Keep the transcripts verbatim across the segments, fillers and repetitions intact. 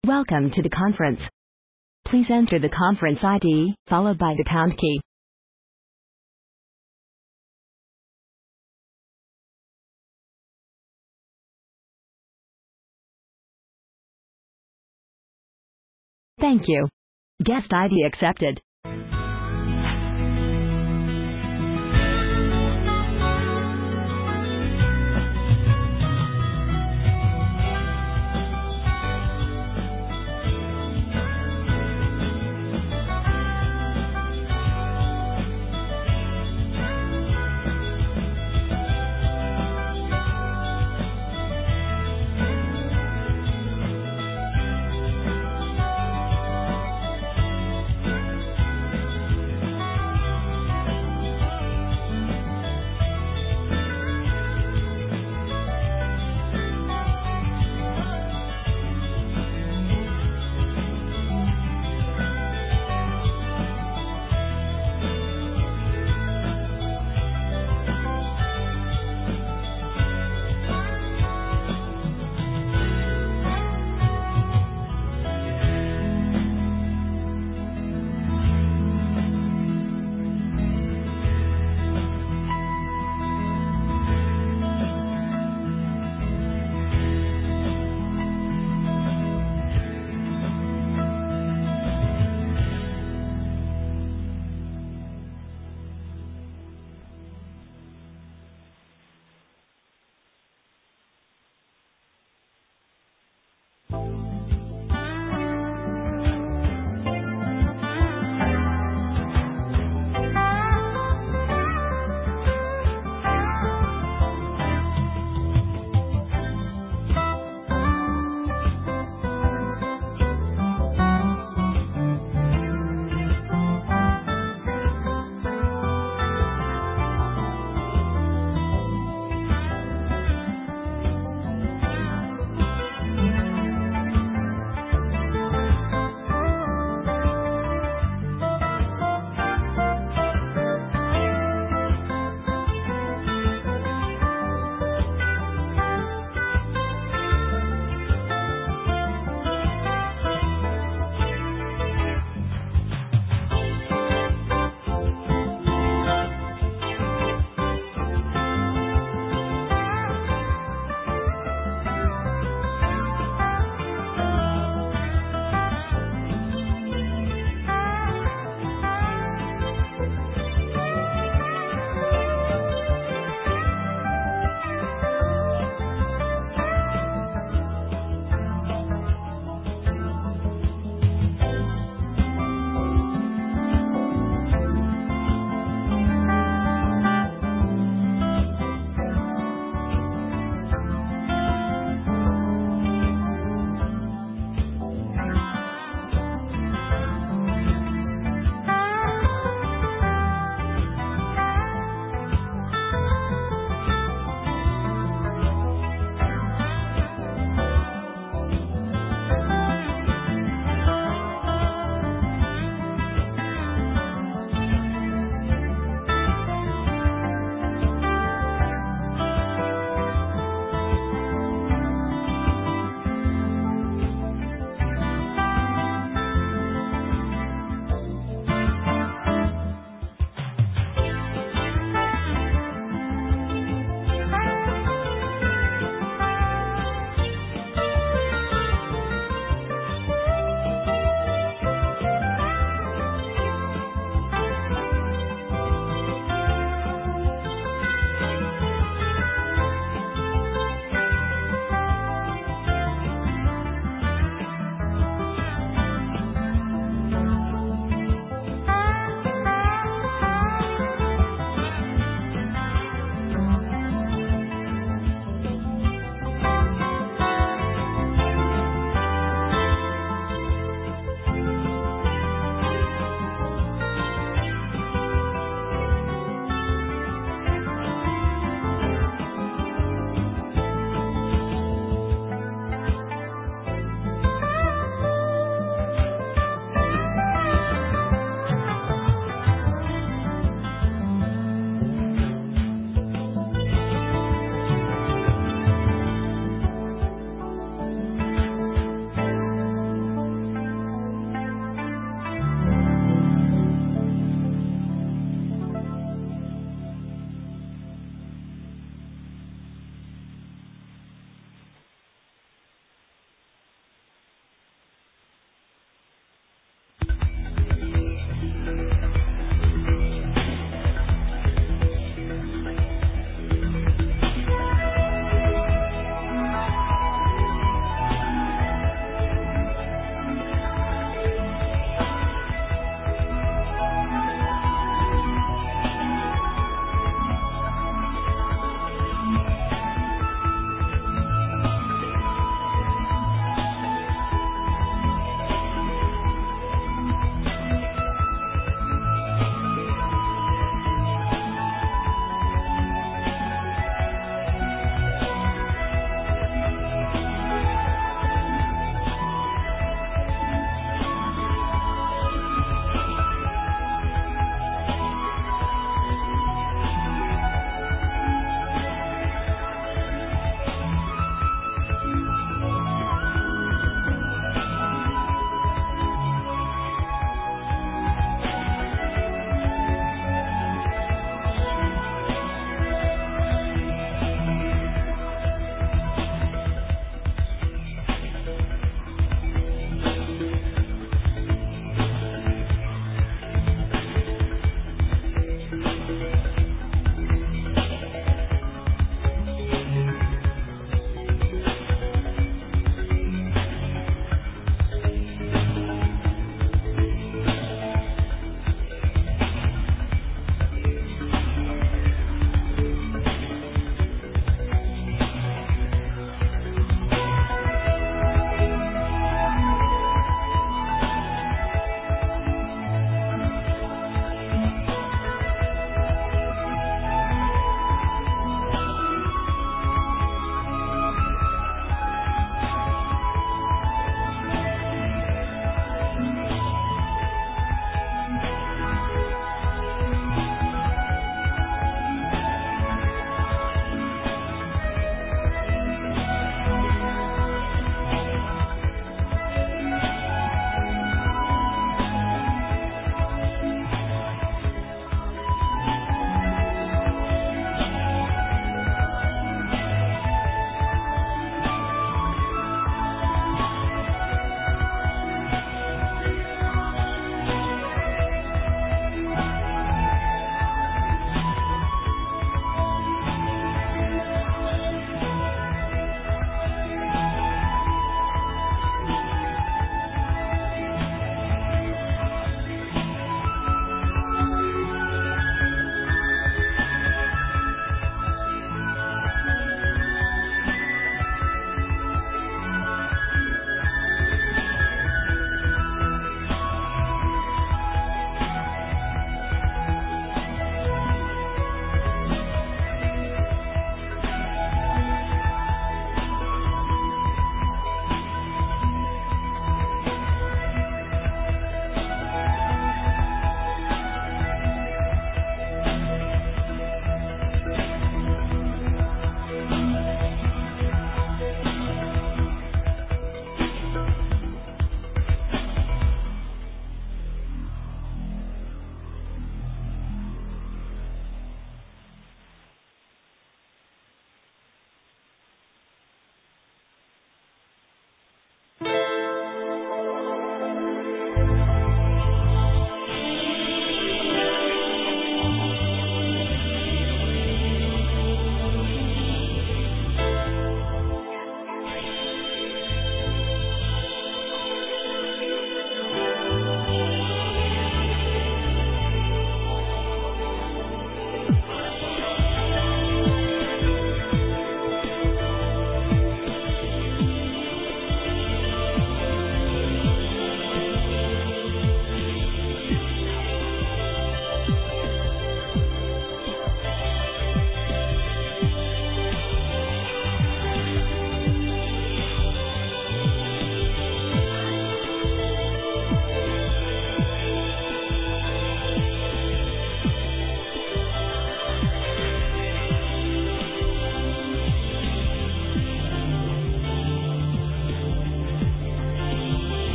Welcome to the conference. Please enter the conference I D, followed by the pound key. Thank you. Guest I D accepted.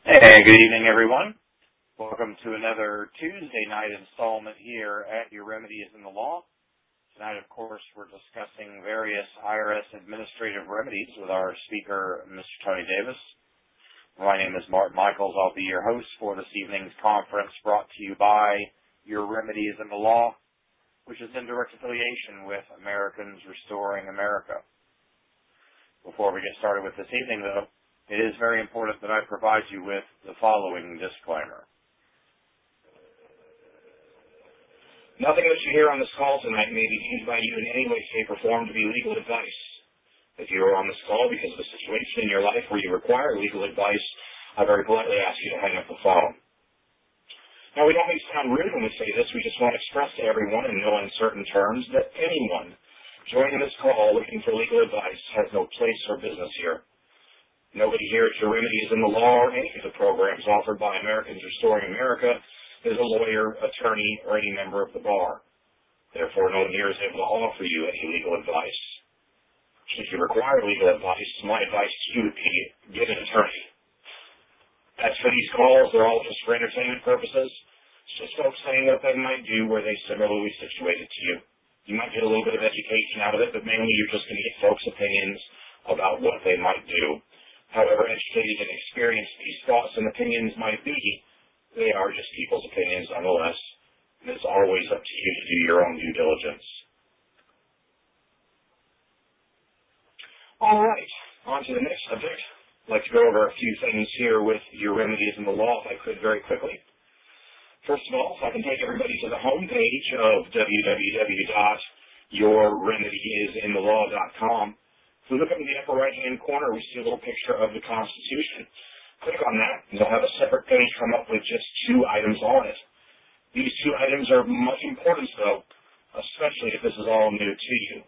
And good evening, everyone. Welcome to another Tuesday night installment here at Your Remedy is in the Law. Tonight, of course, we're discussing various I R S administrative remedies with our speaker, Mister Tony Davis. My name is Mark Michaels. I'll be your host for this evening's conference, brought to you by Your Remedy is in the Law, which is in direct affiliation with Americans Restoring America. Before we get started with this evening, though, it is very important that I provide you with the following disclaimer. Nothing that you hear on this call tonight may be used by you in any way, shape, or form to be legal advice. If you are on this call because of a situation in your life where you require legal advice, I very politely ask you to hang up the phone. Now, we don't mean to sound rude when we say this. We just want to express to everyone in no uncertain terms that anyone joining this call looking for legal advice has no place or business here. Nobody here at Your Remedy is in the Law or any of the programs offered by Americans Restoring America is a lawyer, attorney, or any member of the bar. Therefore, no one here is able to offer you any legal advice. If you require legal advice, my advice to you would be get an attorney. As for these calls, they're all just for entertainment purposes. It's just folks saying what they might do where they similarly situated to you. You might get a little bit of education out of it, but mainly you're just going to get folks' opinions about what they might do. However educated and experienced these thoughts and opinions might be, they are just people's opinions nonetheless, and it's always up to you to do your own due diligence. All right, on to the next subject. I'd like to go over a few things here with Your Remedy is in the Law, if I could, very quickly. First of all, if I can take everybody to the home page of w w w dot your remedy is in the law dot com. If we look up in the upper right-hand corner, we see a little picture of the Constitution. Click on that, and you'll have a separate page come up with just two items on it. These two items are much importance, though, especially if this is all new to you.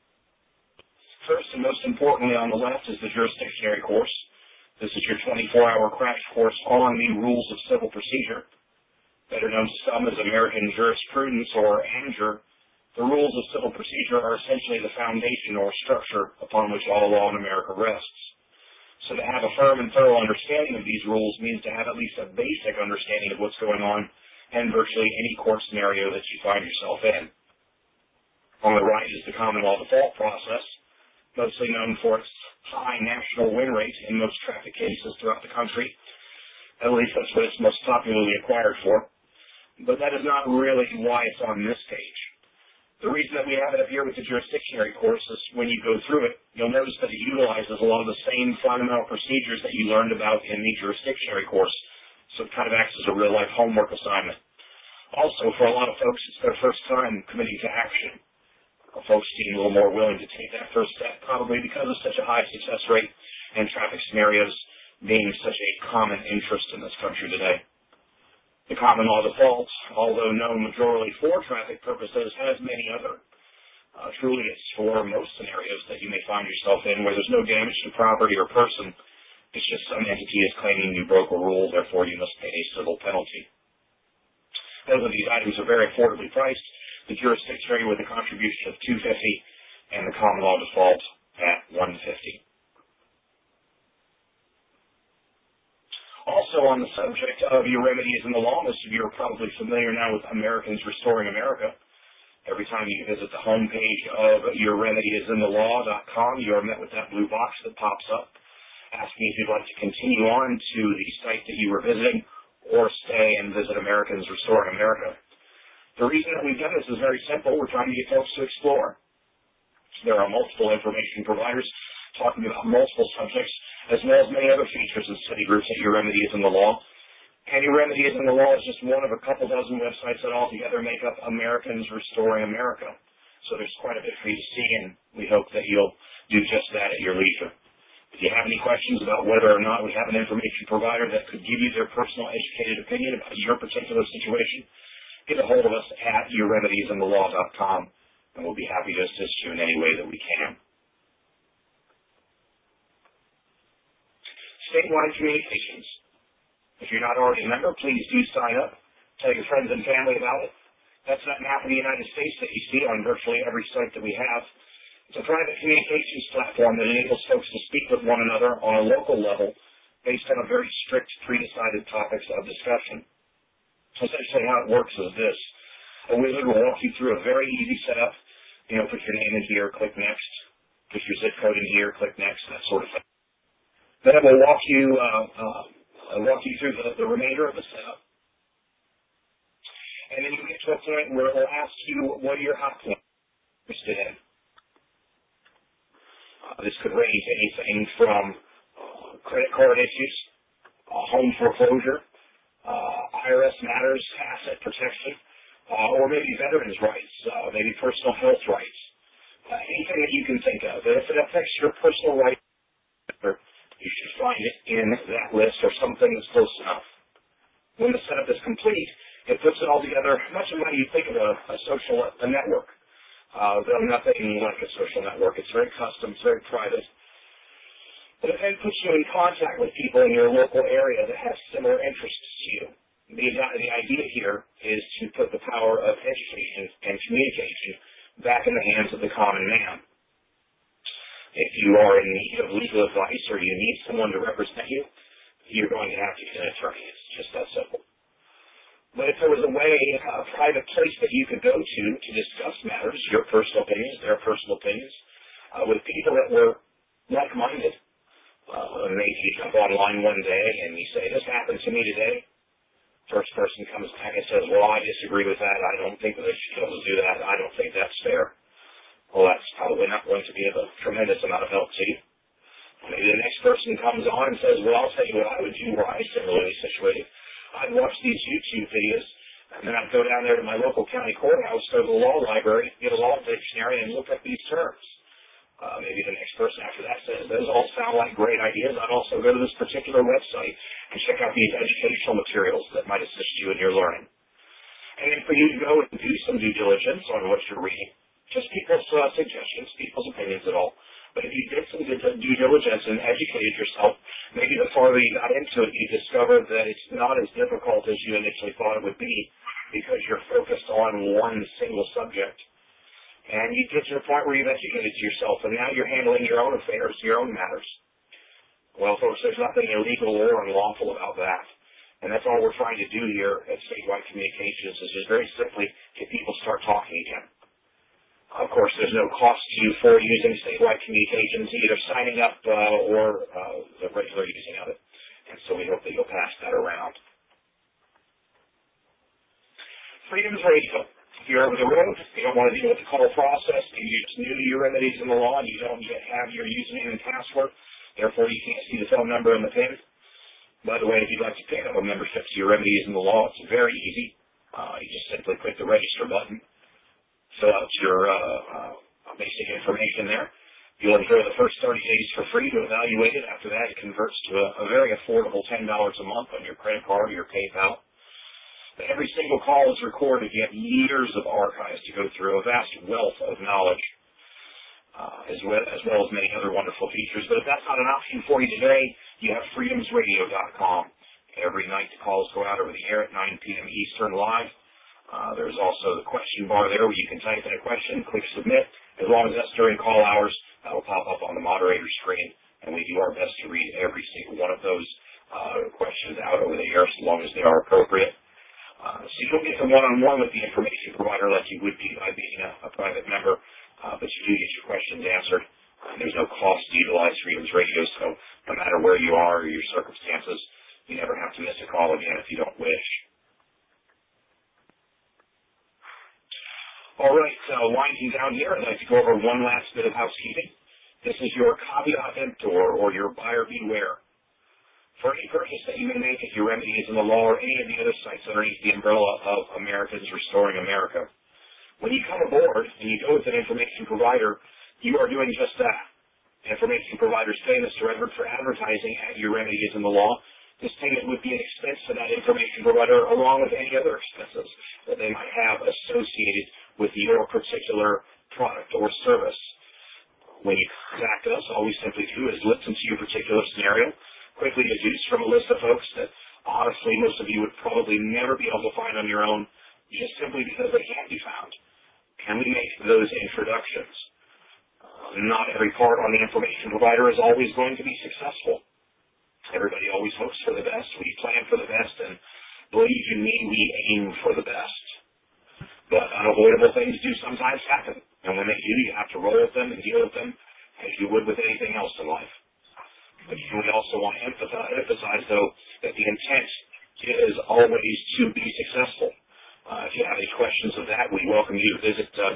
First, and most importantly on the left, is the jurisdictionary course. This is your twenty-four hour crash course on the rules of civil procedure, better known to some as American jurisprudence, or ANJUR. The rules of civil procedure are essentially the foundation or structure upon which all law in America rests. So to have a firm and thorough understanding of these rules means to have at least a basic understanding of what's going on in virtually any court scenario that you find yourself in. On the right is the common law default process, mostly known for its high national win rate in most traffic cases throughout the country. At least that's what it's most popularly acquired for. But that is not really why it's on this page. The reason that we have it up here with the jurisdictionary course is when you go through it, you'll notice that it utilizes a lot of the same fundamental procedures that you learned about in the jurisdictionary course. So it kind of acts as a real-life homework assignment. Also, for a lot of folks, it's their first time committing to action. Folks being a little more willing to take that first step, probably because of such a high success rate and traffic scenarios being such a common interest in this country today. The common law default, although known majorly for traffic purposes, has many other. Uh, truly, it's for most scenarios that you may find yourself in where there's no damage to property or person. It's just some entity is claiming you broke a rule, therefore you must pay a civil penalty. Both of these items are very affordably priced. The jurisdictionary with a contribution of two hundred fifty dollars and the common law default at one hundred fifty dollars. Also on the subject of Your Remedy is in the Law, most of you are probably familiar now with Americans Restoring America. Every time you visit the home page of your remedy is in the law dot com, you are met with that blue box that pops up, asking if you'd like to continue on to the site that you were visiting or stay and visit Americans Restoring America. The reason that we've done this is very simple. We're trying to get folks to explore. There are multiple information providers talking about multiple subjects, as well as many other features and study groups at Your Remedy is in the Law. And Your Remedy is in the Law is just one of a couple dozen websites that altogether make up Americans Restoring America. So there's quite a bit for you to see, and we hope that you'll do just that at your leisure. If you have any questions about whether or not we have an information provider that could give you their personal educated opinion about your particular situation, get a hold of us at your remedies in the law dot com, and we'll be happy to assist you in any way that we can. Statewide communications. If you're not already a member, please do sign up. Tell your friends and family about it. That's that map of the United States that you see on virtually every site that we have. It's a private communications platform that enables folks to speak with one another on a local level based on a very strict pre-decided topics of discussion. Essentially how it works is this. A wizard will walk you through a very easy setup. You know, put your name in here, click next. Put your zip code in here, click next, that sort of thing. Then it will walk you, uh, uh, walk you through the, the remainder of the setup. And then you get to a point where it will ask you what are your hot points interested in. Uh, this could range anything from uh, credit card issues, uh, home foreclosure, uh, I R S matters, asset protection, uh, or maybe veterans' rights, uh, maybe personal health rights, uh, anything that you can think of. And if it affects your personal rights, you should find it in that list or something that's close enough. When the setup is complete, it puts it all together much of how you think of a, a social a network. Uh, though nothing like a social network. It's very custom, it's very private. But it then puts you in contact with people in your local area that have similar interests to you. The, the idea here is to put the power of education and communication back in the hands of the common man. If you are in need of legal advice or you need someone to represent you, you're going to have to get an attorney. It's just that simple. But if there was a way, a private place that you could go to to discuss matters, your personal opinions, their personal opinions, uh, with people that were like-minded, uh, maybe you jump online one day and you say, this happened to me today. First person comes back and says, well, I disagree with that. I don't think that they should be able to do that. I don't think that's fair. Well, that's probably not going to be of a tremendous amount of help to you. Maybe the next person comes on and says, well, I'll tell you what I would do were I similarly situated. I'd watch these YouTube videos, and then I'd go down there to my local county courthouse, go to the law library, get a law dictionary, and look up these terms. Uh, maybe the next person after that says, those all sound like great ideas. I'd also go to this particular website and check out these educational materials that might assist you in your learning. And then for you to go and do some due diligence on what you're reading, just people's uh, suggestions, people's opinions at all. But if you did some due diligence and educated yourself, maybe the farther you got into it, you discovered that it's not as difficult as you initially thought it would be because you're focused on one single subject. And you get to a point where you've educated yourself, and now you're handling your own affairs, your own matters. Well, folks, there's nothing illegal or unlawful about that. And that's all we're trying to do here at Statewide Communications is just very simply get people start talking again. Of course, there's no cost to you for using Statewide Communications, either signing up uh, or uh, the regular using of it. And so we hope that you'll pass that around. Freedoms Radio. If you're over the road, you don't want to deal with the call process, maybe you're just new to your remedies in the law and you don't yet have your username and password, therefore you can't see the phone number and the PIN. By the way, if you'd like to pick up a membership to your remedies in the law, it's very easy. Uh, you just simply click the register button. Fill out your uh, uh, basic information there. You'll enjoy the first thirty days for free to evaluate it. After that, it converts to a, a very affordable ten dollars a month on your credit card or your PayPal. Every single call is recorded. You have years of archives to go through, a vast wealth of knowledge, uh, as, well, as well as many other wonderful features. But if that's not an option for you today, you have freedoms radio dot com. Every night the calls go out over the air at nine p.m. Eastern live. Uh, there's also the question bar there where you can type in a question, click submit. As long as that's during call hours, that will pop up on the moderator screen, and we do our best to read every single one of those uh, questions out over the air as long as they are appropriate. Uh, so you don't get the one-on-one with the information provider like you would be by being a, a private member, uh, but you do get your questions answered. Uh, there's no cost to utilize Freedoms Radio, so no matter where you are or your circumstances, you never have to miss a call again if you don't wish. All right, uh, winding down here, I'd like to go over one last bit of housekeeping. This is your caveat emptor, or your buyer beware. For any purchase that you may make at your remedies in the law or any of the other sites underneath the umbrella of Americans Restoring America, when you come aboard and you go with an information provider, you are doing just that. Information providers pay Mister Edward for advertising at your remedies in the law. This payment would be an expense to that information provider along with any other expenses that they might have associated with your particular product or service. When you contact us, all we simply do is listen to your particular scenario, quickly deduce from a list of folks that honestly most of you would probably never be able to find on your own just simply because they can't be found. Can we make those introductions? Uh, not every part on the information provider is always going to be successful. Everybody always hopes for the best. We plan for the best, and believe you me, we aim for the best. But unavoidable things do sometimes happen, and when they do, you have to roll with them and deal with them as you would with anything else in life. But we also want to emphasize, emphasize though, that the intent is always to be successful. Uh, if you have any questions of that, we welcome you to visit uh,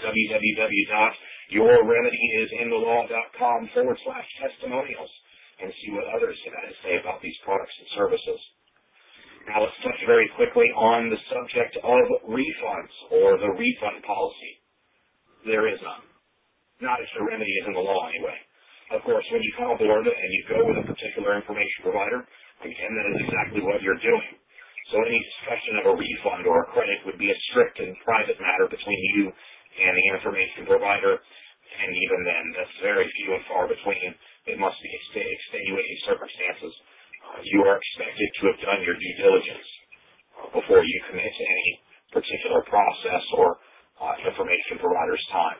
www.yourremedyisinthelawcom forward slash testimonials and see what others have had to say about these products and services. Now let's touch very quickly on the subject of refunds, or the refund policy. There is none. Not if the remedy is in the law anyway. Of course, when you come aboard and you go with a particular information provider, again, that is exactly what you're doing. So any discussion of a refund or a credit would be a strict and private matter between you and the information provider, and even then, that's very few and far between. It must be extenuating circumstances. Uh, you are expected to have done your due diligence uh, before you commit to any particular process or uh, information provider's time.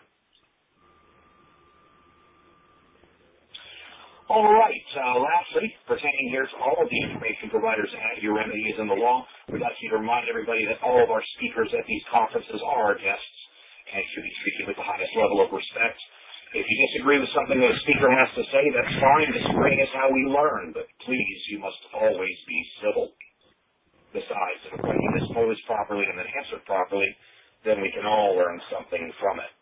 All right. Uh, lastly, pertaining here to all of the information providers at Your Remedy is in the Law, we'd like to remind everybody that all of our speakers at these conferences are our guests and should be treated with the highest level of respect. If you disagree with something that a speaker has to say, that's fine. Disagreeing is how we learn, but please, you must always be civil. Besides, if a question is posed properly and then answered properly, then we can all learn something from it.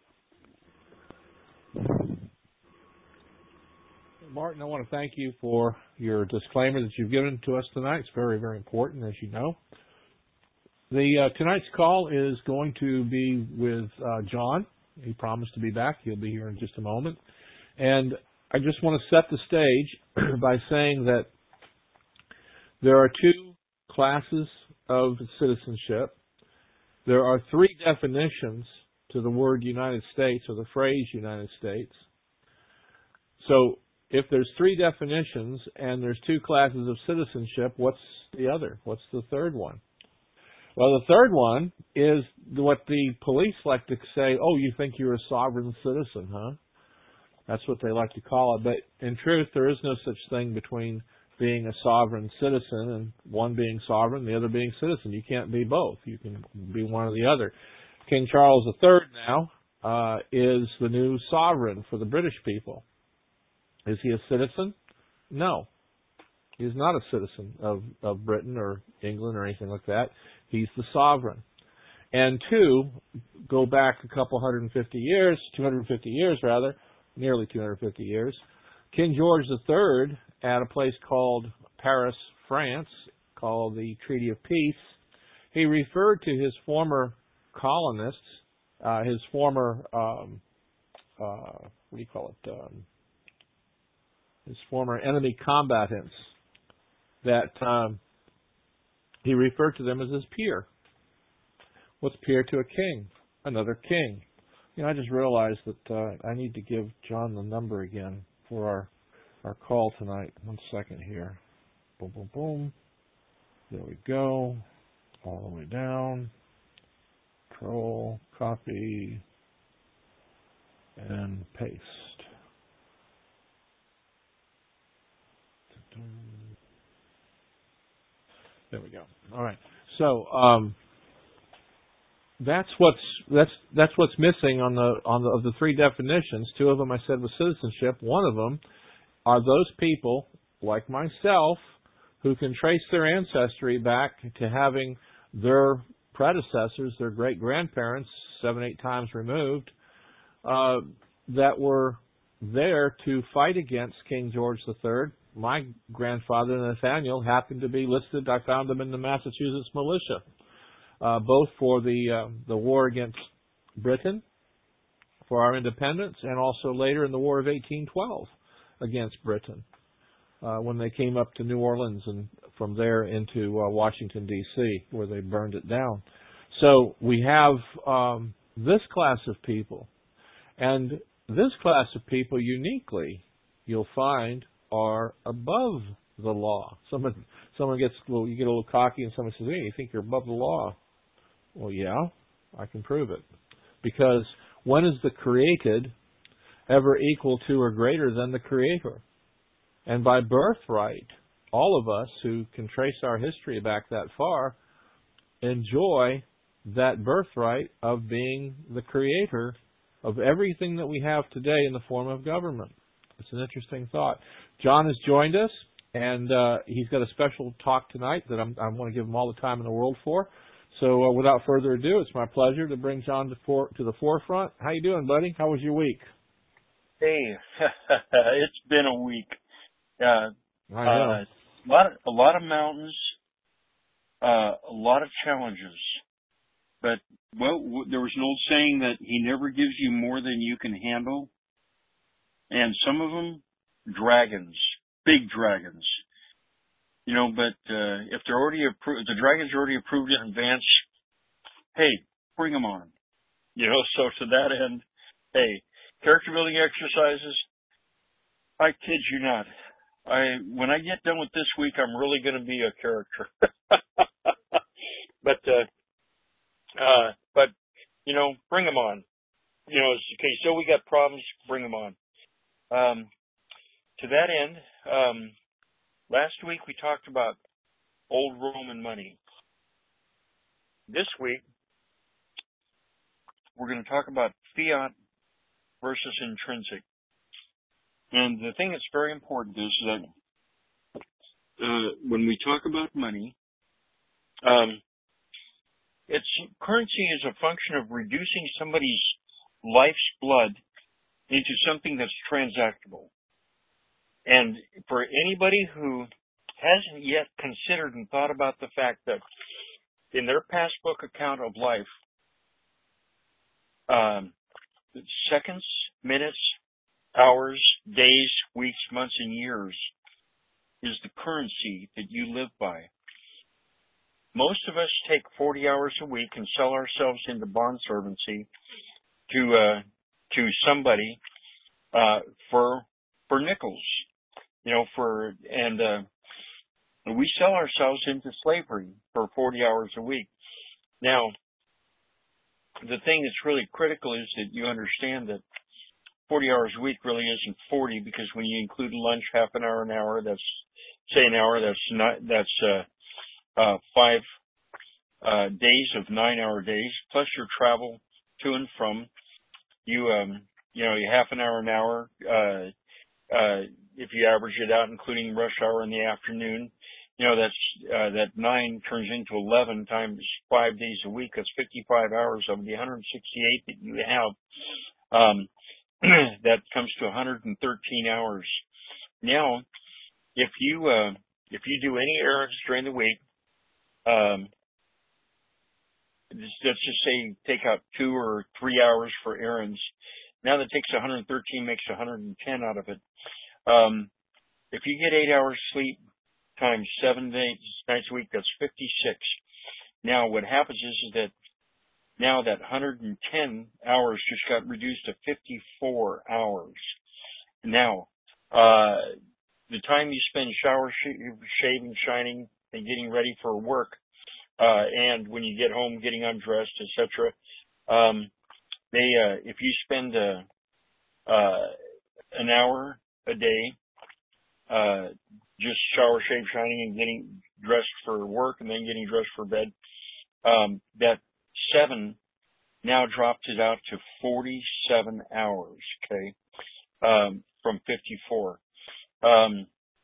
Martin, I want to thank you for your disclaimer that you've given to us tonight. It's very, very important, as you know. The uh, tonight's call is going to be with uh, John. He promised to be back. He'll be here in just a moment. And I just want to set the stage by saying that there are two classes of citizenship. There are three definitions to the word United States or the phrase United States. So if there's three definitions and there's two classes of citizenship, what's the other? What's the third one? Well, the third one is what the police like to say, oh, you think you're a sovereign citizen, huh? That's what they like to call it. But in truth, there is no such thing between being a sovereign citizen and one being sovereign, the other being citizen. You can't be both. You can be one or the other. King Charles the Third now uh, is the new sovereign for the British people. Is he a citizen? No. He's not a citizen of, of Britain or England or anything like that. He's the sovereign. And two, go back a couple hundred fifty years, two hundred fifty years rather, nearly two hundred fifty years, King George the Third at a place called Paris, France, called the Treaty of Peace, he referred to his former colonists, uh, his former, um, uh, what do you call it, um, his former enemy combatants, that um, he referred to them as his peer. What's peer to a king? Another king. You know, I just realized that uh, I need to give John the number again for our our call tonight. One second here. Boom, boom, boom. There we go. All the way down. Control, copy, and paste. There we go. All right. So um, that's what's that's that's what's missing on the on the of the three definitions. Two of them I said was citizenship. One of them are those people like myself who can trace their ancestry back to having their predecessors, their great grandparents, seven eight times removed, uh, that were there to fight against King George the Third. My grandfather, Nathaniel, happened to be listed. I found him in the Massachusetts militia, uh, both for the uh, the war against Britain, for our independence, and also later in the War of eighteen twelve against Britain, uh, when they came up to New Orleans and from there into uh, Washington, D C, where they burned it down. So we have um, this class of people. And this class of people, uniquely, you'll find, are above the law. Someone, someone gets a little, you get a little cocky, and someone says, "Hey, you think you're above the law?" Well, yeah, I can prove it. Because when is the created ever equal to or greater than the Creator? And by birthright, all of us who can trace our history back that far enjoy that birthright of being the creator of everything that we have today in the form of government. It's an interesting thought. John has joined us, and uh, he's got a special talk tonight that I'm, I want to give him all the time in the world for. So uh, without further ado, it's my pleasure to bring John to, for, to the forefront. How you doing, buddy? How was your week? Hey, it's been a week. Uh, I know. Uh, a lot of, a lot of mountains, uh, a lot of challenges. But, well, w- there was an old saying that he never gives you more than you can handle. And some of them, dragons, big dragons. You know, but uh, if they're already approved, the dragons are already approved in advance, hey, bring them on. You know, so to that end, hey, character building exercises, I kid you not. I when I get done with this week, I'm really going to be a character. but, uh, uh, but you know, bring them on. You know, it's, okay, so we got problems, bring them on. Um, to that end, um, last week we talked about old Roman money. This week, we're going to talk about fiat versus intrinsic. And the thing that's very important is that uh, when we talk about money, um, it's currency is a function of reducing somebody's life's blood into something that's transactable. And for anybody who hasn't yet considered and thought about the fact that in their passbook account of life, um, seconds, minutes, hours, days, weeks, months, and years is the currency that you live by. Most of us take forty hours a week and sell ourselves into bondservancy to uh, to somebody uh, for for nickels, you know, for and uh, we sell ourselves into slavery for forty hours a week. Now, the thing that's really critical is that you understand that forty hours a week really isn't forty, because when you include lunch, half an hour, an hour, that's, say an hour, that's not, that's, uh, uh, five, uh, days of nine hour days, plus your travel to and from. You, um, you know, you half an hour, an hour, uh, uh, if you average it out, including rush hour in the afternoon, you know, that's, uh, that nine turns into eleven times five days a week. That's fifty-five hours of the one hundred sixty-eight that you have. Um, that comes to one hundred thirteen hours. Now, if you uh, if you do any errands during the week, um, let's just say take out two or three hours for errands. Now that takes one hundred thirteen, makes one hundred ten out of it. Um, if you get eight hours sleep times seven days, nights a week, that's fifty-six. Now, what happens is, is that now that one hundred ten hours just got reduced to fifty-four hours. Now, uh, the time you spend shower, sh- shaving, shining, and getting ready for work, uh, and when you get home getting undressed, et cetera, um, they, uh, if you spend, uh, uh, an hour a day, uh, just shower, shave, shining, and getting dressed for work, and then getting dressed for bed, um, that seven now dropped it out to forty-seven hours, okay, um, from fifty-four. Um,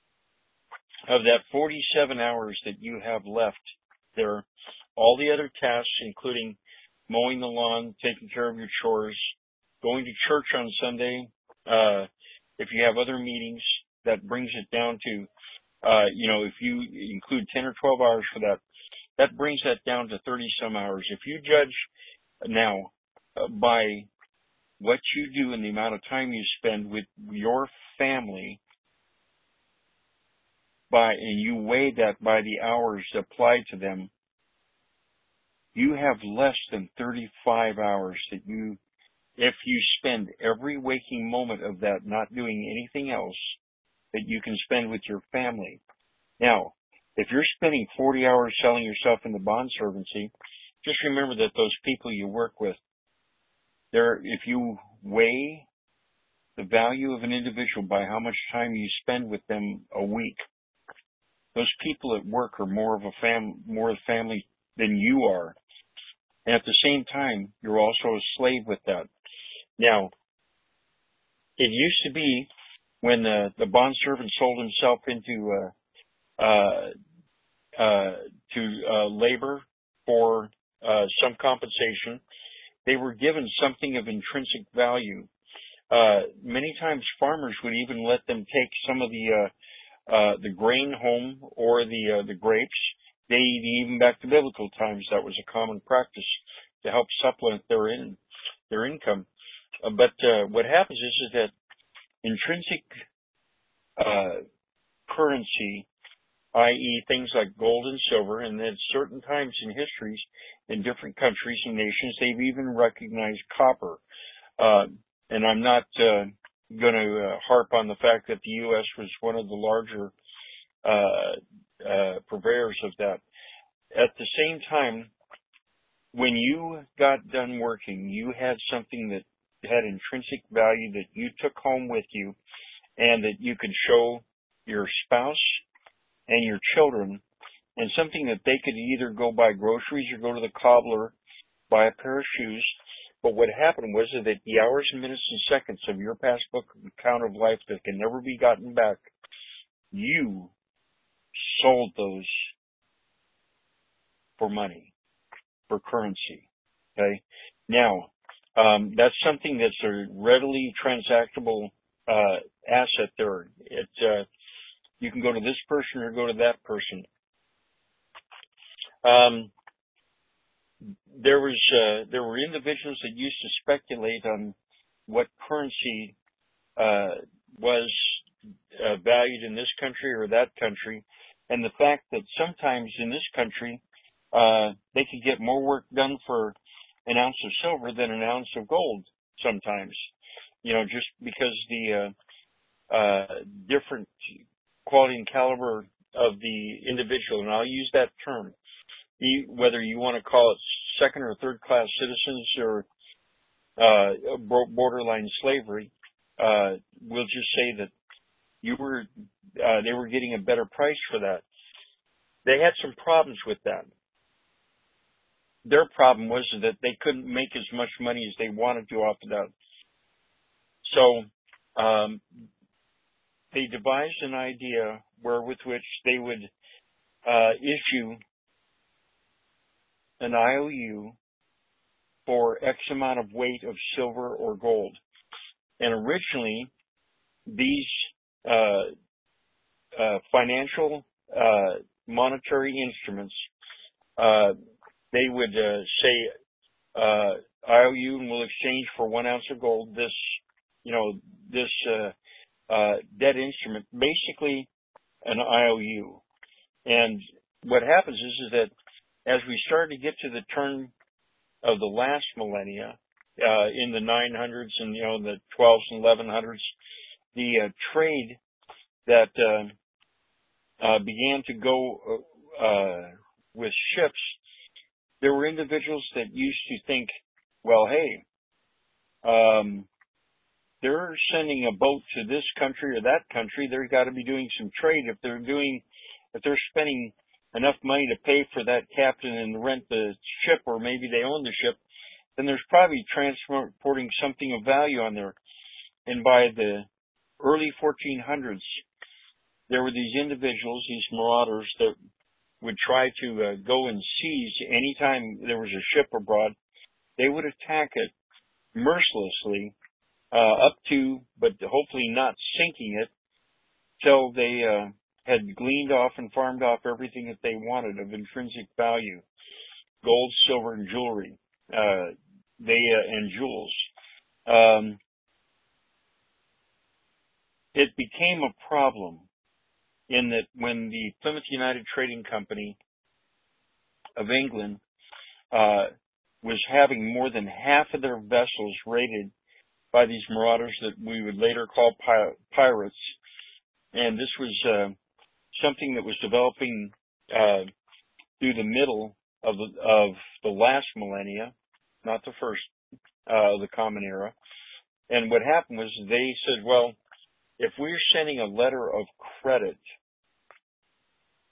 of that forty-seven hours that you have left there, all the other tasks, including mowing the lawn, taking care of your chores, going to church on Sunday, uh, if you have other meetings, that brings it down to, uh, you know, if you include ten or twelve hours for that, that brings that down to thirty some hours. If you judge now uh, by what you do and the amount of time you spend with your family, by and you weigh that by the hours applied to them, you have less than thirty-five hours that you, if you spend every waking moment of that not doing anything else, that you can spend with your family. Now, if you're spending forty hours selling yourself into bondservancy, just remember that those people you work with, they're, if you weigh the value of an individual by how much time you spend with them a week, those people at work are more of a fam, more of a family than you are. And at the same time, you're also a slave with that. Now, it used to be when the, the bond servant sold himself into uh, uh, uh, to uh, labor for uh, some compensation, they were given something of intrinsic value. Uh, many times farmers would even let them take some of the uh, uh, the grain home or the uh, the grapes. They even back to biblical times, that was a common practice to help supplement their in their income. Uh, but uh, what happens is, is that intrinsic uh, currency, that is, things like gold and silver, and then certain times in histories in different countries and nations, they've even recognized copper. Uh, and I'm not uh, going to uh, harp on the fact that the U S was one of the larger uh, uh, purveyors of that. At the same time, when you got done working, you had something that had intrinsic value that you took home with you and that you could show your spouse and your children, and something that they could either go buy groceries or go to the cobbler, buy a pair of shoes. But what happened was that the hours and minutes and seconds of your passbook account of life that can never be gotten back, you sold those for money, for currency. Okay? Now, um, that's something that's a readily transactable uh, asset there. It, uh, you can go to this person or go to that person. Um, there was uh, there were individuals that used to speculate on what currency uh, was uh, valued in this country or that country, and the fact that sometimes in this country uh, they could get more work done for an ounce of silver than an ounce of gold. Sometimes, you know, just because the uh, uh, different quality and caliber of the individual, and I'll use that term, whether you want to call it second or third class citizens or uh, borderline slavery, uh, we'll just say that you were, uh, they were getting a better price for that. They had some problems with that. Their problem was that they couldn't make as much money as they wanted to off of that. So, um, they devised an idea where with which they would uh, issue an I O U for X amount of weight of silver or gold. And originally, these uh, uh, financial uh, monetary instruments, uh, they would uh, say uh, I O U and will exchange for one ounce of gold this, you know, this uh, uh, debt instrument, basically an I O U. And what happens is, is that as we started to get to the turn of the last millennia, uh, in the nine hundreds and, you know, the twelves and eleven hundreds, the uh, trade that uh, uh, began to go uh, with ships, there were individuals that used to think, well, hey, um, they're sending a boat to this country or that country, they've got to be doing some trade. If they're doing, if they're spending enough money to pay for that captain and rent the ship, or maybe they own the ship, then there's probably transporting something of value on there. And by the early fourteen hundreds, there were these individuals, these marauders, that would try to uh, go and seize anytime there was a ship abroad. They would attack it mercilessly, uh, up to, but hopefully not sinking it, till they uh, had gleaned off and farmed off everything that they wanted of intrinsic value, gold, silver, and jewelry, uh, they uh, and jewels. Um, it became a problem in that when the Plymouth United Trading Company of England uh, was having more than half of their vessels raided by these marauders that we would later call pi- pirates, and this was uh, something that was developing uh, through the middle of the, of the last millennia, not the first, uh, the Common Era. And what happened was they said, well, if we're sending a letter of credit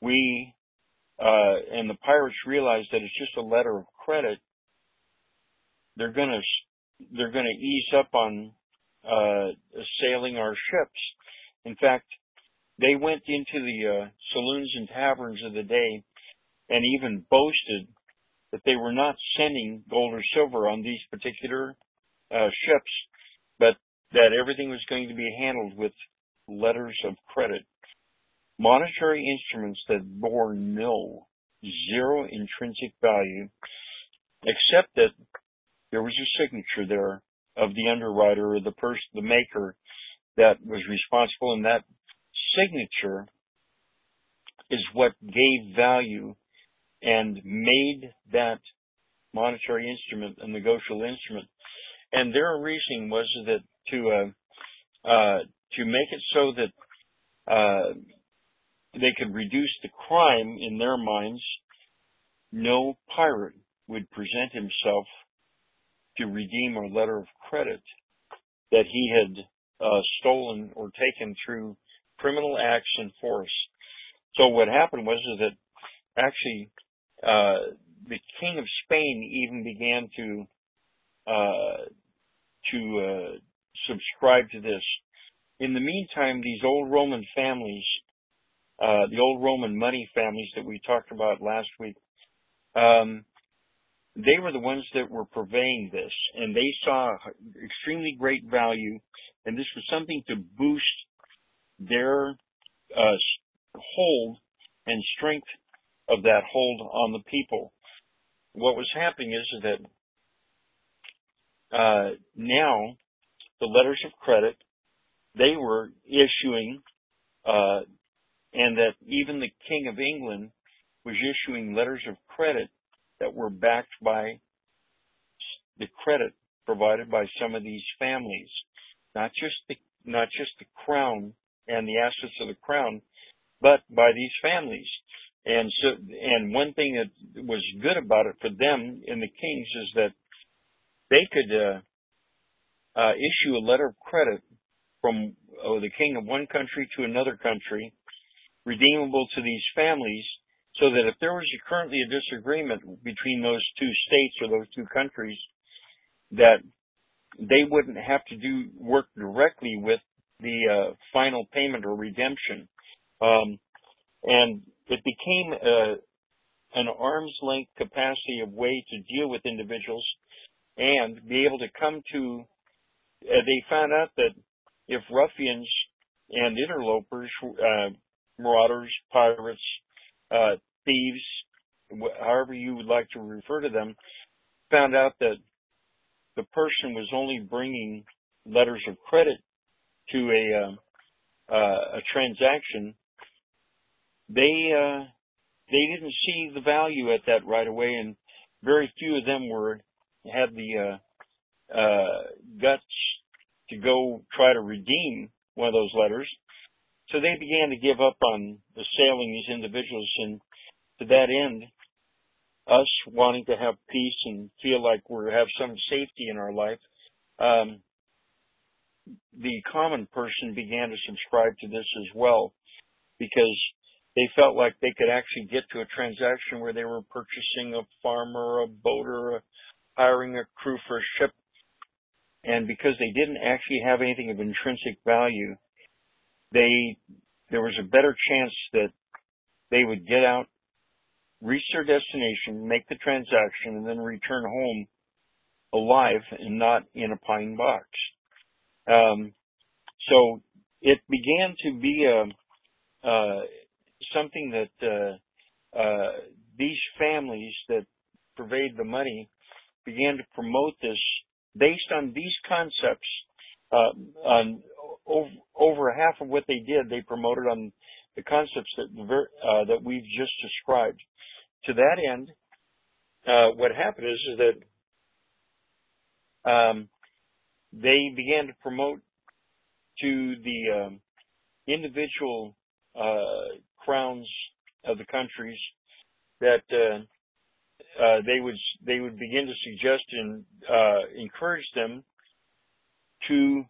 we uh, and the pirates realize that it's just a letter of credit, they're gonna they're gonna ease up on uh, sailing our ships. In fact, they went into the uh, saloons and taverns of the day and even boasted that they were not sending gold or silver on these particular uh, ships, but that everything was going to be handled with letters of credit. Monetary instruments that bore no, zero intrinsic value, except that there was a signature there of the underwriter or the person, the maker that was responsible, and that signature is what gave value and made that monetary instrument a negotiable instrument. And their reasoning was that to uh, uh, to make it so that uh, they could reduce the crime in their minds, no pirate would present himself to redeem a letter of credit that he had uh, stolen or taken through criminal acts and force. So what happened was is that actually uh, the King of Spain even began to uh, to uh, subscribe to this. In the meantime, these old Roman families, uh, the old Roman money families that we talked about last week, um, they were the ones that were purveying this, and they saw extremely great value, and this was something to boost their uh, hold and strength of that hold on the people. What was happening is that uh, now the letters of credit, they were issuing, uh, and that even the King of England was issuing letters of credit that were backed by the credit provided by some of these families, not just the not just the crown and the assets of the crown, but by these families. And so, and one thing that was good about it for them in the kings is that they could uh, uh, issue a letter of credit from oh, the king of one country to another country, redeemable to these families, so that if there was a, currently a disagreement between those two states or those two countries, that they wouldn't have to do work directly with the uh, final payment or redemption. Um, and it became uh, an arm's length capacity of way to deal with individuals and be able to come to, uh, they found out that if ruffians and interlopers, uh, marauders, pirates, uh, thieves, however you would like to refer to them, found out that the person was only bringing letters of credit to a uh, uh, a transaction, they uh, they didn't see the value at that right away, and very few of them were had the uh, uh, guts to go try to redeem one of those letters. So they began to give up on assailing these individuals, and to that end, us wanting to have peace and feel like we have some safety in our life, um, the common person began to subscribe to this as well, because they felt like they could actually get to a transaction where they were purchasing a farm or a boat or a, hiring a crew for a ship, and because they didn't actually have anything of intrinsic value, they there was a better chance that they would get out, reach their destination, make the transaction, and then return home alive and not in a pine box. Um, so it began to be a, uh, something that uh, uh, these families that purveyed the money began to promote this based on these concepts. Uh, on over, over half of what they did, they promoted on the concepts that uh, that we've just described. To that end, uh, what happened is, is that um, they began to promote to the um, individual uh, crowns of the countries that uh, uh, they would they would begin to suggest and uh, encourage them to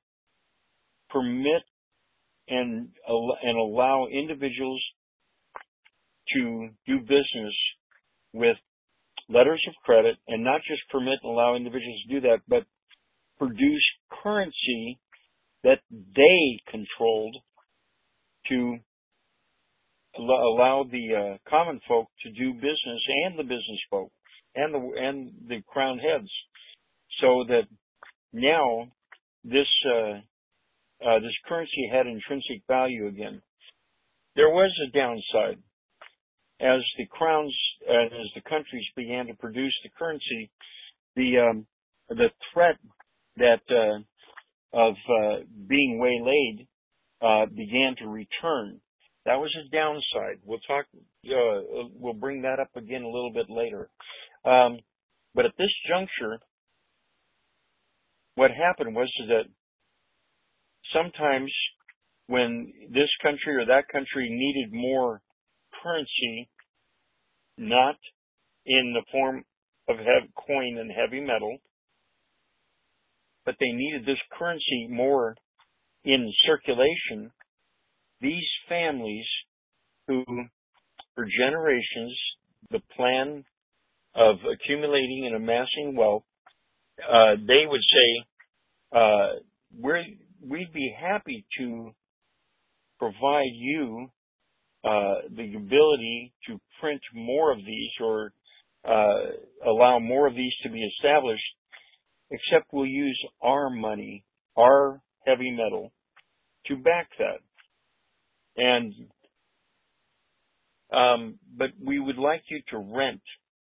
permit and and allow individuals to do business with letters of credit, and not just permit and allow individuals to do that, but produce currency that they controlled to allow the uh, common folk to do business, and the business folk and the and the crown heads, so that now this uh, uh, this currency had intrinsic value again. There was a downside. As the crowns and as the countries began to produce the currency, the um, the threat that uh, of uh, being waylaid uh, began to return. That was a downside. We'll talk. Uh, we'll bring that up again a little bit later. Um, but at this juncture, what happened was that sometimes when this country or that country needed more currency, not in the form of heavy coin and heavy metal, but they needed this currency more in circulation, these families who, for generations, the plan of accumulating and amassing wealth, uh, they would say, uh, we're, we'd be happy to provide you uh, the ability to print more of these, or uh, allow more of these to be established, except we'll use our money, our heavy metal, to back that. And um, but we would like you to rent.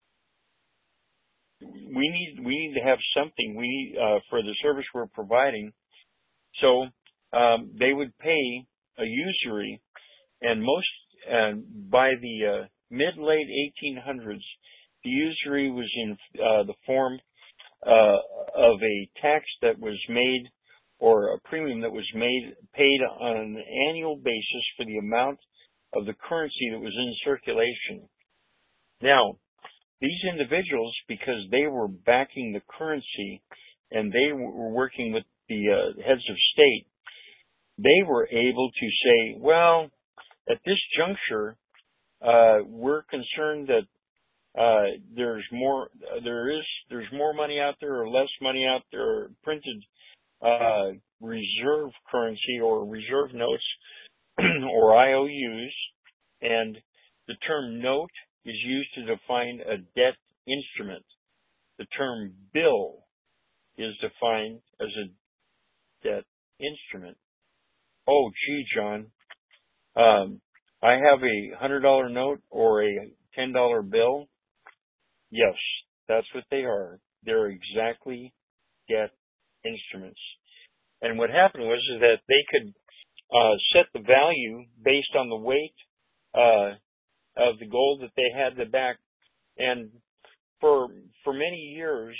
We need we need to have something. We need uh, for the service we're providing. So um, they would pay a usury, and most and by the uh, mid late eighteen hundreds, the usury was in uh, the form uh, of a tax that was made, or a premium that was made paid on an annual basis for the amount of the currency that was in circulation. Now, these individuals, because they were backing the currency and they were working with the uh, heads of state, they were able to say, well, at this juncture, uh, we're concerned that uh, there's more, there is, there's more money out there or less money out there, or printed uh, reserve currency or reserve notes or I O Us, and the term note is used to define a debt instrument. The term bill is defined as a debt instrument. Oh, gee, John, um, I have a one hundred dollar note or a ten dollar bill. Yes, that's what they are. They're exactly debt instruments. And what happened was is that they could uh, set the value based on the weight uh, of the gold that they had to back. And for for many years,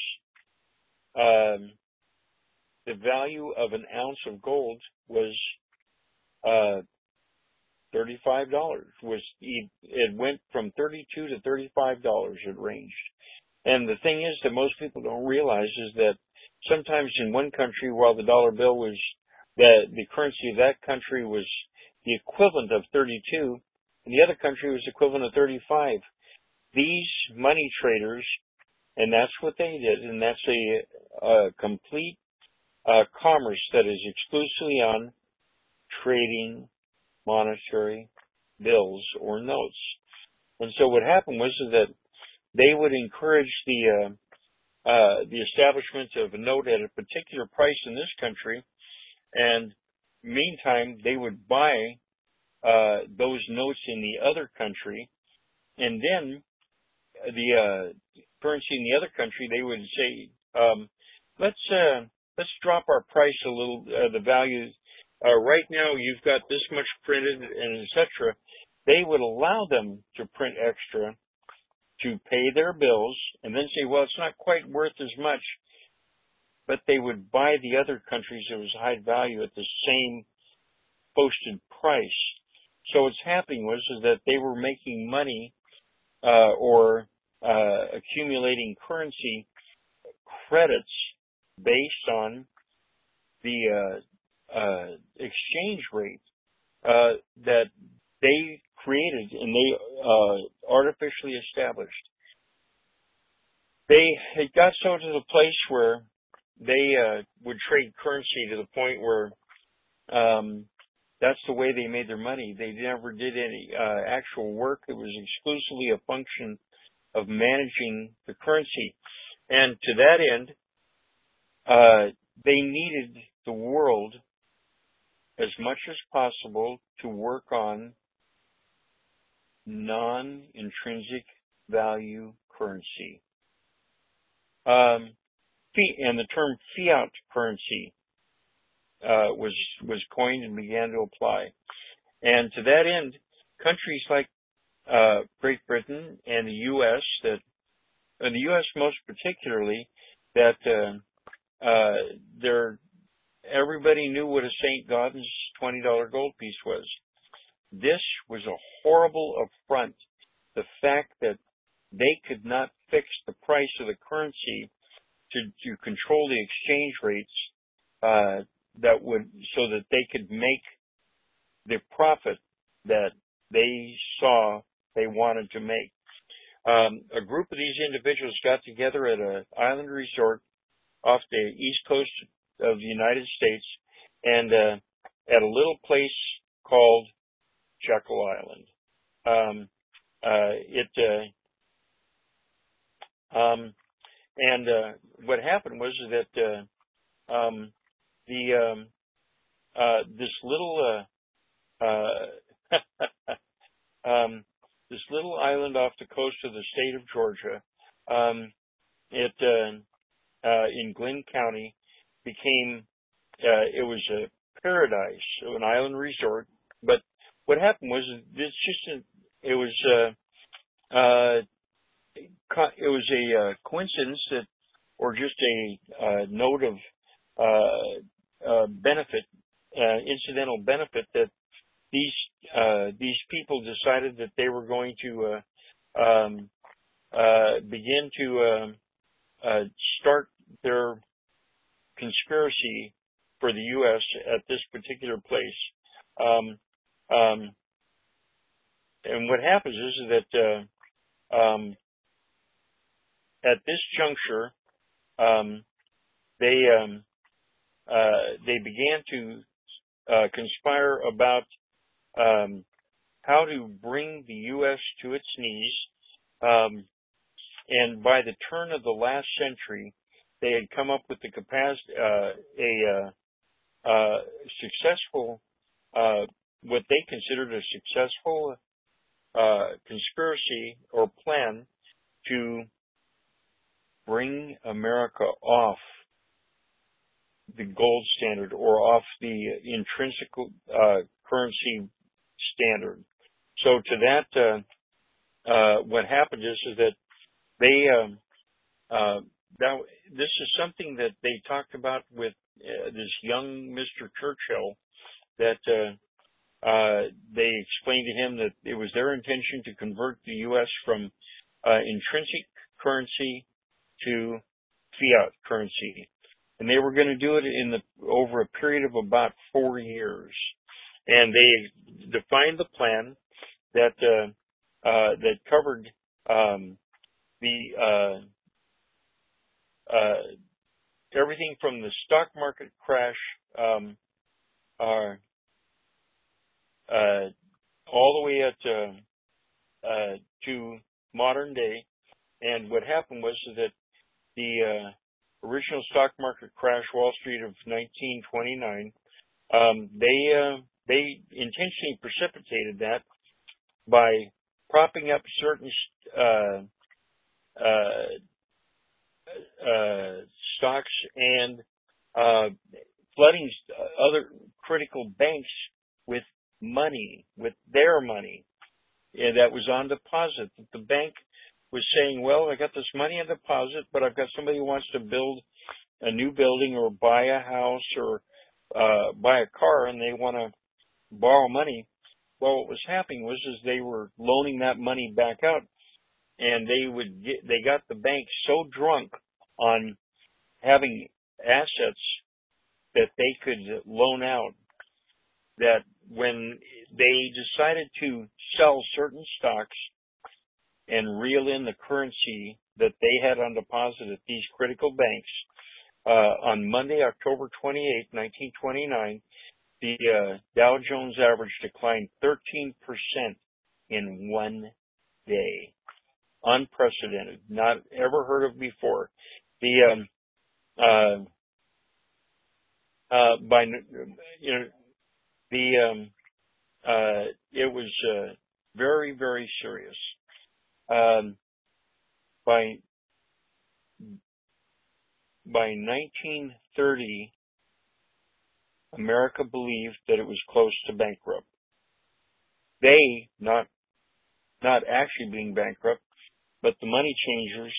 um, the value of an ounce of gold was uh, thirty-five dollars. Was it went from thirty-two to thirty-five dollars. It ranged. And the thing is that most people don't realize is that sometimes in one country, while the dollar bill was the the currency of that country was the equivalent of thirty-two, and the other country was equivalent of thirty-five. These money traders, and that's what they did, and that's a, a complete uh, commerce that is exclusively on trading monetary bills or notes. And so what happened was is that they would encourage the uh, uh, the establishment of a note at a particular price in this country, and meantime they would buy uh, those notes in the other country, and then the uh, currency in the other country, they would say, um, let's uh, let's drop our price a little, uh, the value. Uh, right now you've got this much printed, and et cetera. They would allow them to print extra to pay their bills, and then say, well, it's not quite worth as much, but they would buy the other countries that was high value at the same posted price. So what's happening was is that they were making money uh, or uh, accumulating currency credits based on the uh, uh, exchange rate uh, that they created and they uh, artificially established. They it got so to the place where they uh, would trade currency to the point where um, that's the way they made their money. They never did any uh, actual work. It was exclusively a function of managing the currency. And to that end, uh, they needed the world as much as possible to work on non-intrinsic value currency. Um, and the term fiat currency uh, was was coined and began to apply. And to that end, countries like uh, Great Britain and the U S that, and the U S most particularly, that uh, uh, they're, everybody knew what a Saint Gaudens twenty dollar gold piece was. This was a horrible affront. The fact that they could not fix the price of the currency to, to control the exchange rates, uh, that would, so that they could make the profit that they saw they wanted to make. Um, a group of these individuals got together at an island resort off the east coast of the United States and uh, at a little place called Jekyll Island. Um, uh, it uh, um, and uh, what happened was that uh, um, the um, uh, this little uh, uh, um, this little island off the coast of the state of Georgia, um, it uh, uh, in Glynn County became uh, it was a paradise, an island resort. But what happened was this just a, it was uh, uh, it was a uh, coincidence that, or just a uh, note of uh, uh, benefit, uh, incidental benefit that these uh, these people decided that they were going to uh, um, uh, begin to uh, uh, start their conspiracy for the U S at this particular place. Um, um, and what happens is that uh, um, at this juncture, um, they um, uh, they began to uh, conspire about um, how to bring the U S to its knees. Um, and by the turn of the last century, they had come up with the capacity, uh, a uh, uh, successful, uh, what they considered a successful uh, conspiracy or plan to bring America off the gold standard or off the intrinsic uh, currency standard. So to that, uh, uh, what happened is, is that they, um, uh, that, this is something that they talked about with uh, this young Mister Churchill, that uh, uh, they explained to him that it was their intention to convert the U S from uh, intrinsic currency to fiat currency. And they were going to do it in the, over a period of about four years. And they defined the plan that, uh, uh, that covered, um, the, uh, uh, everything from the stock market crash, um, uh, uh, all the way at, uh, uh, to modern day. And what happened was that the, uh, original stock market crash, Wall Street of nineteen twenty-nine, um, they uh, they intentionally precipitated that by propping up certain uh, uh, uh, stocks and uh, flooding other critical banks with money, with their money yeah, that was on deposit. The bank was saying, well, I got this money on deposit, but I've got somebody who wants to build a new building or buy a house or uh, buy a car, and they want to borrow money. Well, what was happening was is they were loaning that money back out, and they would get, they got the bank so drunk on having assets that they could loan out that when they decided to sell certain stocks and reel in the currency that they had on deposit at these critical banks, uh, on Monday, October twenty-eighth, nineteen twenty-nine, the uh, Dow Jones average declined thirteen percent in one day. Unprecedented, not ever heard of before. The um, uh, uh, by you know the um, uh, it was uh, very very serious. Um, by by nineteen thirty, America believed that it was close to bankrupt. They not not actually being bankrupt, but the money changers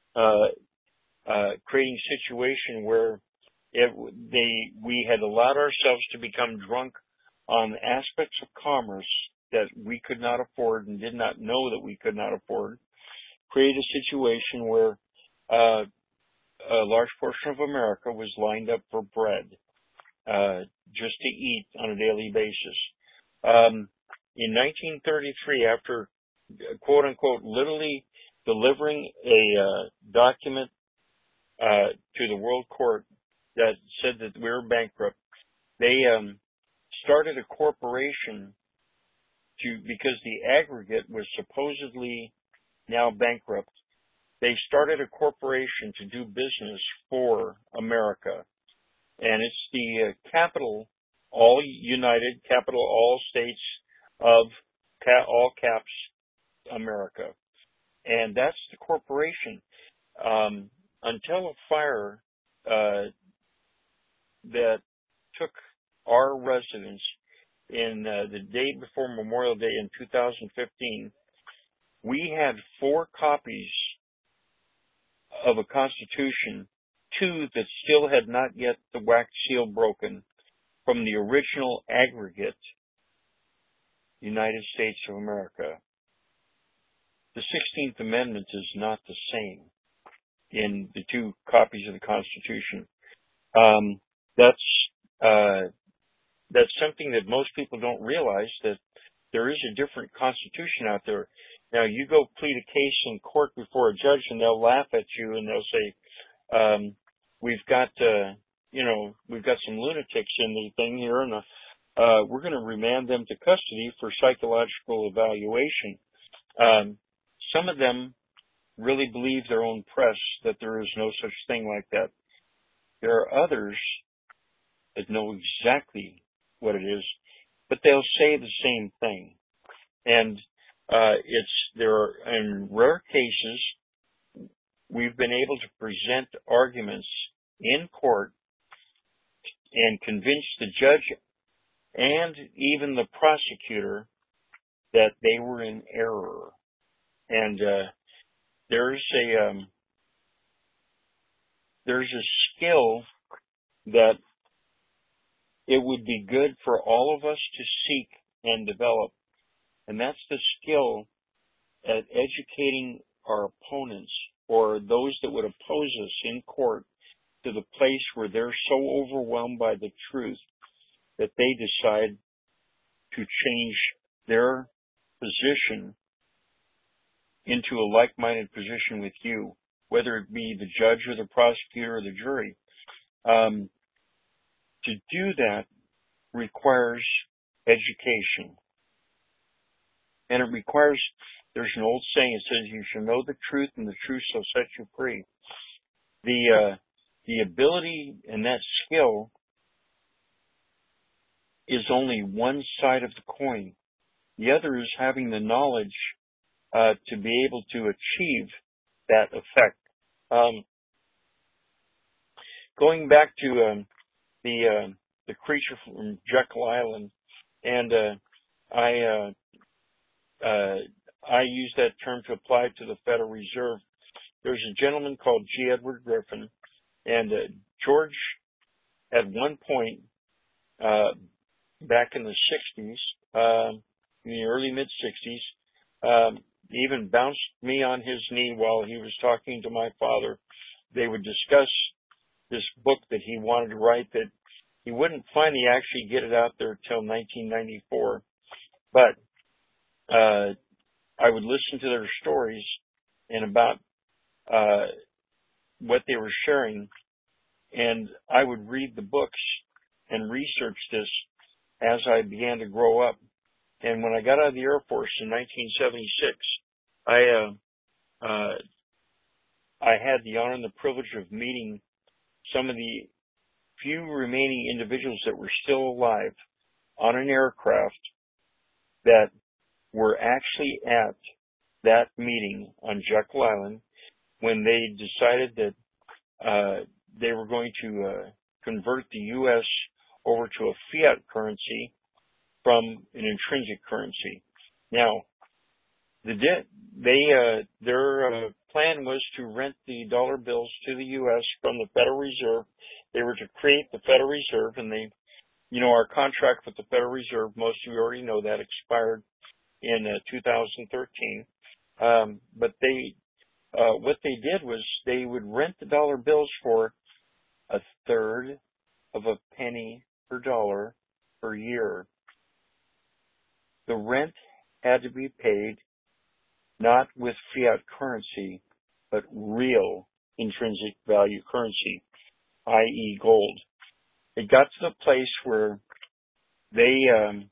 uh, uh, creating a situation where it, they we had allowed ourselves to become drunk on aspects of commerce that we could not afford and did not know that we could not afford. Create a situation where uh, a large portion of America was lined up for bread, uh, just to eat on a daily basis. Um, in nineteen thirty-three, after quote unquote literally delivering a uh, document uh, to the World Court that said that we were bankrupt, they um, started a corporation to because the aggregate was supposedly now bankrupt. They started a corporation to do business for America, and it's the uh, capital, all united, capital all states of ca- all caps America. And that's the corporation. Um, until a fire uh, that took our residence in uh, the day before Memorial Day in two thousand fifteen, we had four copies of a Constitution, two that still had not yet the wax seal broken from the original aggregate United States of America. The sixteenth Amendment is not the same in the two copies of the Constitution. Um, that's uh, that's something that most people don't realize, that there is a different Constitution out there. Now, you go plead a case in court before a judge, and they'll laugh at you, and they'll say, um, "We've got, uh, you know, we've got some lunatics in the thing here, and uh, uh, we're going to remand them to custody for psychological evaluation." Um, some of them really believe their own press that there is no such thing like that. There are others that know exactly what it is, but they'll say the same thing. And uh, it's there are, in rare cases, we've been able to present arguments in court and convince the judge and even the prosecutor that they were in error. And uh, there's a um, there's a skill that it would be good for all of us to seek and develop, and that's the skill at educating our opponents or those that would oppose us in court to the place where they're so overwhelmed by the truth that they decide to change their position into a like-minded position with you, whether it be the judge or the prosecutor or the jury. Um, to do that requires education. And it requires, there's an old saying, it says, you shall know the truth and the truth shall set you free. The, uh, the ability and that skill is only one side of the coin. The other is having the knowledge uh, to be able to achieve that effect. Um, going back to um, the uh, the creature from Jekyll Island, and uh, I uh, uh, I use that term to apply to the Federal Reserve. There's a gentleman called G. Edward Griffin, and uh, George, at one point uh, back in the sixties, uh, in the early mid sixties, um, even bounced me on his knee while he was talking to my father. They would discuss this book that he wanted to write that he wouldn't finally actually get it out there till nineteen ninety-four. But uh, I would listen to their stories and about uh, what they were sharing, and I would read the books and research this as I began to grow up. And when I got out of the Air Force in nineteen seventy-six, I uh, uh, I had the honor and the privilege of meeting some of the few remaining individuals that were still alive on an aircraft that were actually at that meeting on Jekyll Island when they decided that uh, they were going to uh, convert the U S over to a fiat currency from an intrinsic currency. Now, the de- they uh, their uh, plan was to rent the dollar bills to the U S from the Federal Reserve. They were to create the Federal Reserve, and they, you know, our contract with the Federal Reserve, most of you already know that, expired in uh, two thousand thirteen. Um, but they, uh, what they did was they would rent the dollar bills for a third of a penny per dollar per year. The rent had to be paid not with fiat currency, but real intrinsic value currency, that is gold. It got to the place where they um,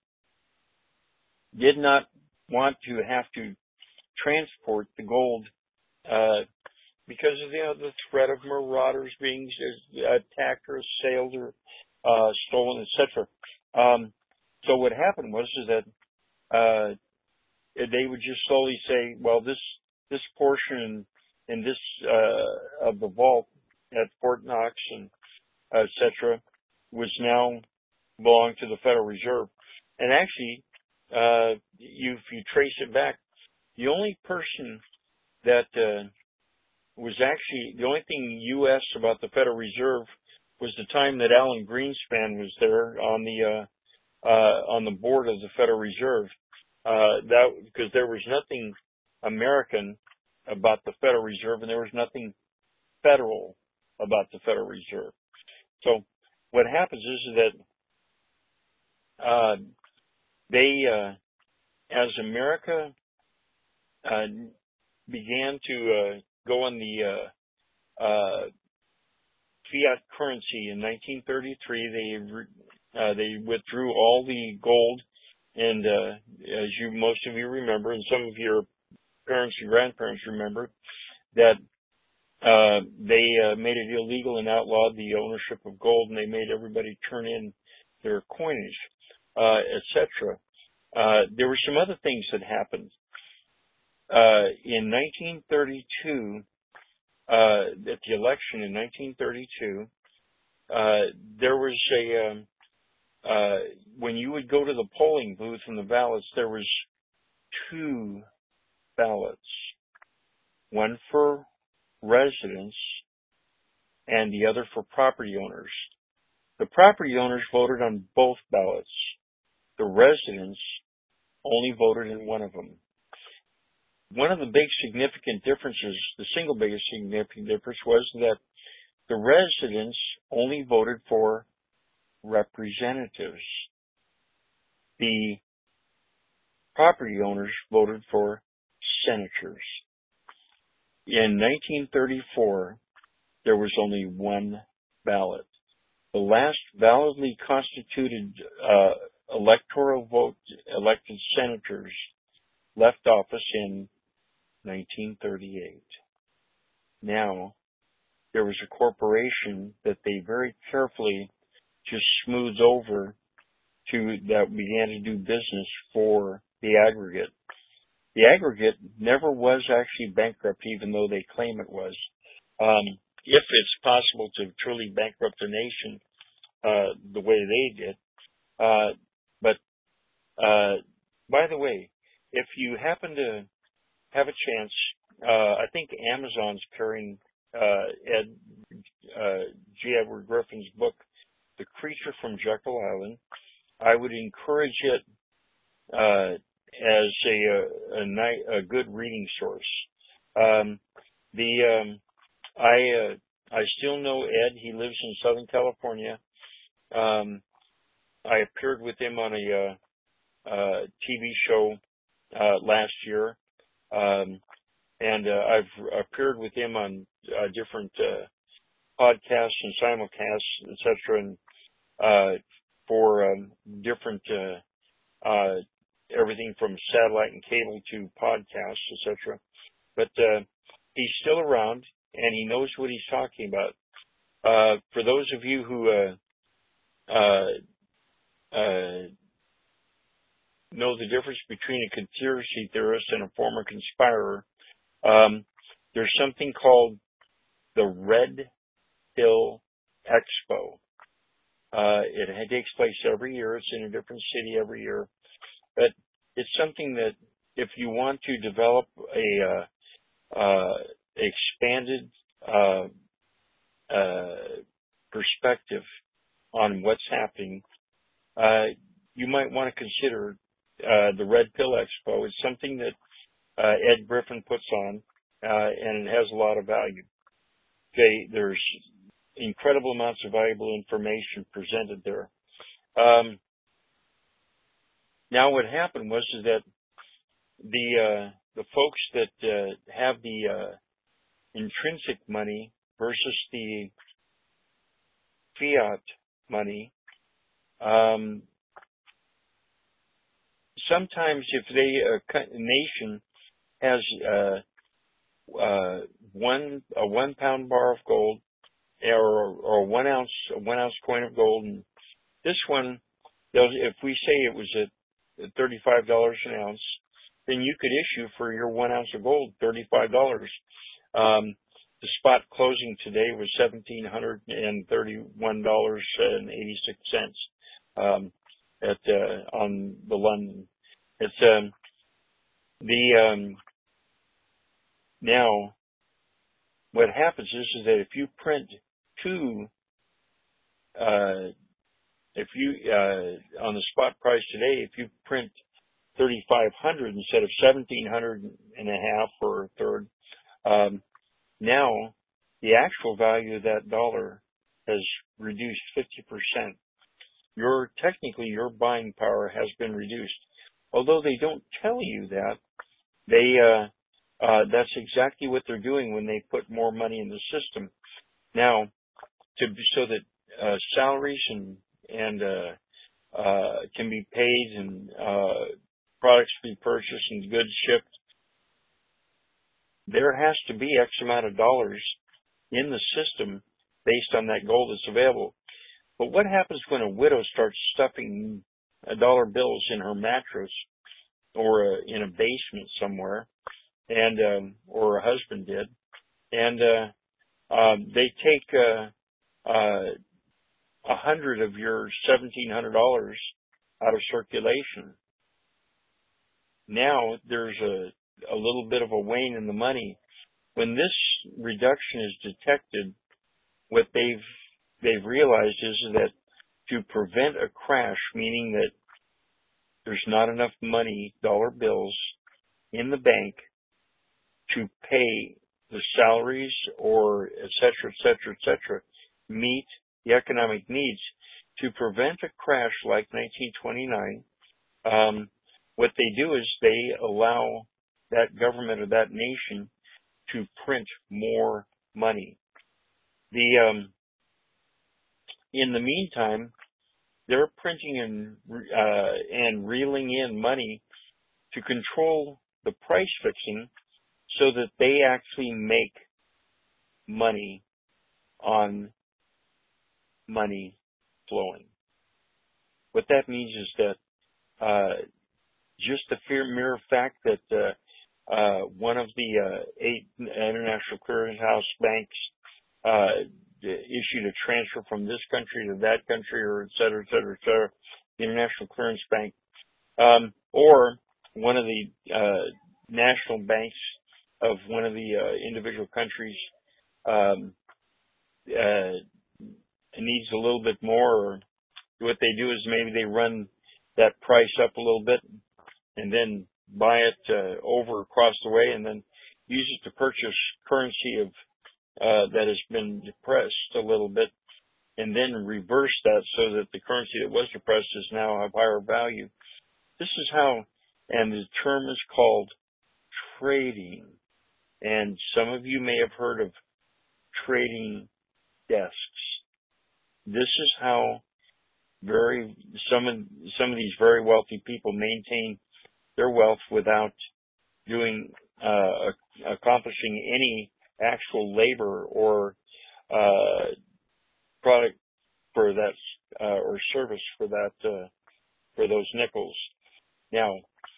did not want to have to transport the gold uh, because of you know, the threat of marauders being attacked or assailed or uh, stolen, et cetera. Um, so what happened was is that uh, they would just slowly say, well, this this portion in this uh, of the vault at Fort Knox and uh, et cetera was now belonged to the Federal Reserve. And actually, uh, you, if you trace it back, the only person that uh, was actually, the only thing U S about the Federal Reserve was the time that Alan Greenspan was there on the uh, uh, on the board of the Federal Reserve. Uh, that because there was nothing American about the Federal Reserve, and there was nothing federal about the Federal Reserve. So what happens is that uh, they, uh, as America uh, began to uh, go on the uh, uh, fiat currency in nineteen thirty-three, they uh, they withdrew all the gold. And uh, as you, most of you remember, and some of your parents and grandparents remember, that uh, they uh, made it illegal and outlawed the ownership of gold, and they made everybody turn in their coinage, uh, et cetera. Uh, there were some other things that happened. Uh, in nineteen thirty-two, uh, at the election in nineteen thirty-two, uh, there was a... Um, Uh, when you would go to the polling booth and the ballots, there was two ballots, one for residents and the other for property owners. The property owners voted on both ballots. The residents only voted in one of them. One of the big significant differences, the single biggest significant difference, was that the residents only voted for representatives. The property owners voted for senators. In nineteen thirty-four, there was only one ballot. The last validly constituted uh, electoral vote elected senators left office in nineteen thirty-eight. Now, there was a corporation that they very carefully just smooths over to that began to do business for the aggregate. The aggregate never was actually bankrupt, even though they claim it was. Um, if it's possible to truly bankrupt a nation uh, the way they did. Uh, but uh, by the way, if you happen to have a chance, uh, I think Amazon's carrying uh, Ed uh, G. Edward Griffin's book, The Creature from Jekyll Island. I would encourage it uh, as a a, a, night, a good reading source. Um, the um, I uh, I still know Ed. He lives in Southern California. Um, I appeared with him on a uh, uh, T V show uh, last year, um, and uh, I've appeared with him on uh, different uh, podcasts and simulcasts, et cetera, and uh, for um, different uh, uh, everything from satellite and cable to podcasts, et cetera. But uh, he's still around, and he knows what he's talking about. Uh, for those of you who uh, uh, uh, know the difference between a conspiracy theorist and a former conspirer, um, there's something called the Red Pill Expo. Uh, it takes place every year. It's in a different city every year. But it's something that if you want to develop a uh, uh, expanded uh, uh, perspective on what's happening, uh, you might want to consider uh, the Red Pill Expo. It's something that uh, Ed Griffin puts on, uh, and it has a lot of value. Okay, there's incredible amounts of valuable information presented there. Um, now, what happened was is that the uh, the folks that uh, have the uh, intrinsic money versus the fiat money, um, sometimes if they a nation has uh, uh, one a one pound bar of gold or or one ounce a one ounce coin of gold, and this one, if we say it was at thirty-five dollars an ounce, then you could issue for your one ounce of gold thirty-five dollars. Um, the spot closing today was one thousand seven hundred thirty-one dollars and eighty-six cents um, at uh, on the London. It's um, the um, now what happens is, is that if you print two, uh, if you uh, on the spot price today, if you print thirty-five hundred instead of seventeen hundred and a half or a third, um, now the actual value of that dollar has reduced fifty percent. Your technically your buying power has been reduced. Although they don't tell you that, they uh, uh, that's exactly what they're doing when they put more money in the system. Now, to so that uh, salaries and and uh, uh, can be paid and uh, products be purchased and goods shipped, there has to be X amount of dollars in the system based on that gold that's available. But what happens when a widow starts stuffing dollar bills in her mattress or uh, in a basement somewhere, and um, or her husband did, and uh, um, they take uh, uh, a hundred of your seventeen hundred dollars out of circulation? Now there's a, a little bit of a wane in the money. When this reduction is detected, what they've they've realized is that to prevent a crash, meaning that there's not enough money, dollar bills, in the bank to pay the salaries or et cetera, et cetera, et cetera, meet the economic needs. To prevent a crash like nineteen twenty-nine, um, what they do is they allow that government or that nation to print more money. The um, in the meantime, they're printing and uh, and reeling in money to control the price fixing, so that they actually make money on money flowing. What that means is that uh, just the mere fact that uh, uh, one of the uh, eight international clearinghouse banks uh, issued a transfer from this country to that country, or et cetera, et cetera, et cetera, the International Clearance Bank, um, or one of the uh, national banks of one of the uh, individual countries um, uh, needs a little bit more, or what they do is maybe they run that price up a little bit and then buy it uh, over across the way and then use it to purchase currency of uh, that has been depressed a little bit. and then reverse that so that the currency that was depressed is now of higher value. This is how, and the term is called trading. And some of you may have heard of trading desks. This is how very some of some of these very wealthy people maintain their wealth without doing uh, accomplishing any actual labor or uh, product for that uh, or service for that uh, for those nickels. Now,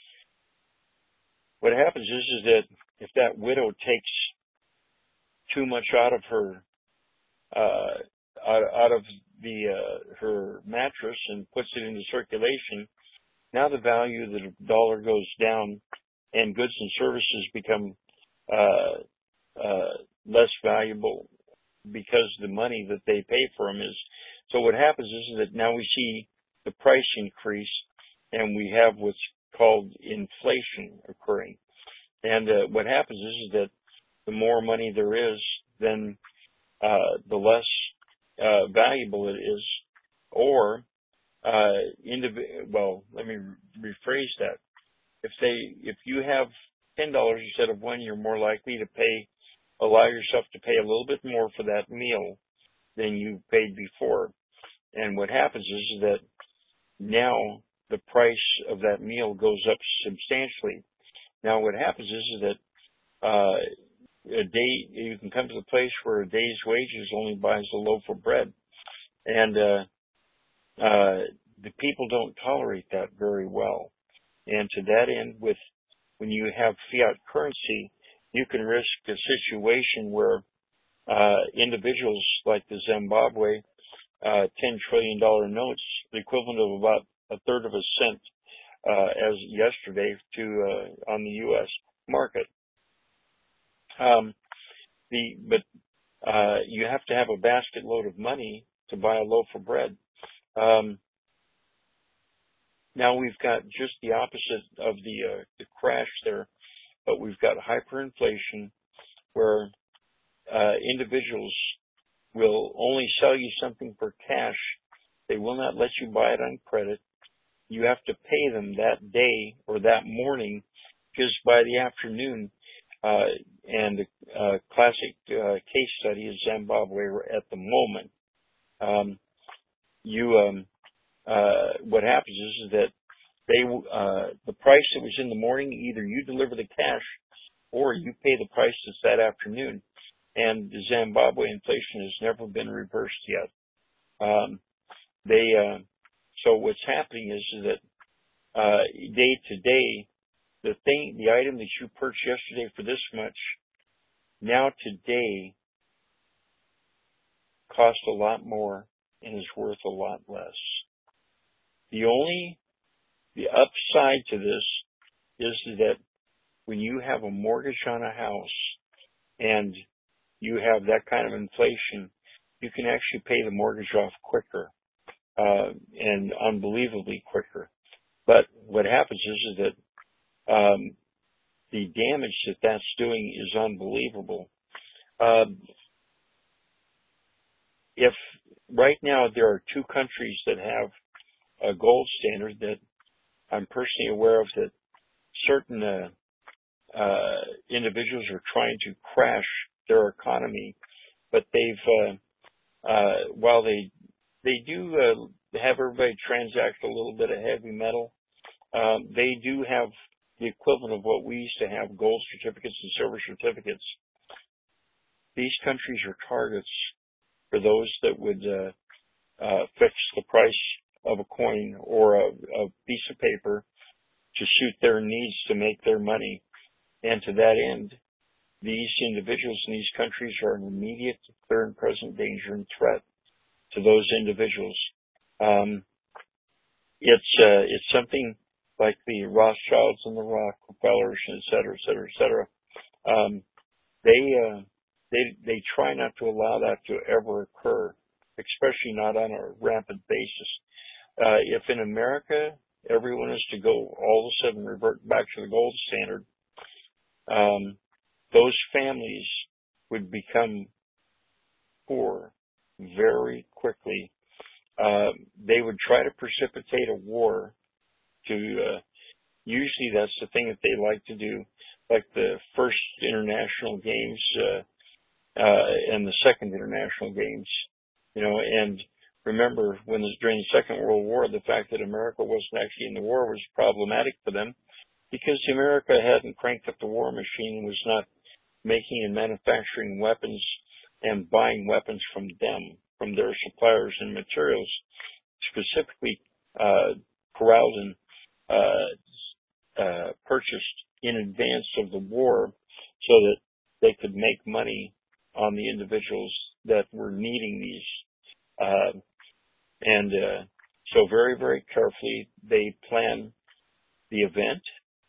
what happens is is that if that widow takes too much out of her uh, out, out of the uh, her mattress and puts it into circulation, now the value of the dollar goes down, and goods and services become uh, uh, less valuable because the money that they pay for them is. So what happens is that now we see the price increase, and we have what's called inflation occurring. And uh, what happens is, is that the more money there is, then uh, the less uh, valuable it is. Or, uh, indiv- well, let me rephrase that. If they, if you have ten dollars instead of one, you're more likely to pay, allow yourself to pay a little bit more for that meal than you paid before. And what happens is, is that now the price of that meal goes up substantially. Now what happens is, is that uh, a day, you can come to the place where a day's wages only buys a loaf of bread. And uh, uh, the people don't tolerate that very well. And to that end, with when you have fiat currency, you can risk a situation where uh, individuals like the Zimbabwe uh, ten trillion dollars notes, the equivalent of about a third of a cent uh, as yesterday to uh, on the U S market. Um, the but uh, you have to have a basket load of money to buy a loaf of bread. Um, now we've got just the opposite of the uh, the crash there, but we've got hyperinflation where uh, individuals will only sell you something for cash. They will not let you buy it on credit. You have to pay them that day or that morning, because by the afternoon, uh, and the uh, classic uh, case study is Zimbabwe at the moment. Um, you, um, uh, what happens is, is that they, uh, the price that was in the morning, either you deliver the cash or you pay the price that's that afternoon. And the Zimbabwe inflation has never been reversed yet. Um, they, uh, so what's happening is, is that uh, day to day, the thing, the item that you purchased yesterday for this much, now today costs a lot more and is worth a lot less. The only, the upside to this is that when you have a mortgage on a house and you have that kind of inflation, you can actually pay the mortgage off quicker, uh, and unbelievably quicker. But what happens is, is that um, the damage that that's doing is unbelievable. Um, if right now there are two countries that have a gold standard that I'm personally aware of, that certain uh, uh, individuals are trying to crash their economy, but they've uh, uh, while they they do uh, have everybody transact a little bit of heavy metal, um, they do have the equivalent of what we used to have, gold certificates and silver certificates. These countries are targets for those that would uh, uh, fix the price of a coin or a, a piece of paper to suit their needs to make their money. And to that end, these individuals in these countries are an immediate, clear, and present danger and threat to those individuals. Um, it's uh, it's something like the Rothschilds and the Rockefellers, et cetera, et cetera, et cetera. Um, they uh, they they try not to allow that to ever occur, especially not on a rapid basis. Uh, if in America everyone is to go all of a sudden revert back to the gold standard, um, those families would become poor very quickly. Uh, they would try to precipitate a war to, uh, usually that's the thing that they like to do, like the first international games, uh, uh, and the second international games, you know, and remember when this, during the Second World War, the fact that America wasn't actually in the war was problematic for them because America hadn't cranked up the war machine and was not making and manufacturing weapons and buying weapons from them, from their suppliers and materials, specifically uh, corralled and uh, uh, purchased in advance of the war so that they could make money on the individuals that were needing these. Uh, and uh, so very, very carefully, they plan the event.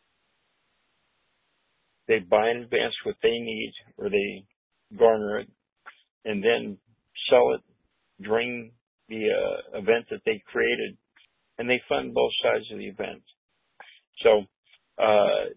They buy in advance what they need, or they garner it, and then sell it during the uh, event that they created, and they fund both sides of the event. So uh,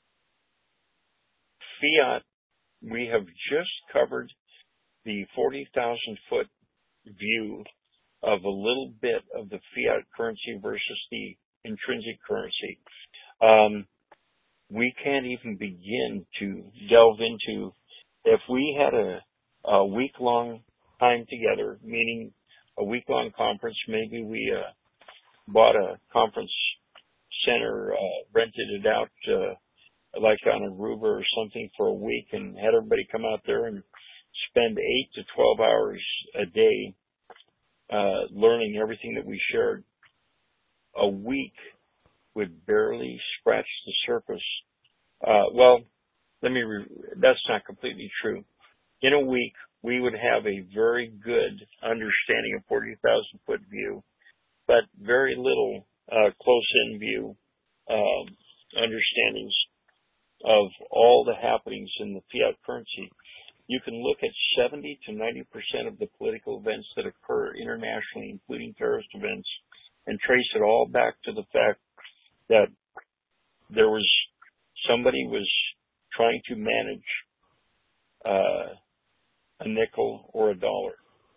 fiat, we have just covered the forty thousand foot view of a little bit of the fiat currency versus the intrinsic currency. Um, we can't even begin to delve into, if we had a, a week-long time together, meaning a week-long conference, maybe we uh, bought a conference center, uh, rented it out uh, like on Aruba or something for a week and had everybody come out there and spend eight to twelve hours a day uh, learning everything that we shared. A week would barely scratch the surface. Uh, well, let me, re- that's not completely true. In a week, we would have a very good understanding of forty thousand foot view, but very little uh, close-in view uh, understandings of all the happenings in the fiat currency. You can look at seventy to ninety percent of the political events that occur internationally, including terrorist events, and trace it all back to the fact that there was somebody was trying to manage uh, a nickel or a dollar.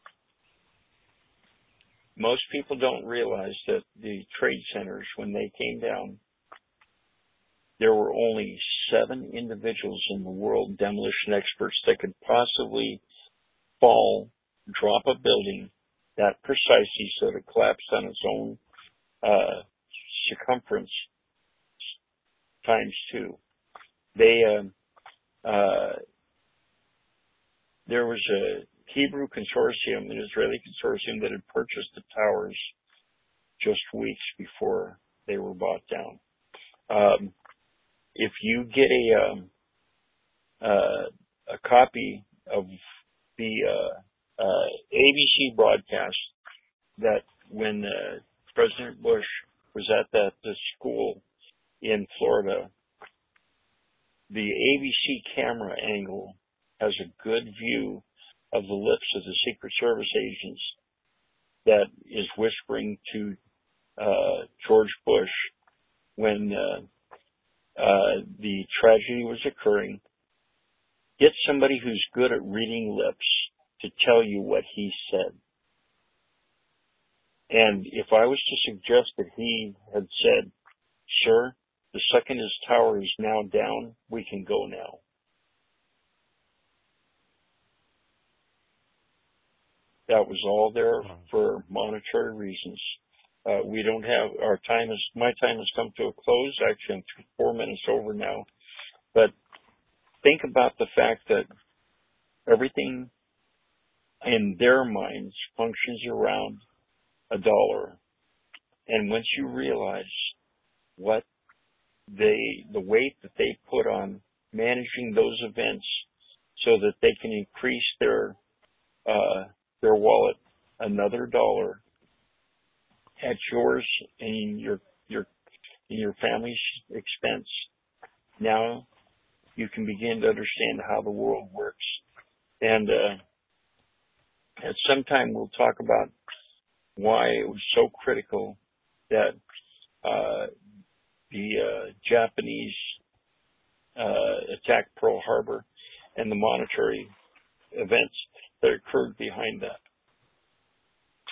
Most people don't realize that the trade centers, when they came down, there were only seven individuals in the world, demolition experts, that could possibly fall, drop a building that precisely so that it collapsed on its own uh, circumference times two. They, uh, uh, there was a Hebrew consortium, an Israeli consortium that had purchased the towers just weeks before they were bought down. Um, if you get a um, uh, a copy of the uh, uh, A B C broadcast that when uh, President Bush was at that the school in Florida, the A B C camera angle has a good view of the lips of the Secret Service agents that is whispering to uh, George Bush when uh, uh, the tragedy was occurring. Get somebody who's good at reading lips to tell you what he said. And if I was to suggest that he had said, "Sir, the second his tower is now down, we can go now," that was all there for monetary reasons. Uh, we don't have, our time is, my time has come to a close. Actually, I'm four minutes over now. But think about the fact that everything in their minds functions around a dollar. And once you realize what they, the weight that they put on managing those events so that they can increase their, uh, their wallet another dollar at yours and your your in your family's expense, now you can begin to understand how the world works. And uh, at some time we'll talk about why it was so critical that uh, the uh, Japanese uh, attacked Pearl Harbor and the monetary events that occurred behind that.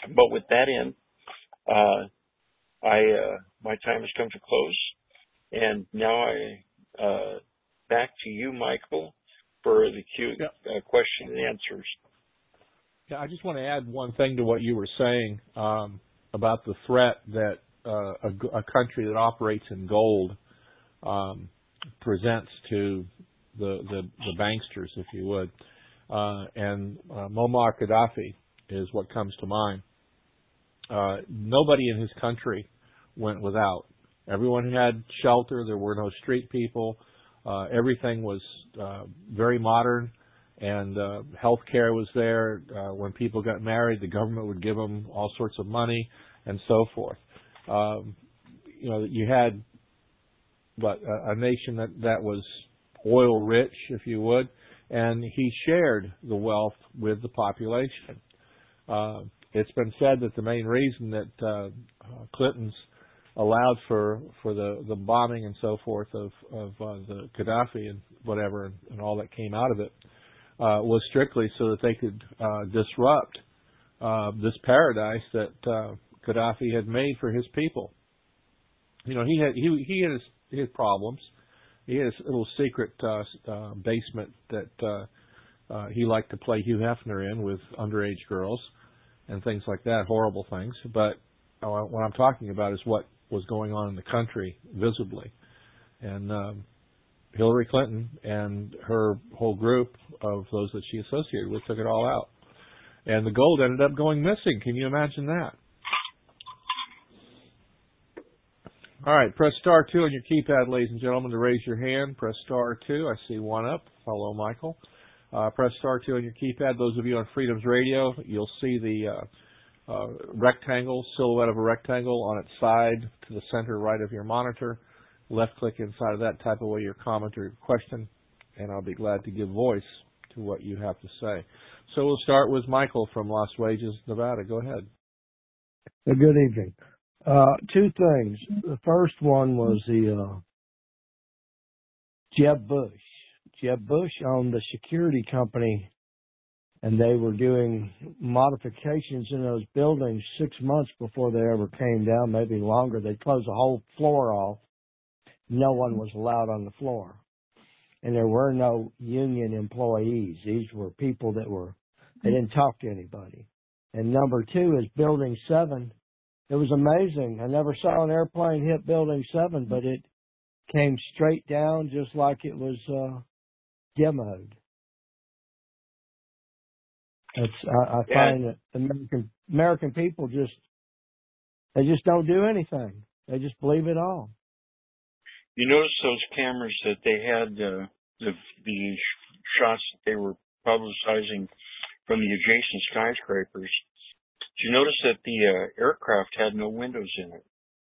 But with that in, uh, I uh, my time has come to close, and now I uh, back to you, Michael, for the Q, Yeah. uh, question and answers. Yeah, I just want to add one thing to what you were saying um, about the threat that uh, a, a country that operates in gold um, presents to the, the the banksters, if you would. Uh, and uh, Muammar Gaddafi is what comes to mind. Uh, nobody in his country went without. Everyone had shelter. There were no street people. Uh, everything was uh, very modern, and uh, health care was there. Uh, when people got married, the government would give them all sorts of money and so forth. Um, you know, you had but a, a nation that, that was oil rich, if you would, and he shared the wealth with the population. Uh, it's been said that the main reason that uh, uh, Clinton's allowed for for the, the bombing and so forth of of uh, the Gaddafi and whatever and, and all that came out of it uh, was strictly so that they could uh, disrupt uh, this paradise that uh, Gaddafi had made for his people. You know, he had he he had his, his problems. He had his little secret uh, uh, basement that uh, uh, he liked to play Hugh Hefner in with underage girls and things like that, horrible things. But uh, what I'm talking about is what was going on in the country visibly. And um, Hillary Clinton and her whole group of those that she associated with took it all out. And the gold ended up going missing. Can you imagine that? All right, press star two on your keypad, ladies and gentlemen, to raise your hand. Press star two. I see one up. Hello, Michael. Uh, press star two on your keypad. Those of you on Freedoms Radio, you'll see the uh, uh, rectangle, silhouette of a rectangle on its side to the center right of your monitor. Left-click inside of that, type away your comment or your question, and I'll be glad to give voice to what you have to say. So we'll start with Michael from Las Vegas, Nevada. Go ahead. Good evening. Uh, two things. The first one was the uh, Jeb Bush. Jeb Bush owned a security company, and they were doing modifications in those buildings six months before they ever came down, maybe longer. They closed the whole floor off. No one was allowed on the floor. And there were no union employees. These were people that were, they didn't talk to anybody. And number two is Building seven. It was amazing. I never saw an airplane hit Building seven, but it came straight down just like it was uh, demoed. It's, I, I Yeah. find that American American people just they just don't do anything. They just believe it all. You notice those cameras that they had, uh, the the sh- shots that they were publicizing from the adjacent skyscrapers. Did you notice that the uh, aircraft had no windows in it?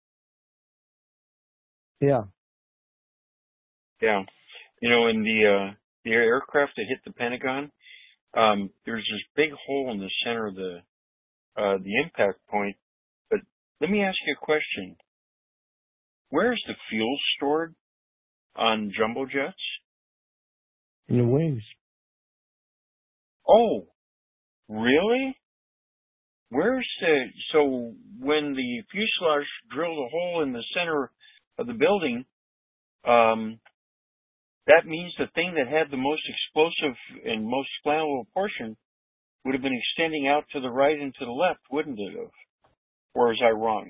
Yeah. Yeah. You know, in the uh, the aircraft that hit the Pentagon, um, there's this big hole in the center of the uh, the impact point. But let me ask you a question. Where is the fuel stored on jumbo jets? In the wings. Oh, really? Where's the, so when the fuselage drilled a hole in the center of the building, um, that means the thing that had the most explosive and most flammable portion would have been extending out to the right and to the left, wouldn't it have? Or was I wrong?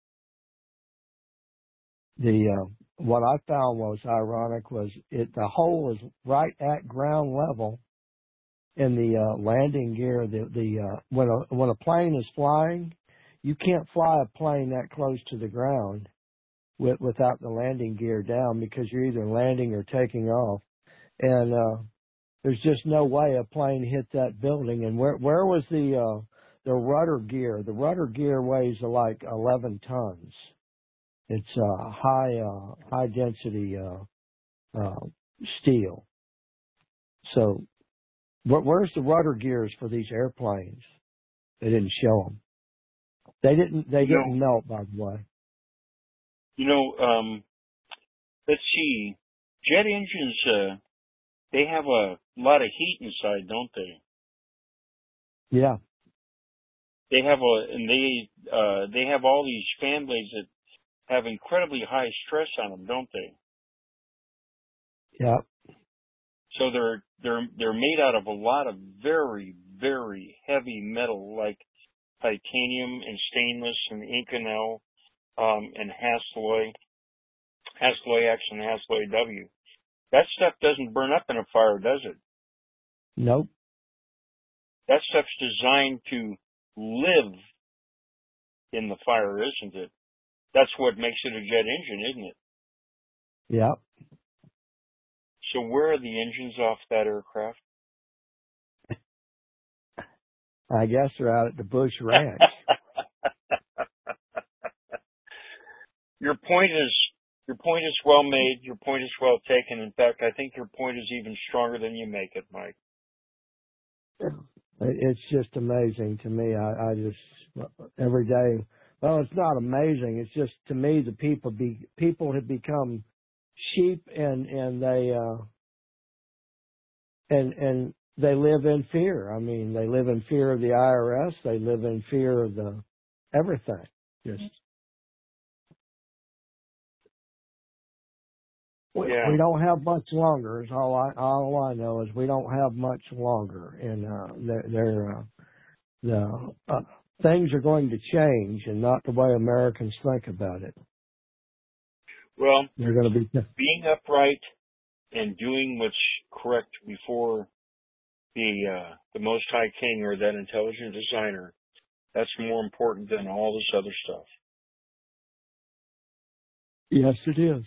The uh, what I found was ironic was it the hole was right at ground level in the uh, landing gear. The the uh, when a when a plane is flying, you can't fly a plane that close to the ground with, without the landing gear down because you're either landing or taking off, and uh, there's just no way a plane hit that building. And where where was the uh, the rudder gear? The rudder gear weighs like eleven tons. It's uh, high uh, high density uh, uh, steel. So where, where's the rudder gears for these airplanes? They didn't show them. They didn't. They You didn't know, melt, by the way. you know, um, let's see. Jet engines, uh, they have a lot of heat inside, don't they? Yeah. they have a, and they, uh, they have all these fan blades that have incredibly high stress on them, don't they? Yeah. So they're, they're, they're made out of a lot of very, very heavy metal, like titanium and stainless and Inconel, um, and Hastelloy, Hastelloy X and Hastelloy W. That stuff doesn't burn up in a fire, does it? Nope. That stuff's designed to live in the fire, isn't it? That's what makes it a jet engine, isn't it? Yeah. So where are the engines off that aircraft? I guess they're out at the Bush Ranch. Your point is your point is well made. Your point is well taken. In fact, I think your point is even stronger than you make it, Mike. It's just amazing to me. I, I just every day. Well, it's not amazing. It's just to me the people be people have become sheep and and they uh, and and they live in fear. I mean, they live in fear of the I R S. They live in fear of the everything. Just we, yeah. we don't have much longer. Is all I all I know is we don't have much longer, and uh, they're, they're uh, the uh, things are going to change, and not the way Americans think about it. Well, they're going to be being upright and doing what's correct before the uh, the Most High King or that intelligent designer. That's more important than all this other stuff. Yes, it is.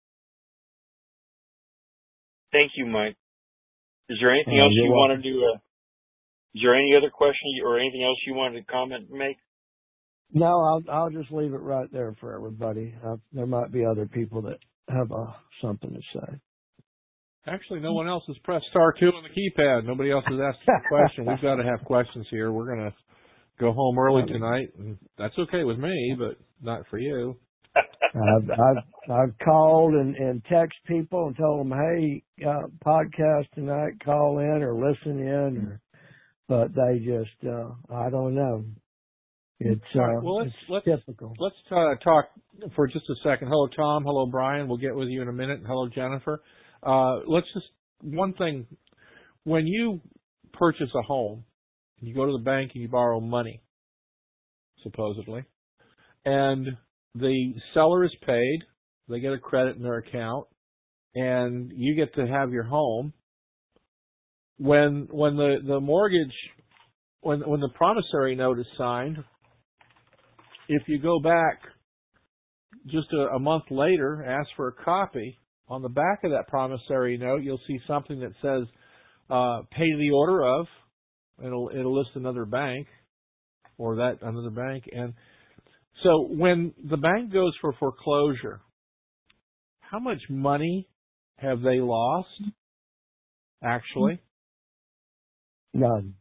Thank you, Mike. Is there anything uh, else you welcome. wanted to? Uh, is there any other question or anything else you wanted to comment and make? No, I'll I'll just leave it right there for everybody. Uh, there might be other people that have uh, something to say. Actually, no one else has pressed star two on the keypad. Nobody else has asked a question. We've got to have questions here. We're going to go home early tonight, and that's okay with me, but not for you. I've, I've I've called and, and text people and told them, hey, uh, podcast tonight, call in or listen in, or, but they just, uh, I don't know. It's, uh, right, well, let's, it's let's, typical. Let's uh, talk for just a second. Hello, Tom. Hello, Brian. We'll get with you in a minute. Hello, Jennifer. Uh, let's just, one thing, when you purchase a home, you go to the bank and you borrow money, supposedly, and the seller is paid, they get a credit in their account, and you get to have your home. When when the, the mortgage, when when the promissory note is signed, if you go back just a, a month later, ask for a copy, on the back of that promissory note, you'll see something that says, uh, pay the order of, it'll, it'll list another bank, or that another bank. And so when the bank goes for foreclosure, how much money have they lost, actually? None.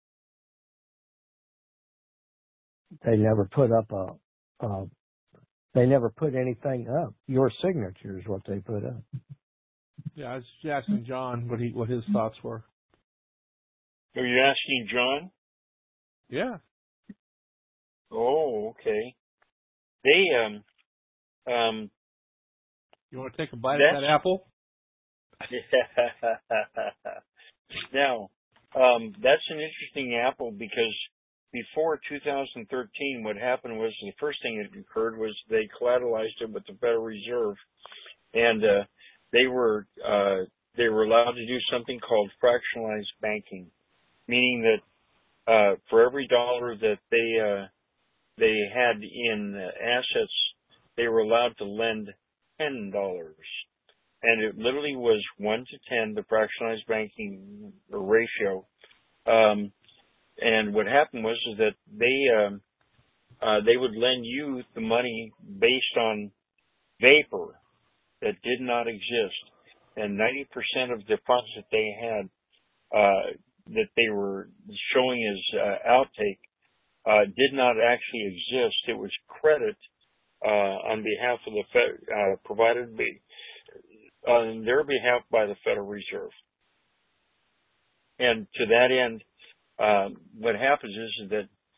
They never put up a, a They never put anything up. Your signature is what they put up. Yeah, I was just asking John what he what his thoughts were. Are you asking John? Yeah. Oh, okay. They um um. You want to take a bite of that apple? Now, um, that's an interesting apple because before two thousand thirteen, what happened was the first thing that occurred was they collateralized it with the Federal Reserve, and uh, they were uh, they were allowed to do something called fractionalized banking, meaning that uh, for every dollar that they uh, they had in uh, assets, they were allowed to lend ten dollars, and it literally was one to ten, the fractionalized banking ratio. Um, And what happened was is that they um, uh, they would lend you the money based on vapor that did not exist, and ninety percent of the funds that they had uh, that they were showing as uh, outtake uh, did not actually exist. It was credit uh, on behalf of the Fed, uh, provided by, on their behalf by the Federal Reserve, and to that end. Um, what happens is that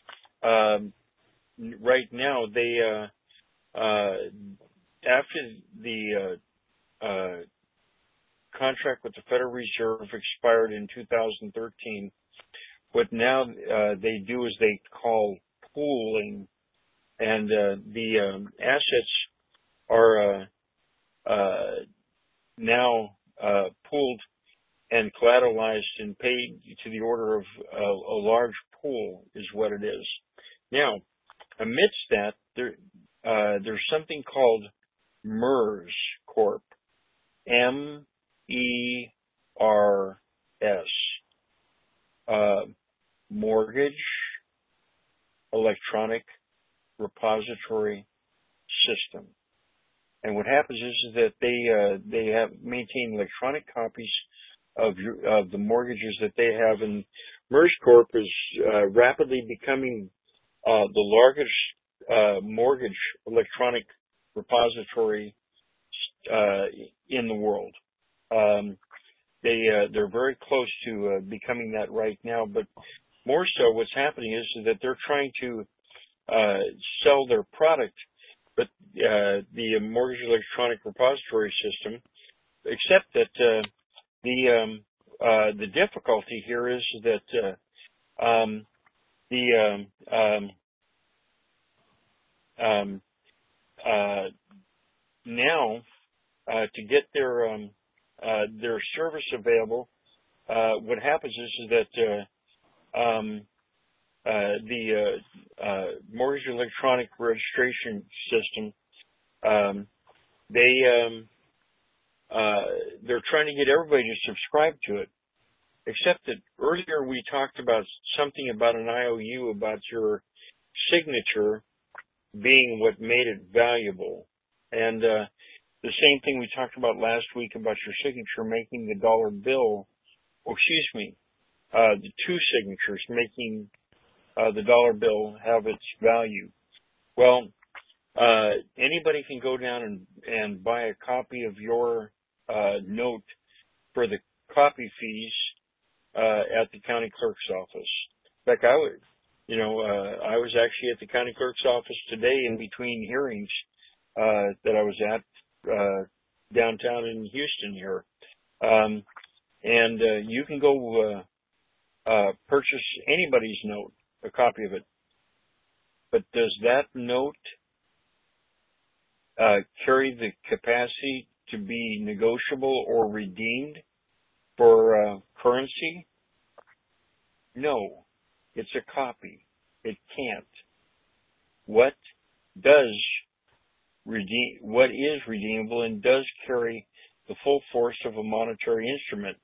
um, right now they uh, uh, after the uh, uh, contract with the Federal Reserve expired in two thousand thirteen, what now uh, they do is they call pooling, and uh, the um, assets are uh, uh, now uh, pooled and collateralized and paid to the order of a, a large pool is what it is. Now, amidst that, there uh, there's something called MERS Corp, M E R S, uh, Mortgage Electronic Repository System. And what happens is, is that they uh, they have maintain electronic copies of your, of the mortgages that they have, and MERS Corp is uh, rapidly becoming uh, the largest uh, mortgage electronic repository uh, in the world. Um, they uh, they're very close to uh, becoming that right now, but more so, what's happening is, is that they're trying to uh, sell their product, but uh, the mortgage electronic repository system, except that uh, the um, uh, the difficulty here is that uh, um, the um, um, um, uh, now uh, to get their um, uh, their service available, uh, what happens is, is that uh, um, uh, the uh, uh, mortgage electronic registration system, um, they um, uh, they're trying to get everybody to subscribe to it. Except that earlier we talked about something about an I O U, about your signature being what made it valuable. And uh, the same thing we talked about last week about your signature making the dollar bill, or excuse me, uh, the two signatures making uh, the dollar bill have its value. Well, uh, anybody can go down and, and buy a copy of your uh, note for the copy fees Uh, at the county clerk's office. In fact, I would, you know, uh, I was actually at the county clerk's office today in between hearings uh, that I was at uh, downtown in Houston here, um, and uh, you can go uh, uh, purchase anybody's note, a copy of it. But does that note uh, carry the capacity to be negotiable or redeemed for uh, currency? No, it's a copy. It can't. What does redeem? What is redeemable and does carry the full force of a monetary instrument?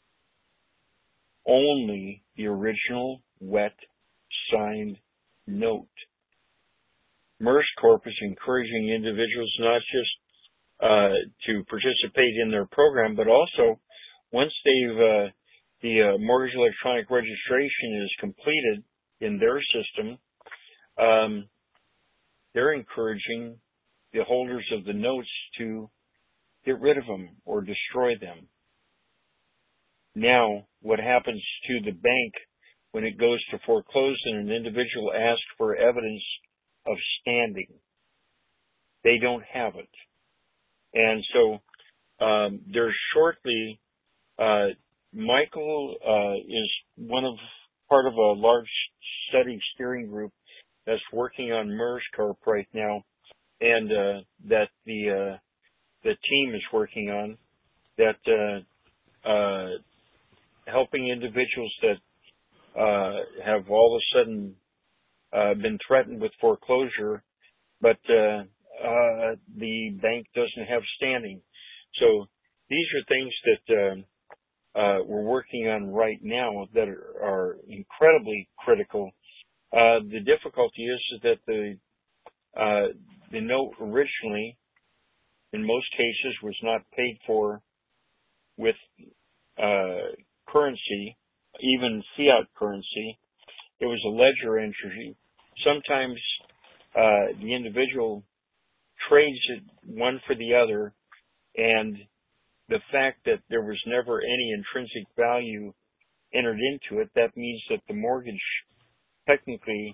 Only the original wet signed note. MERS Corp is encouraging individuals not just uh, to participate in their program, but also once they've, uh, the uh, mortgage electronic registration is completed in their system, um, they're encouraging the holders of the notes to get rid of them or destroy them. Now, what happens to the bank when it goes to foreclose and an individual asks for evidence of standing? They don't have it. And so um, there's shortly Uh, Michael uh, is one of part of a large study steering group that's working on MERS Corp right now, and uh, that the uh, the team is working on that uh, uh, helping individuals that uh, have all of a sudden uh, been threatened with foreclosure, but uh, uh, the bank doesn't have standing. So these are things that uh, Uh, we're working on right now that are, are incredibly critical. Uh, the difficulty is, is that the uh, the note originally, in most cases, was not paid for with uh, currency, even fiat currency. It was a ledger entry. Sometimes uh, the individual trades it one for the other, and the fact that there was never any intrinsic value entered into it, that means that the mortgage technically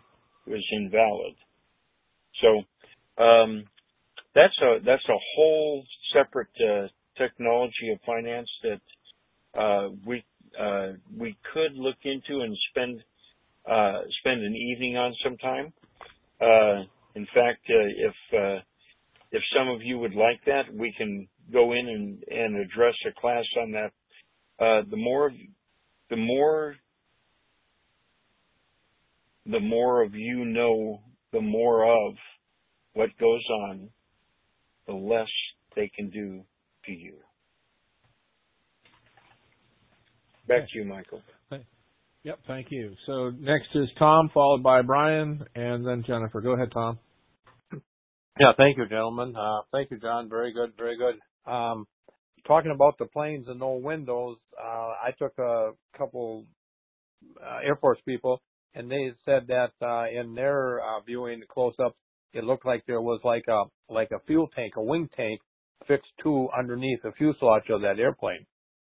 was invalid. So um, that's a that's a whole separate uh, technology of finance that uh, we uh, we could look into and spend uh, spend an evening on sometime. Uh, in fact, uh, if uh, if some of you would like that, we can go in and, and address a class on that. Uh, the more the more the more of you know, the more of what goes on, the less they can do to you. Back to you, Michael. Yep, thank you. So next is Tom, followed by Brian, and then Jennifer. Go ahead, Tom. Yeah, thank you, gentlemen. Uh, thank you, John. Very good, very good. Um, talking about the planes and no windows, uh, I took a couple uh, Air Force people, and they said that uh, in their uh, viewing close-up, it looked like there was like a like a fuel tank, a wing tank, fixed to underneath the fuselage of that airplane.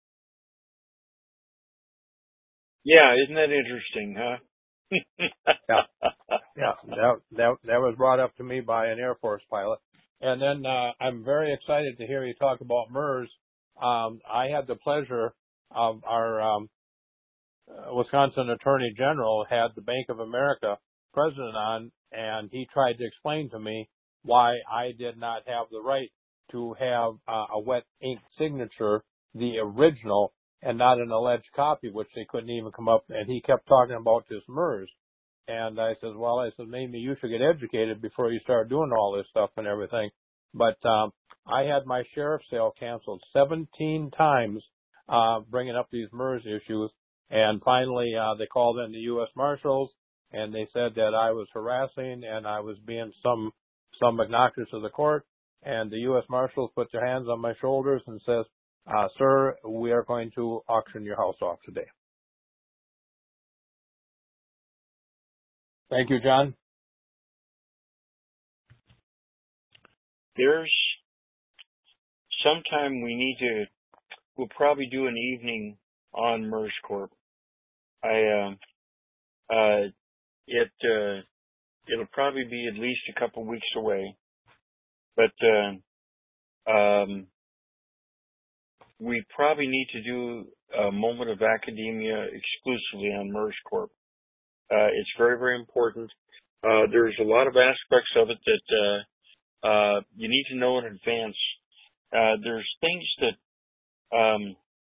Yeah, isn't that interesting, huh? yeah, yeah, that that that was brought up to me by an Air Force pilot. And then uh, I'm very excited to hear you talk about M E R S. Um, I had the pleasure of our um, uh, Wisconsin Attorney General had the Bank of America president on, and he tried to explain to me why I did not have the right to have uh, a wet ink signature, the original, and not an alleged copy, which they couldn't even come up. And he kept talking about this M E R S. And I said, well, I said, maybe you should get educated before you start doing all this stuff and everything. But um, I had my sheriff's sale canceled seventeen times, uh, bringing up these M E R S issues. And finally, uh, they called in the U S Marshals, and they said that I was harassing and I was being some some obnoxious to the court. And the U S Marshals put their hands on my shoulders and says, uh, sir, we are going to auction your house off today. Thank you, John. There's sometime we need to, we'll probably do an evening on MERS Corp. I, um, uh, it, uh, it'll probably be at least a couple weeks away, but, uh, um, we probably need to do a moment of academia exclusively on MERS Corp. Uh, it's very, very important. Uh, there's a lot of aspects of it that, uh, uh, you need to know in advance. Uh, there's things that, um,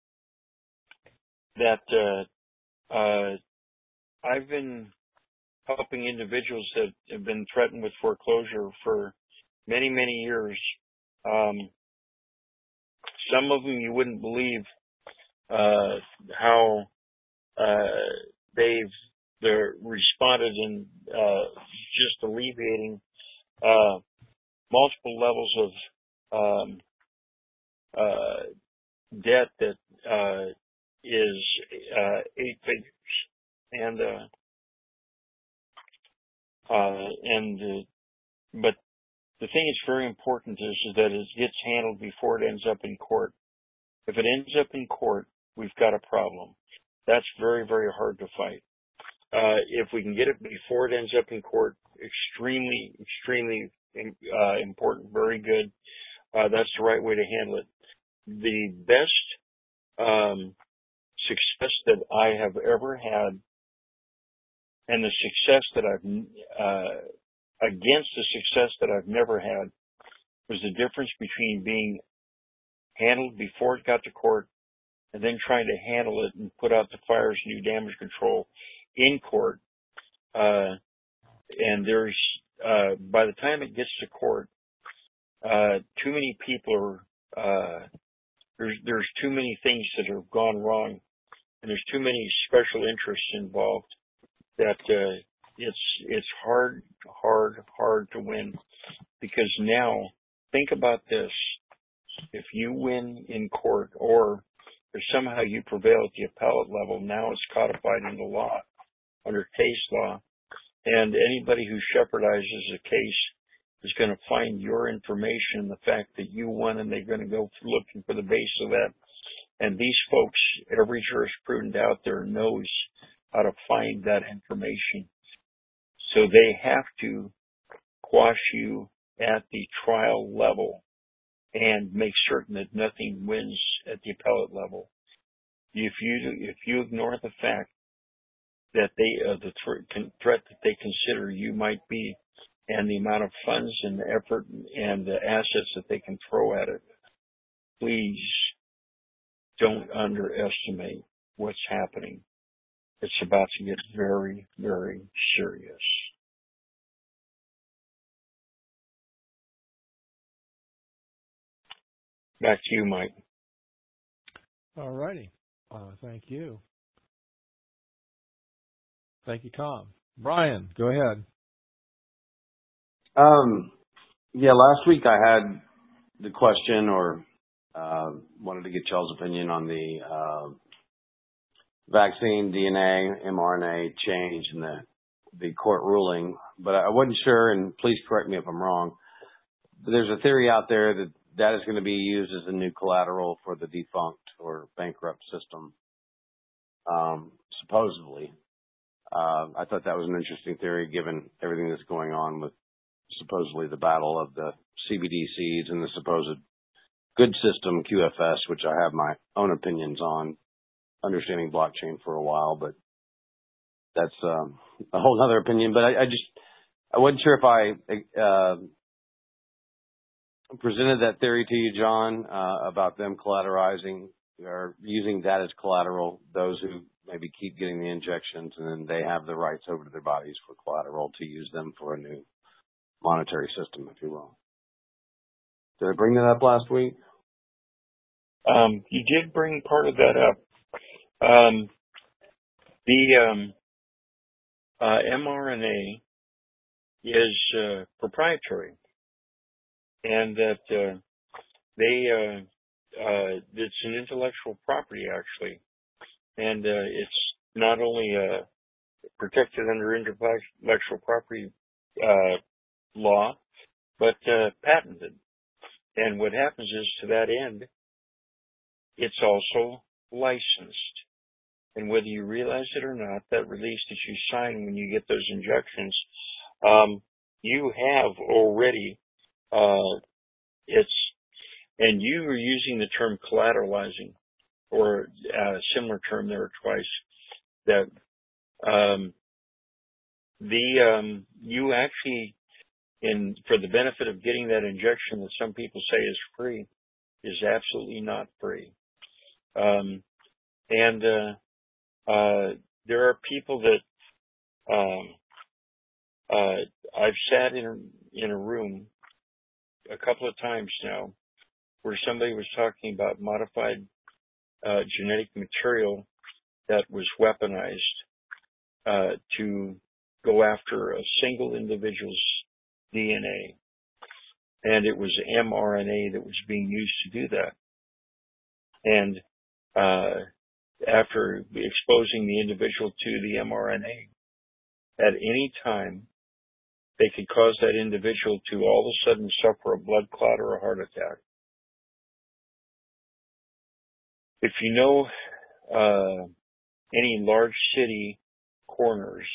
that, uh, uh, I've been helping individuals that have been threatened with foreclosure for many, many years. Um, some of them you wouldn't believe, uh, how, uh, they've, they're responded in, uh, just alleviating, uh, multiple levels of, um, uh, debt that, uh, is, uh, eight figures. And, uh, uh, and, uh, but the thing that's very important is, is that it gets handled before it ends up in court. If it ends up in court, we've got a problem. That's very, very hard to fight. Uh, if we can get it before it ends up in court, extremely, extremely uh, important, very good. Uh, that's the right way to handle it. The best um, success that I have ever had, and the success that I've uh, against the success that I've never had, was the difference between being handled before it got to court and then trying to handle it and put out the fires and do damage control in court. Uh, and there's, uh, by the time it gets to court, uh, too many people are, uh, there's, there's too many things that have gone wrong, and there's too many special interests involved that, uh, it's, it's hard, hard, hard to win. Because now, think about this. If you win in court, or if somehow you prevail at the appellate level, now it's codified into law, under case law, and anybody who shepherdizes a case is going to find your information, the fact that you won, and they're going to go looking for the base of that. And these folks, every jurisprudent out there knows how to find that information. So they have to quash you at the trial level and make certain that nothing wins at the appellate level. If you if you ignore the fact that they uh, the th- threat that they consider you might be, and the amount of funds and the effort and the assets that they can throw at it, please don't underestimate what's happening. It's about to get very, very serious. Back to you, Mike. All righty. Uh, thank you. Thank you, Tom. Brian, go ahead. Um, yeah, last week I had the question, or uh, wanted to get y'all's opinion on the uh, vaccine D N A, mRNA change in the, the court ruling, but I wasn't sure, and please correct me if I'm wrong. But there's a theory out there that that is going to be used as a new collateral for the defunct or bankrupt system, um, supposedly. Uh, I thought that was an interesting theory given everything that's going on with supposedly the battle of the C B D Cs and the supposed good system Q F S, which I have my own opinions on, understanding blockchain for a while, but that's um, a whole other opinion. But I, I just, I wasn't sure if I uh, presented that theory to you, John, uh, about them collateralizing or using that as collateral, those who maybe keep getting the injections, and then they have the rights over to their bodies for collateral to use them for a new monetary system, if you will. Did I bring that up last week? Um, you did bring part of that up. Um, the um, uh, mRNA is uh, proprietary, and that uh, they uh, uh, it's an intellectual property actually, and uh, it's not only uh, protected under intellectual property uh, law, but uh, patented. And what happens is, to that end, it's also licensed. And whether you realize it or not, that release that you sign when you get those injections, um, you have already, uh, it's, and you are using the term collateralizing, or a similar term there twice, that um, the um, you actually, in for the benefit of getting that injection that some people say is free, is absolutely not free. Um, and uh, uh, there are people that um, uh, I've sat in a, in a room a couple of times now where somebody was talking about modified uh, genetic material that was weaponized uh, to go after a single individual's D N A. And it was mRNA that was being used to do that. And uh, after exposing the individual to the mRNA, at any time, they could cause that individual to all of a sudden suffer a blood clot or a heart attack. If you know uh, any large city coroners,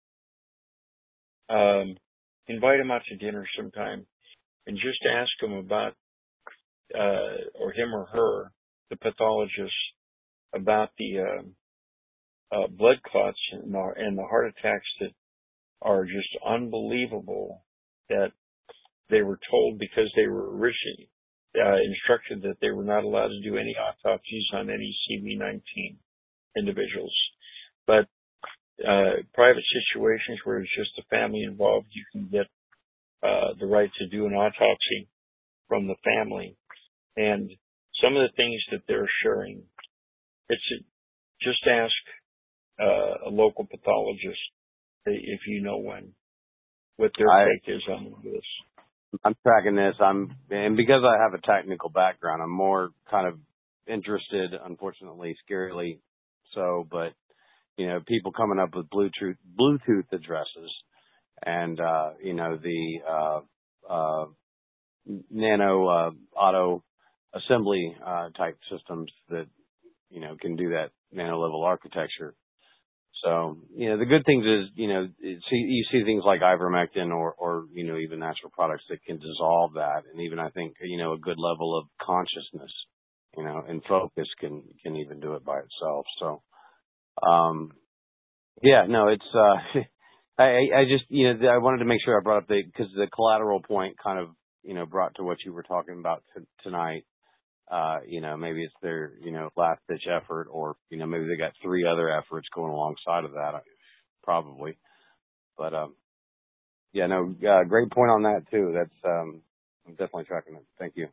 um, invite them out to dinner sometime and just ask them about, uh, or him or her, the pathologist, about the uh, uh, blood clots and the, and the heart attacks that are just unbelievable, that they were told because they were originally uh, instructed that they were not allowed to do any autopsies on any C B nineteen individuals. But uh, private situations where it's just the family involved, you can get uh, the right to do an autopsy from the family. And some of the things that they're sharing, it's just ask uh, a local pathologist if you know when, what their I, take is on this. I'm tracking this. I'm, and because I have a technical background, I'm more kind of interested, unfortunately, scarily so, but, you know, people coming up with Bluetooth, Bluetooth addresses and, uh, you know, the, uh, uh, nano, uh, auto assembly, uh, type systems that, you know, can do that nano level architecture. So, you know, the good things is, you know, it, see, you see things like ivermectin or, or, you know, even natural products that can dissolve that. And even I think, you know, a good level of consciousness, you know, and focus can, can even do it by itself. So, um, yeah, no, it's, uh, I, I just, you know, I wanted to make sure I brought up the, because the collateral point kind of, you know, brought to what you were talking about t- tonight. Uh, you know, maybe it's their, you know, last ditch effort, or, you know, maybe they got three other efforts going alongside of that, probably. But, um, yeah, no, uh, great point on that too. That's, um, I'm definitely tracking it. Thank you.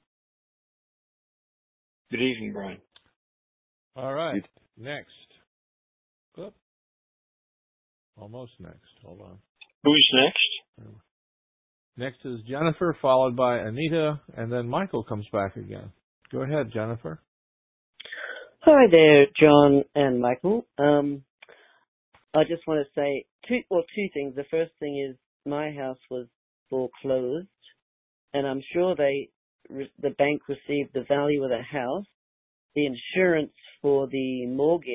Good evening, Brian. All right. Next. Oop. Almost next. Hold on. Who's next? Next is Jennifer, followed by Anita, and then Michael comes back again. Go ahead, Jennifer. Hi there, John and Michael. Um, I just want to say two, well, two things. The first thing is my house was foreclosed, and I'm sure they, the bank received the value of the house, the insurance for the mortgage,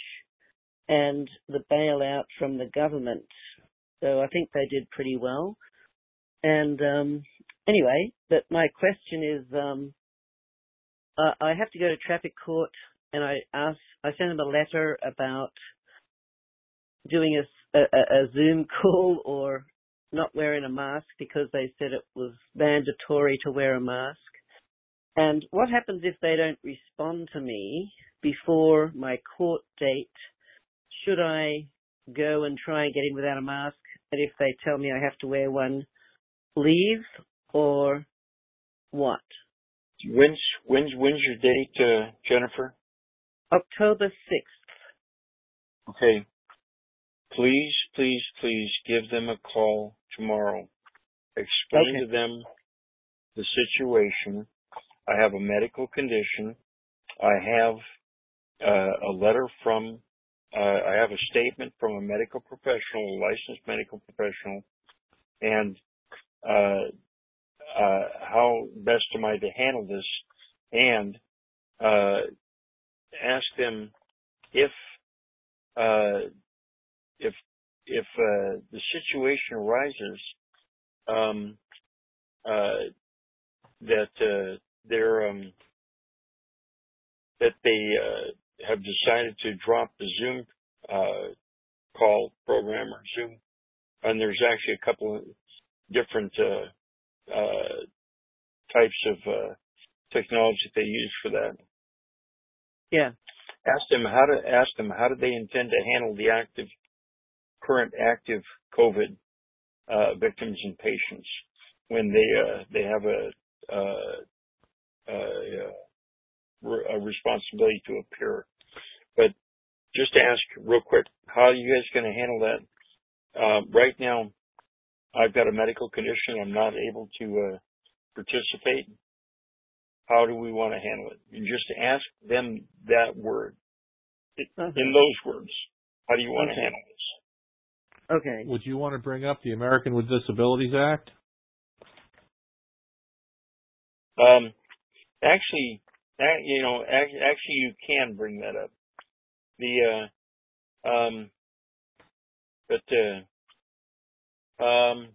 and the bailout from the government. So I think they did pretty well. And um, anyway, but my question is, um, uh, I have to go to traffic court, and I asked, I sent them a letter about doing a, a, a Zoom call or not wearing a mask because they said it was mandatory to wear a mask. And what happens if they don't respond to me before my court date? Should I go and try and get in without a mask? And if they tell me I have to wear one, leave or what? When's when's when's your date, uh, Jennifer? October sixth. Okay. Please, please, please give them a call tomorrow. Explain Okay. to them the situation. I have a medical condition. I have uh, a letter from, uh, I have a statement from a medical professional, a licensed medical professional, and uh, uh, how best am I to handle this, and uh, ask them if uh, if if uh, the situation arises um, uh, that uh, they're um, that they uh, have decided to drop the Zoom uh, call program or Zoom, and there's actually a couple of different uh, uh, types of uh, technology that they use for that. Yeah. Ask them how to ask them how do they intend to handle the active, current active COVID uh, victims and patients when they uh, they have a, uh, a, a responsibility to appear. But just to ask real quick, how are you guys going to handle that? Uh, right now, I've got a medical condition. I'm not able to uh, participate. How do we want to handle it? And just ask them that word. It, uh-huh. In those words, how do you want okay. to handle this? Okay. Would you want to bring up the American with Disabilities Act? Um, actually, you know, actually, you can bring that up. The, uh, um, but, uh, um,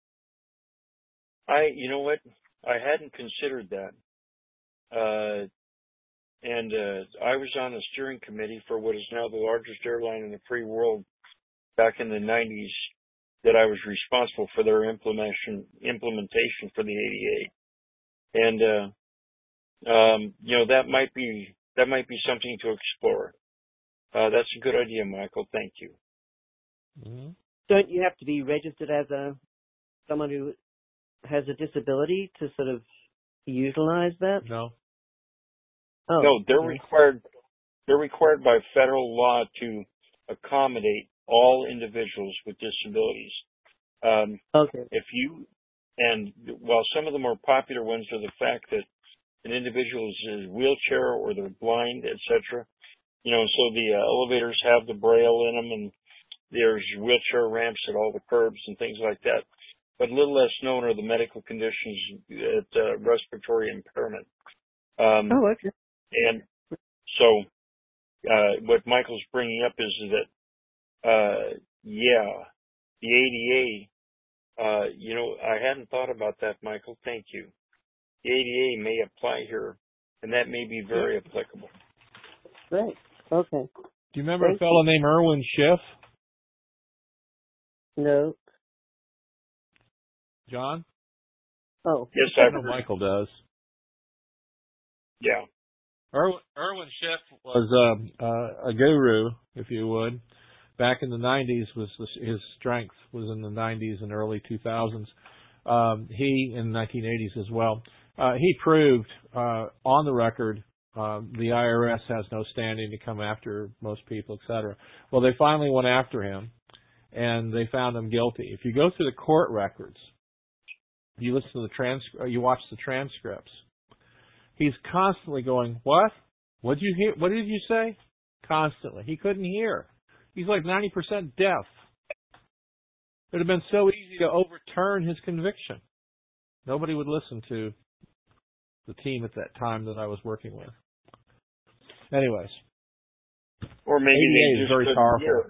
I, you know what? I hadn't considered that. Uh, and, uh, I was on the steering committee for what is now the largest airline in the free world back in the nineties that I was responsible for their implementation, implementation for the A D A. And, uh, um, you know, that might be, that might be something to explore. Uh, that's a good idea, Michael. Thank you. Mm-hmm. Don't you have to be registered as a someone who has a disability to sort of utilize that? No. Oh, no, they're okay. required. They're required by federal law to accommodate all individuals with disabilities. Um, okay. If you and while some of the more popular ones are the fact that an individual is in a wheelchair or they're blind, et cetera. You know, so the uh, elevators have the braille in them, and there's wheelchair ramps at all the curbs and things like that. But a little less known are the medical conditions at uh, respiratory impairment. Um, oh, okay. And so uh, what Michael's bringing up is that Uh, yeah, the A D A, uh, you know, I hadn't thought about that, Michael. Thank you. The A D A may apply here, and that may be very yeah. applicable. Great. Okay. Do you remember Thank a fellow you. named Irwin Schiff? No. John? Oh. Yes, I I know Michael does. Yeah. Irwin, Irwin Schiff was uh, uh, a guru, if you would. Back in the nineties, was the, his strength was in the nineties and early two thousands. Um, he, in the nineteen eighties as well, uh, he proved uh, on the record uh, the I R S has no standing to come after most people, et cetera. Well, they finally went after him, and they found him guilty. If you go through the court records, you listen to the transcript, you watch the transcripts, he's constantly going, what? What did you hear? What did you say? Constantly. He couldn't hear. He's like ninety percent deaf. It would have been so easy to overturn his conviction. Nobody would listen to the team at that time that I was working with. Anyways. Or maybe A D A they is just very powerful.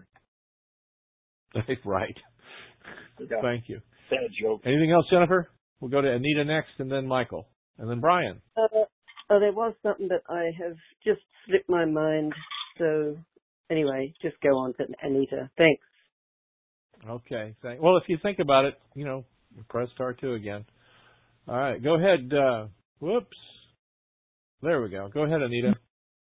Hear. Right. Yeah. Thank you. Bad joke. Anything else, Jennifer? We'll go to Anita next, and then Michael, and then Brian. Uh, oh, there was something that I have just slipped my mind. So anyway, just go on to Anita. Thanks. Okay. Thank, well, if you think about it, you know, press star two again. All right. Go ahead. Uh, whoops. There we go. Go ahead, Anita.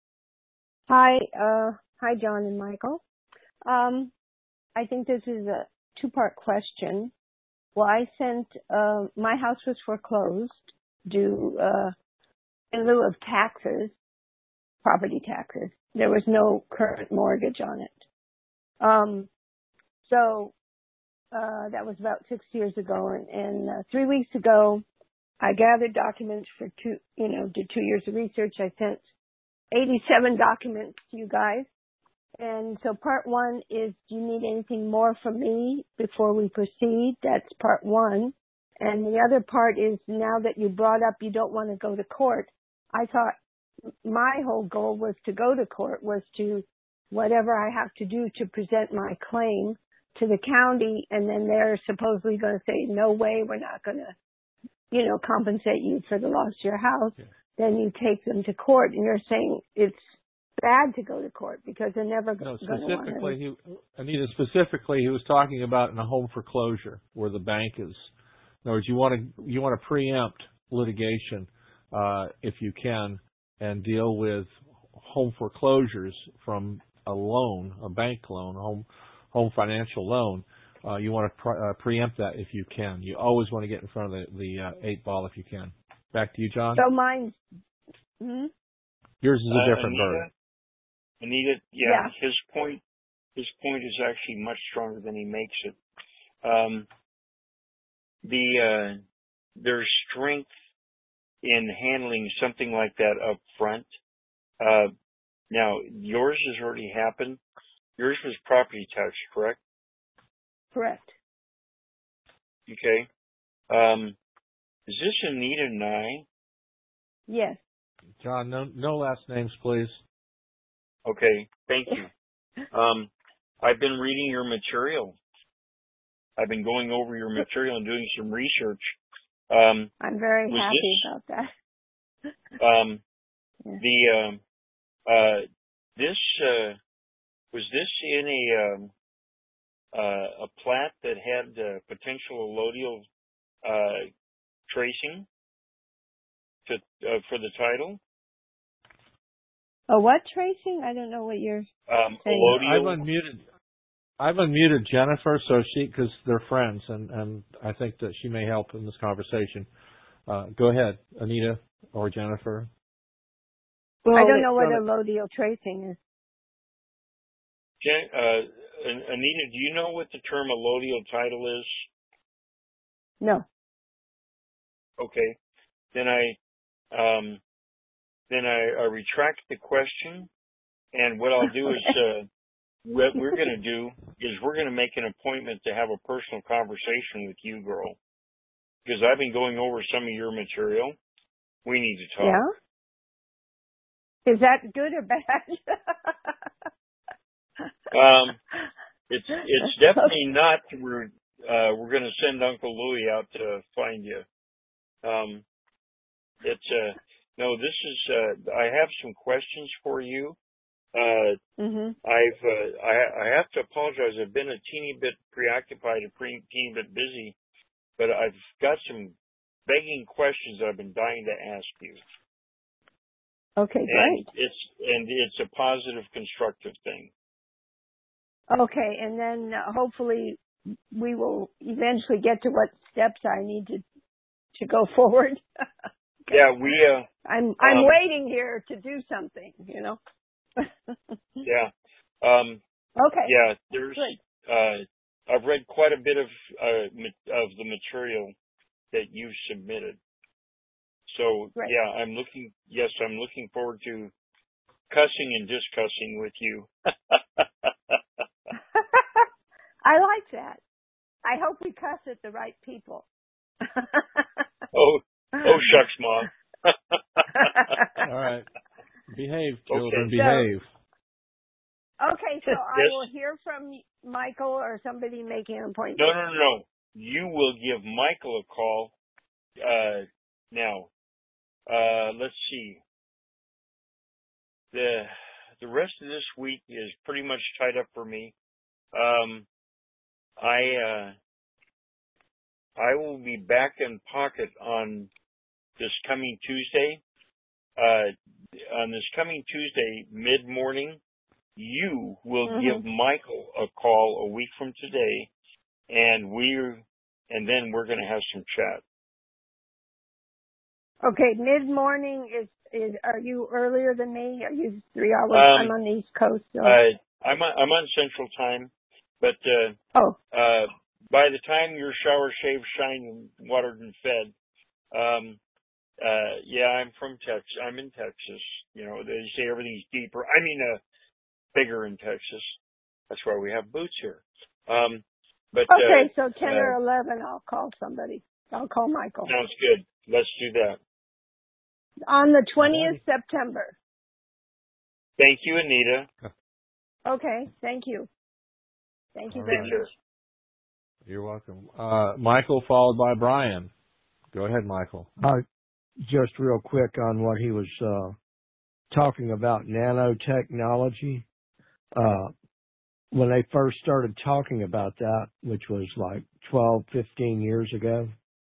Hi. Uh, hi, John and Michael. Um, I think this is a two-part question. Well, I sent, uh, my house was foreclosed due, uh, in lieu of taxes, property taxes. There was no current mortgage on it. Um, so, uh, that was about six years ago. And, and uh, three weeks ago, I gathered documents for two, you know, did two years of research. I sent eighty-seven documents to you guys. And so part one is, do you need anything more from me before we proceed? That's part one. And the other part is, now that you brought up you don't want to go to court, I thought my whole goal was to go to court, was to whatever I have to do to present my claim to the county, and then they're supposedly going to say, no way, we're not going to, you know, compensate you for the loss of your house. Yeah. Then you take them to court, and you're saying it's bad to go to court because they're never no, going to want to. He, Anita, specifically, he was talking about in a home foreclosure where the bank is. In other words, you want to you want to preempt litigation uh, if you can, and deal with home foreclosures from a loan, a bank loan, a home home financial loan. Uh, you want to pre- uh, preempt that if you can. You always want to get in front of the, the uh, eight ball if you can. Back to you, John. So mine's. Hmm? Yours is a Uh, different Anita, bird. Anita, yeah, yeah, his point, his point is actually much stronger than he makes it. Um, the uh, there's strength in handling something like that up front. Uh, now, yours has already happened. Yours was property tax, correct? correct. Okay. Um, is this Anita Nye? Yes. John, no, no last names, please. Okay, thank you. Um, I've been reading your material. I've been going over your material and doing some research. Um, I'm very happy this, about that. um, yeah. the um, uh, this uh, was this in a um, uh, a plat that had uh, potential allodial uh, tracing to uh, for the title? Oh, what tracing? I don't know what you're Um, saying. I've unmuted. I've unmuted Jennifer, so she because they're friends, and, and I think that she may help in this conversation. Uh, go ahead, Anita or Jennifer. Well, I don't know what allodial tracing is. Jen, uh, Anita, do you know what the term allodial title is? No. Okay, then I um, then I, I retract the question, and what I'll do is. Uh, What we're going to do is we're going to make an appointment to have a personal conversation with you, girl, because I've been going over some of your material. We need to talk. Yeah? Is that good or bad? um, It's it's definitely not. We're uh, we're going to send Uncle Louie out to find you. Um, it's uh, no. This is. Uh, I have some questions for you. Uh, mm-hmm. I've uh, I, I have to apologize. I've been a teeny bit preoccupied, a pre- teeny bit busy, but I've got some begging questions that I've been dying to ask you. Okay, and great. It's and it's a positive, constructive thing. Okay, and then uh, hopefully we will eventually get to what steps I need to to go forward. Okay. Yeah, we. Uh, I'm I'm um, waiting here to do something. You know. yeah. Um, okay. Yeah. There's. Good. Uh, I've read quite a bit of uh, of the material that you've submitted. So Right. yeah, I'm looking. Yes, I'm looking forward to cussing and discussing with you. I like that. I hope we cuss at the right people. oh, oh, shucks, Mom. All right. Behave, children. Okay. Behave. So, okay, so I Yes. will hear from Michael or somebody making an appointment. No, no, no, no. You will give Michael a call. Uh, now, uh, let's see. The the rest of this week is pretty much tied up for me. Um, I uh, I will be back in pocket on this coming Tuesday. Uh, on this coming Tuesday, mid morning, you will Mm-hmm. give Michael a call a week from today, and we're and then we're going to have some chat. Okay, mid morning is is. Are you earlier than me? Are you three hours? Um, I'm on the East Coast. So. Uh, I'm on, I'm on Central Time, but uh, oh, uh, by the time you're shower, shaved, shined, and watered and fed, um, uh, yeah, I'm from Texas. I'm in Texas. You know, they say everything's deeper. I mean, uh, bigger in Texas. That's why we have boots here. Um, but okay, uh, so ten uh, or eleven, I'll call somebody. I'll call Michael. Sounds good. Let's do that. On the twentieth September. Thank you, Anita. Okay, thank you. Thank you All very right. much. You're welcome. Uh, Michael, followed by Brian. Go ahead, Michael. Uh, just real quick on what he was uh, talking about nanotechnology. Uh, when they first started talking about that, which was like twelve, fifteen years ago,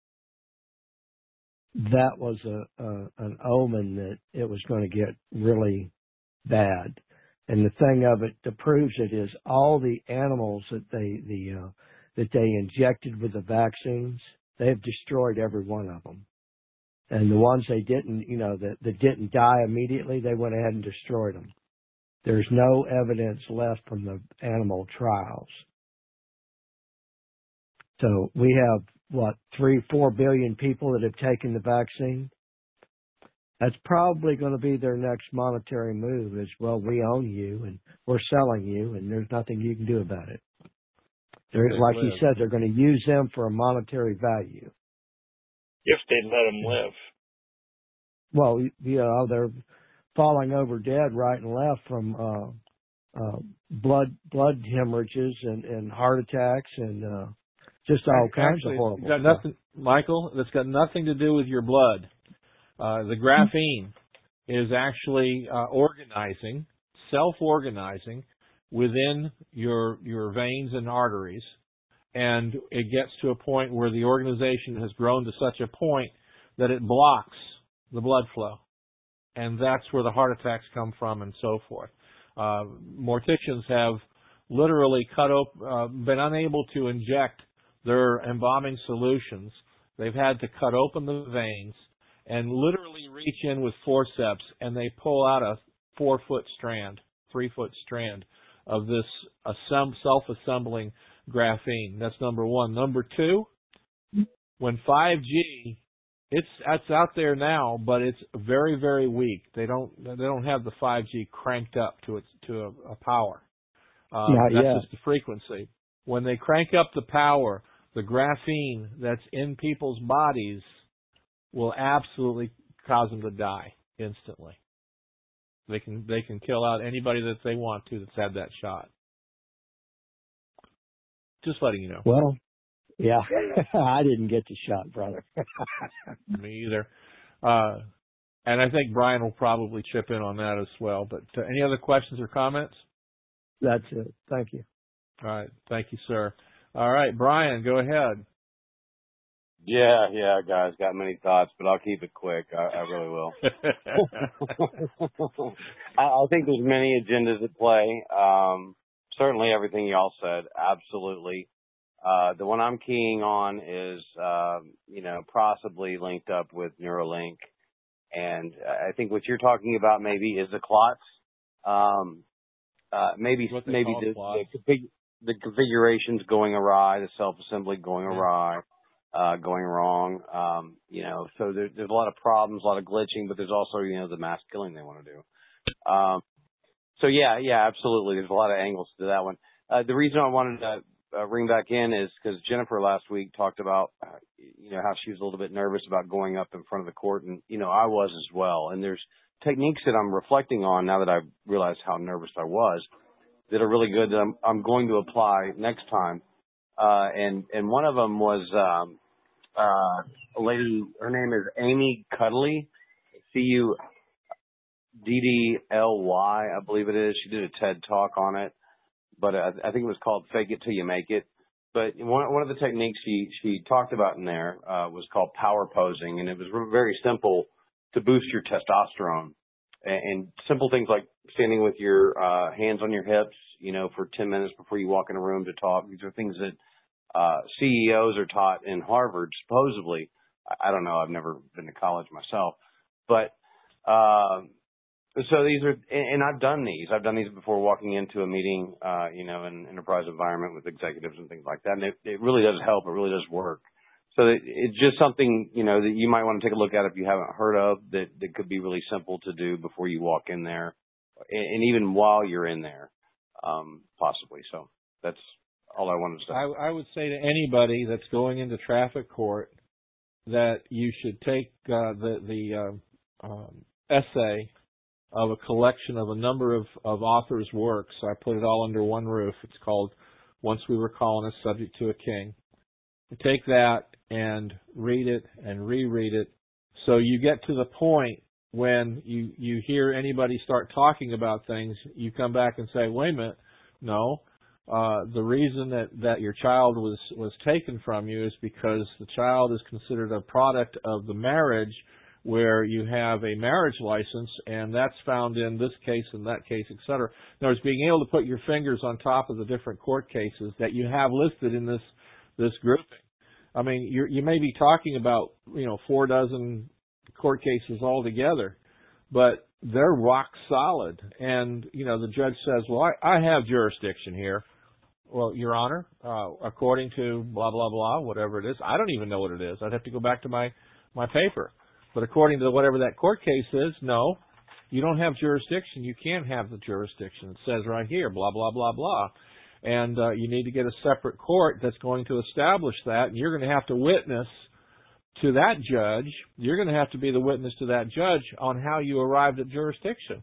that was a, a an omen that it was going to get really bad. And the thing of it that proves it is all the animals that they the uh, that they injected with the vaccines, they have destroyed every one of them. And the ones they didn't, you know, that, that didn't die immediately, they went ahead and destroyed them. There's no evidence left from the animal trials. So we have, what, three, four billion people that have taken the vaccine? That's probably going to be their next monetary move is, well, we own you and we're selling you and there's nothing you can do about it. They're, like he said, they're going to use them for a monetary value. If they let them live. Well, you know, they're falling over dead right and left from uh, uh, blood blood hemorrhages and, and heart attacks and uh, just all kinds Actually, of horrible got stuff. nothing, Michael, that's got nothing to do with your blood. Uh, the graphene is actually uh, organizing, self-organizing within your your veins and arteries, and it gets to a point where the organization has grown to such a point that it blocks the blood flow, and that's where the heart attacks come from, and so forth. Uh, morticians have literally cut op- uh, been unable to inject their embalming solutions. They've had to cut open the veins and literally reach in with forceps, and they pull out a four-foot strand, three-foot strand of this assemb- self-assembling graphene. That's number one. Number two, when five G, it's that's out there now, but it's very, very weak. They don't they don't have the five G cranked up to its to a, a power. Um, Not that's yet. just the frequency. When they crank up the power, the graphene that's in people's bodies will absolutely cause them to die instantly. They can they can kill out anybody that they want to that's had that shot. Just letting you know. Well, yeah, I didn't get the shot, brother. Me either. Uh, and I think Brian will probably chip in on that as well. But uh, any other questions or comments? That's it. Thank you. All right. Thank you, sir. All right, Brian, go ahead. Yeah, yeah, guys, got many thoughts, but I'll keep it quick. I, I really will. I, I think there's many agendas at play. Um, certainly everything y'all said, absolutely. Uh, the one I'm keying on is, um, you know, possibly linked up with Neuralink. And I think what you're talking about maybe is the clots. Um, uh, maybe maybe the, the, config- the configuration's going awry, the self-assembly going yeah. awry. Uh, going wrong, um, you know, so there, there's a lot of problems, a lot of glitching, but there's also, you know, the mass killing they want to do. Um, so yeah, yeah, absolutely. There's a lot of angles to that one. Uh, the reason I wanted to uh, ring back in is because Jennifer last week talked about, uh, you know, how she was a little bit nervous about going up in front of the court, and, you know, I was as well. And there's techniques that I'm reflecting on now that I've realized how nervous I was that are really good that I'm, I'm going to apply next time. Uh, and, and one of them was, um, Uh, a lady, her name is Amy Cuddly, C U D D L Y, I believe it is. She did a TED talk on it, but I, I think it was called Fake It Till You Make It. But one, one of the techniques she, she talked about in there uh, was called power posing, and it was very simple to boost your testosterone. And, and simple things like standing with your uh, hands on your hips, you know, for ten minutes before you walk in a room to talk. These are things that Uh, C E Os are taught in Harvard, supposedly. I don't know. I've never been to college myself. But, uh, so these are, and I've done these. I've done these before walking into a meeting, uh, you know, in an enterprise environment with executives and things like that. And it, it really does help. It really does work. So it, it's just something, you know, that you might want to take a look at if you haven't heard of that, that could be really simple to do before you walk in there and, and even while you're in there, um, possibly. So that's all I wanted to say. I, I would say to anybody that's going into traffic court that you should take uh, the the uh, um, essay of a collection of a number of, of authors' works. I put it all under one roof. It's called Once We Were Colonists, Subject to a King. You take that and read it and reread it so you get to the point when you, you hear anybody start talking about things, you come back and say, wait a minute, no. Uh, the reason that, that your child was, was taken from you is because the child is considered a product of the marriage where you have a marriage license, and that's found in this case and that case, et cetera. In other words, being able to put your fingers on top of the different court cases that you have listed in this, this grouping. I mean, you're, you may be talking about, you know, four dozen court cases altogether, but they're rock solid. And, you know, the judge says, well, I, I have jurisdiction here. Well, Your Honor, uh, according to blah, blah, blah, whatever it is, I don't even know what it is. I'd have to go back to my, my paper. But according to whatever that court case is, no, you don't have jurisdiction. You can't have the jurisdiction. It says right here, blah, blah, blah, blah. And uh, you need to get a separate court that's going to establish that, and you're going to have to witness to that judge. You're going to have to be the witness to that judge on how you arrived at jurisdiction.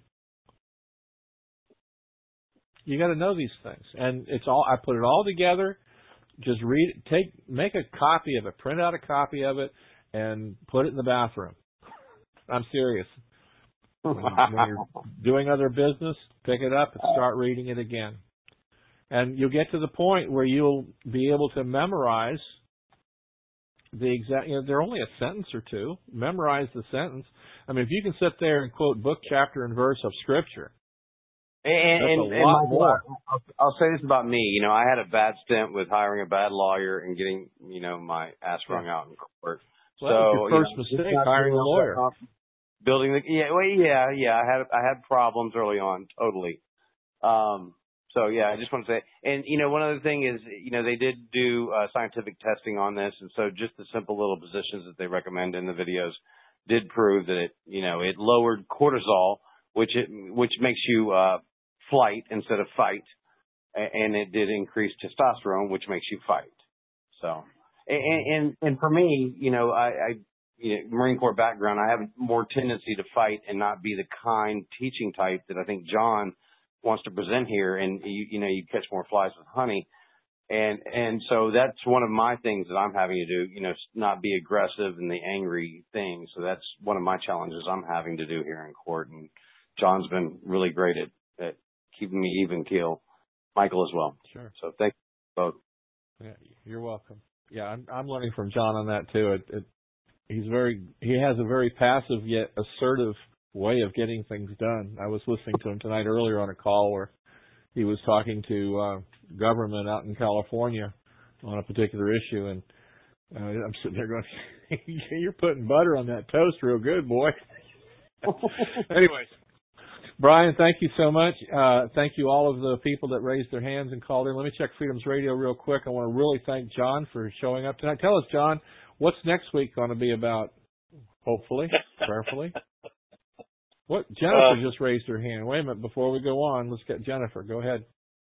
You got to know these things, and it's all. I put it all together. Just read it. Take, make a copy of it. Print out a copy of it, and put it in the bathroom. I'm serious. When, when you're doing other business, pick it up and start reading it again, and you'll get to the point where you'll be able to memorize the exact. You know, they're only a sentence or two. Memorize the sentence. I mean, if you can sit there and quote book, chapter, and verse of Scripture. And, and, and Michael, I'll, I'll say this about me. You know, I had a bad stint with hiring a bad lawyer and getting, you know, my ass wrung out in court. Well, so, that was your first you know, mistake, hiring a lawyer. Building the, yeah, well, yeah, yeah. I had, I had problems early on, totally. Um, so yeah, I just want to say, and you know, one other thing is, you know, they did do uh, scientific testing on this, and so just the simple little positions that they recommend in the videos did prove that it, you know, it lowered cortisol, which it, which makes you uh, flight instead of fight, and it did increase testosterone, which makes you fight. So, and and, and for me, you know, I, I you know, Marine Corps background, I have more tendency to fight and not be the kind teaching type that I think John wants to present here. And you, you know, you catch more flies with honey. And and so that's one of my things that I'm having to do, you know, not be aggressive in the angry thing. So that's one of my challenges I'm having to do here in court. And John's been really great at, at keeping me even keel. Michael as well. Sure. So thank you both. Yeah, you're welcome. Yeah, I'm, I'm learning from John on that too. It, it, he's very, he has a very passive yet assertive way of getting things done. I was listening to him tonight earlier on a call where he was talking to uh, government out in California on a particular issue, and uh, I'm sitting there going, "You're putting butter on that toast, real good, boy." Anyways, Brian, thank you so much. Uh, thank you all of the people that raised their hands and called in. Let me check Freedom's Radio real quick. I want to really thank John for showing up tonight. Tell us, John, what's next week going to be about? Hopefully, prayerfully. What? Jennifer uh, just raised her hand. Wait a minute. Before we go on, let's get Jennifer. Go ahead.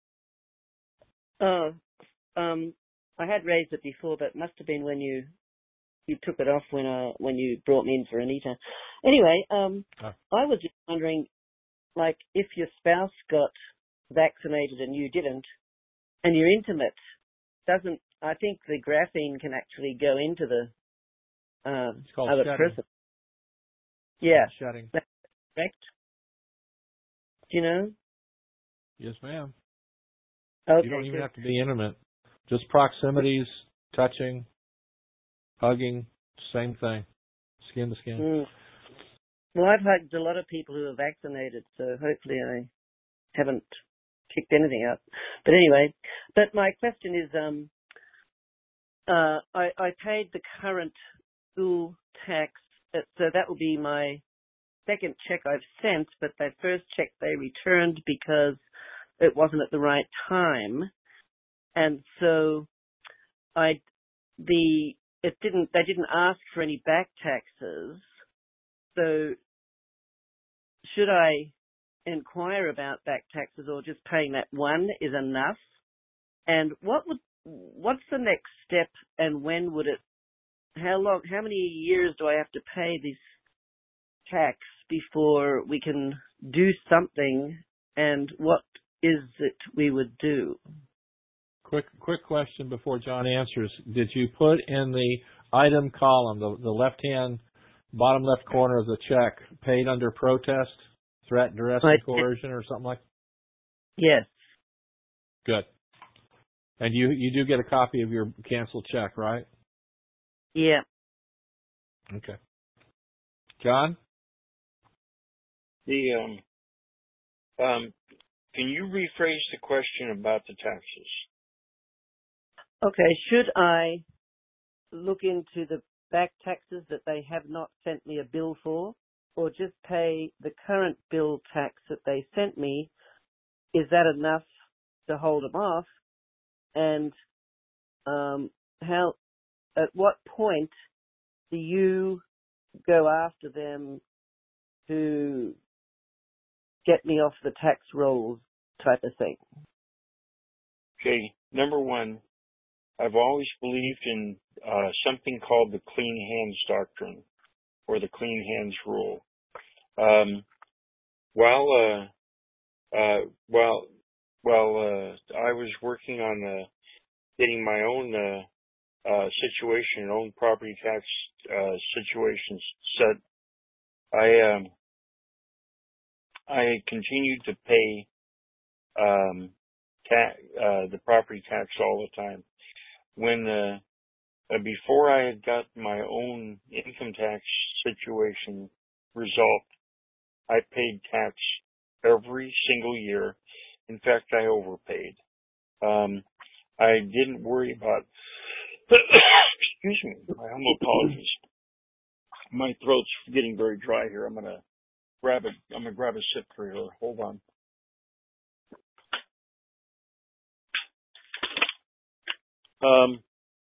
Oh, um, I had raised it before, but it must have been when you you took it off when uh when you brought me in for Anita. Anyway, um, oh. I was just wondering, like, if your spouse got vaccinated and you didn't, and you're intimate, doesn't I think the graphene can actually go into the um, it's called other shedding. person? Yeah, shedding. That's correct. Do you know? Yes, ma'am. Okay, you don't even good. have to be intimate. Just proximities, touching, hugging, same thing, skin to skin. Mm. Well, I've hugged a lot of people who are vaccinated, so hopefully I haven't kicked anything up. But anyway, but my question is, um, uh, I, I paid the current school tax, so that will be my second check I've sent, but that first check they returned because it wasn't at the right time, and so I the it didn't they didn't ask for any back taxes. So should I inquire about back taxes, or just paying that one is enough? And what would what's the next step, and when would it? How long? How many years do I have to pay this tax before we can do something? And what is it we would do? Quick, quick question before John answers. Did you put in the item column, the, the left-hand bottom left corner of the check, paid under protest, threat, duress, and coercion, or something like that? Yes. Good. And you you do get a copy of your canceled check, right? Yeah. Okay. John? The um um can you rephrase the question about the taxes? Okay. Should I look into the back taxes that they have not sent me a bill for, or just pay the current bill tax that they sent me? Is that enough to hold them off? And um, how? At what point do you go after them to get me off the tax rolls, type of thing? Okay. Number one, I've always believed in uh, something called the clean hands doctrine, or the clean hands rule. Um, while uh, uh, while while uh, I was working on uh, getting my own uh, uh, situation, own property tax uh, situations set, I um, I continued to pay um, ta- uh, the property tax all the time. When uh, uh, before I had got my own income tax situation resolved, I paid tax every single year. In fact, I overpaid. Um, I didn't worry about. Excuse me, my humble apologies. My throat's getting very dry here. I'm gonna grab a. I'm gonna grab a sip for here. Hold on. Um,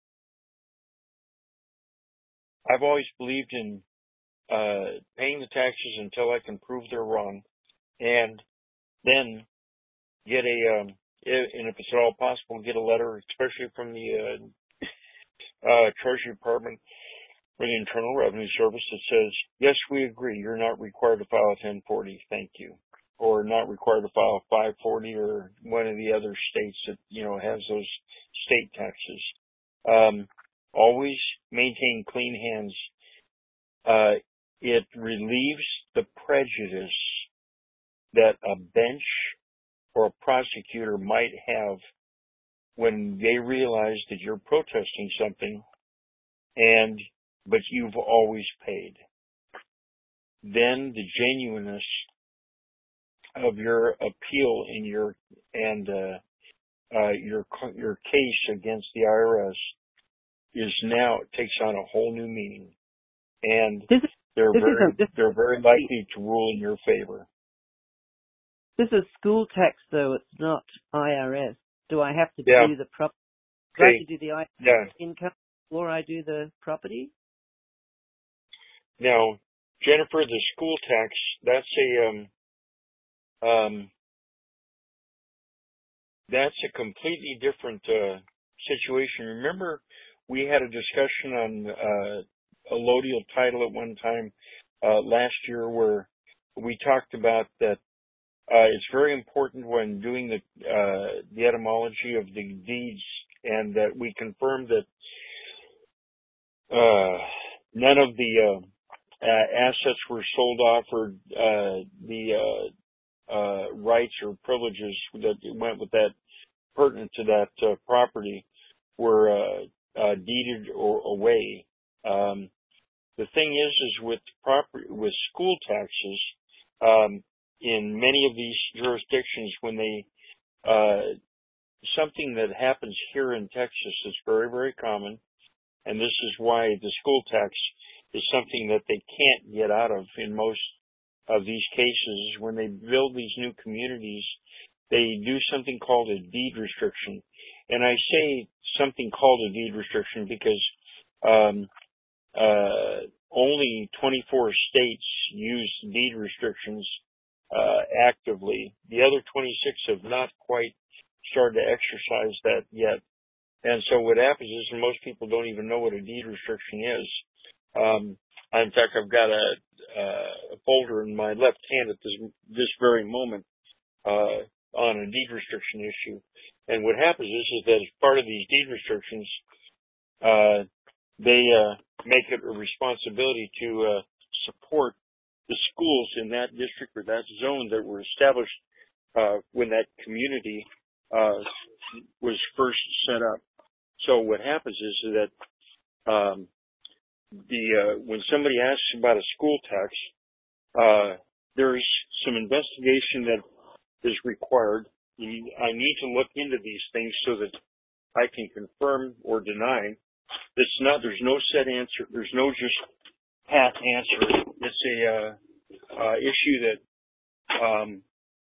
I've always believed in uh, paying the taxes until I can prove they're wrong, and then get a, um, if, and if it's at all possible, get a letter, especially from the uh, uh, Treasury Department or the Internal Revenue Service that says, yes, we agree, you're not required to file a ten forty, thank you. or not required to file a five forty or one of the other states that, you know, has those state taxes. Um, always maintain clean hands. Uh, it relieves the prejudice that a bench or a prosecutor might have when they realize that you're protesting something and, but you've always paid. Then the genuineness of your appeal in your, and, uh, uh, your, your case against the I R S is now, it takes on a whole new meaning. And This is, they're this very, is a, this, they're very likely to rule in your favor. this is school tax, though. It's not I R S. Do I have to Yeah. do the prop? Do Okay. I have to do the I R S Yeah. income before I do the property? Now, Jennifer, the school tax, that's a, um, um, that's a completely different, uh, situation. Remember, we had a discussion on, uh, allodial title at one time, uh, last year where we talked about that, uh, it's very important when doing the, uh, the etymology of the deeds, and that we confirmed that, uh, none of the, uh, uh, assets were sold off, or, uh, the, uh, uh, rights or privileges that went with that, pertinent to that, uh, property were, uh, uh, deeded or away. Um, the thing is, is with property, with school taxes, um, in many of these jurisdictions, when they, uh, something that happens here in Texas is very, very common, and this is why the school tax is something that they can't get out of in most of these cases. When they build these new communities, they do something called a deed restriction. And I say something called a deed restriction because um, uh, only twenty-four states use deed restrictions uh, actively. The other twenty-six have not quite started to exercise that yet. And so what happens is, and most people don't even know what a deed restriction is. Um, in fact, I've got a, uh, a folder in my left hand at this, this very moment uh, on a deed restriction issue. And what happens is, is that as part of these deed restrictions, uh, they uh, make it a responsibility to uh, support the schools in that district or that zone that were established uh, when that community uh, was first set up. So what happens is that um, the uh, when somebody asks about a school tax, uh, there's some investigation that is required. You need, I need to look into these things so that I can confirm or deny. It's not. There's no set answer. There's no just pat answer. It's a uh, uh, issue that um,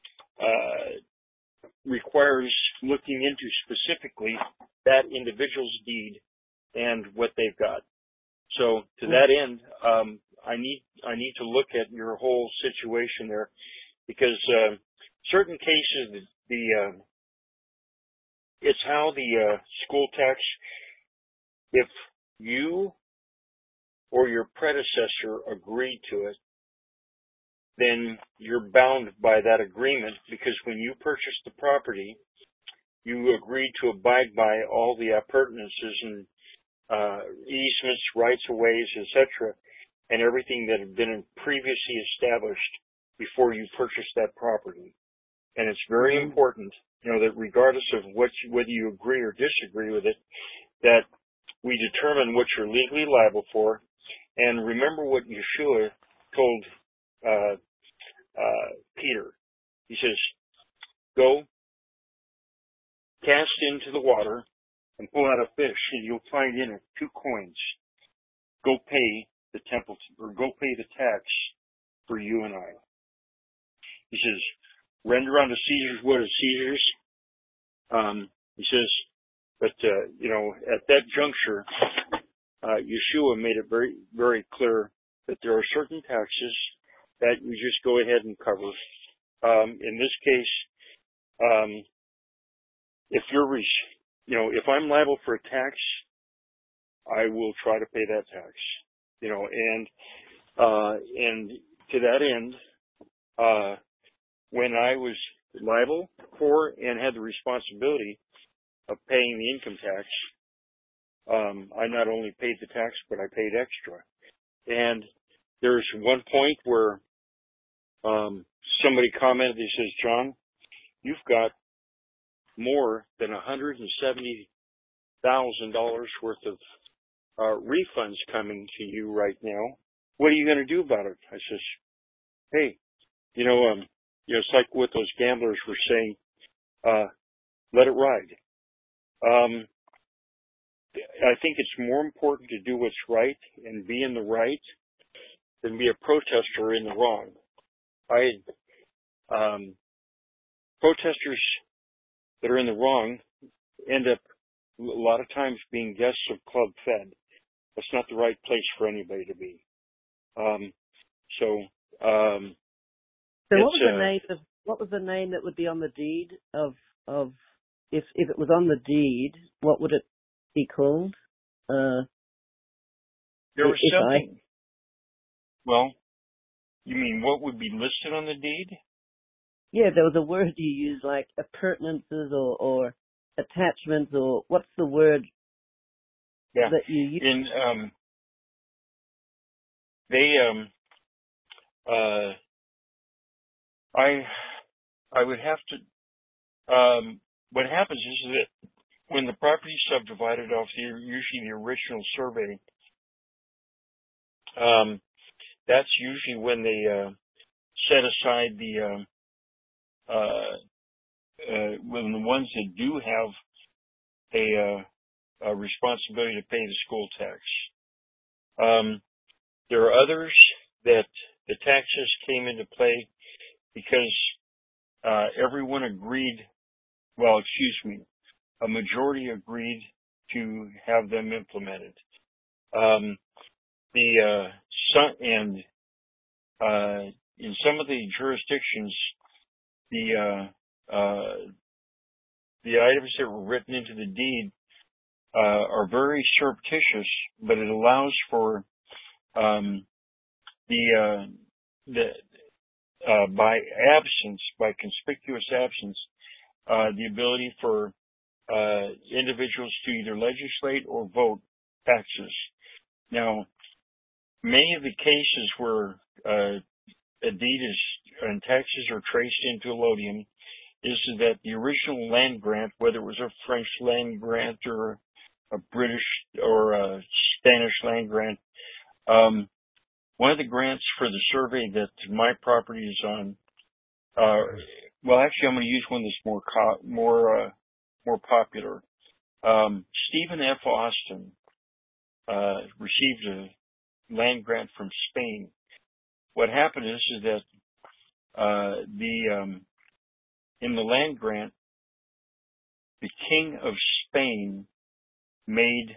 uh, requires looking into specifically that individual's deed and what they've got. So to that end, um, I need I need to look at your whole situation there, because uh, certain cases the, the uh, it's how the uh, school tax. If you or your predecessor agreed to it, then you're bound by that agreement, because when you purchased the property, you agreed to abide by all the appurtenances and uh, easements, rights of ways, et cetera, and everything that had been previously established before you purchased that property. And it's very mm-hmm. important, you know, that regardless of what you, whether you agree or disagree with it, that we determine what you're legally liable for. And remember what Yeshua told uh, uh, Peter. He says, go, cast into the water, and pull out a fish, and you'll find in it two coins. Go pay the temple, or go pay the tax for you and I. He says, render unto Caesar's what is Caesar's. Um, he says, but, uh, you know, at that juncture, uh, Yeshua made it very, very clear that there are certain taxes that you just go ahead and cover. Um, in this case, um, if you're, you know, if I'm liable for a tax, I will try to pay that tax, you know, and, uh, and to that end, uh, when I was liable for and had the responsibility of paying the income tax, um, I not only paid the tax, but I paid extra. And there's one point where um, somebody commented, he says, John, you've got more than one hundred seventy thousand dollars worth of uh, refunds coming to you right now. What are you going to do about it? I says, hey, you know, um, you know, it's like what those gamblers were saying, uh, let it ride. Um, I think it's more important to do what's right and be in the right than be a protester in the wrong. I, um, protesters that are in the wrong end up a lot of times being guests of Club Fed. That's not the right place for anybody to be. Um, so, um, so what was the uh, name of what was the name that would be on the deed of of if if it was on the deed, what would it be called? Uh, there was if something. I, well, you mean what would be listed on the deed? Yeah, there was a word you used, like appurtenances or, or attachments, or what's the word yeah. that you use? In um, they um, uh, I I would have to. Um, what happens is that when the property is subdivided off the usually the original survey, um, that's usually when they uh, set aside the um, uh, uh, when the ones that do have a, uh, a responsibility to pay the school tax. Um, there are others that the taxes came into play because uh, everyone agreed. Well, excuse me, a majority agreed to have them implemented. Um, the uh, some, and uh, in some of the jurisdictions, the uh, uh, the items that were written into the deed uh, are very surreptitious, but it allows for um, the uh, the uh, by absence, by conspicuous absence, uh, the ability for uh, individuals to either legislate or vote taxes. Now, many of the cases where uh, a deed is and taxes are traced into allodium is that the original land grant, whether it was a French land grant or a British or a Spanish land grant, um, one of the grants for the survey that my property is on, uh, well, actually, I'm going to use one that's more co- more uh, more popular. Um, Stephen F. Austin uh, received a land grant from Spain. What happened is, is that uh, the um, in the land grant, the King of Spain made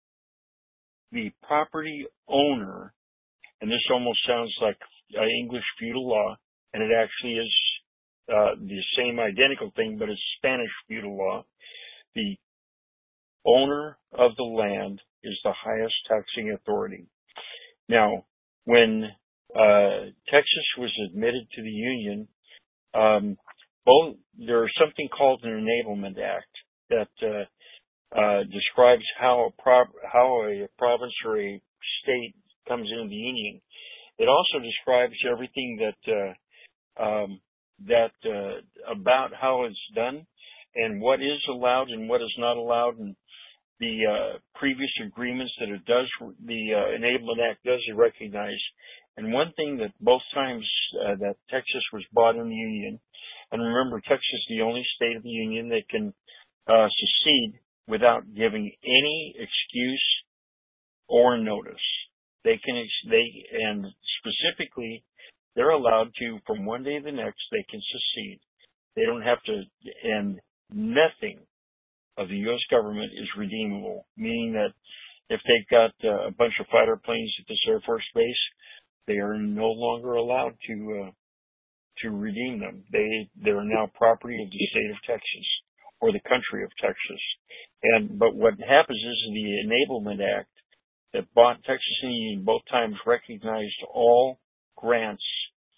the property owner, and this almost sounds like uh, English feudal law, and it actually is uh, the same identical thing, but it's Spanish feudal law. The owner of the land is the highest taxing authority. Now, when uh, Texas was admitted to the Union, um, both there's something called an Enablement Act that uh, uh, describes how a pro- how a province or a state comes into the Union. It also describes everything that uh, um, that uh, about how it's done and what is allowed and what is not allowed, and the uh, previous agreements that it does, the uh, Enablement Act does recognize. And one thing that both times uh, that Texas was bought in the Union, and remember, Texas is the only state of the Union that can uh, secede without giving any excuse or notice. They can, they, and specifically, they're allowed to, from one day to the next, they can secede. They don't have to, and nothing of the U S government is redeemable, meaning that if they've got uh, a bunch of fighter planes at this Air Force base, they are no longer allowed to uh, to redeem them. They they are now property of the state of Texas or the country of Texas. And but what happens is the Enablement Act that bought Texas and the Union both times recognized all grants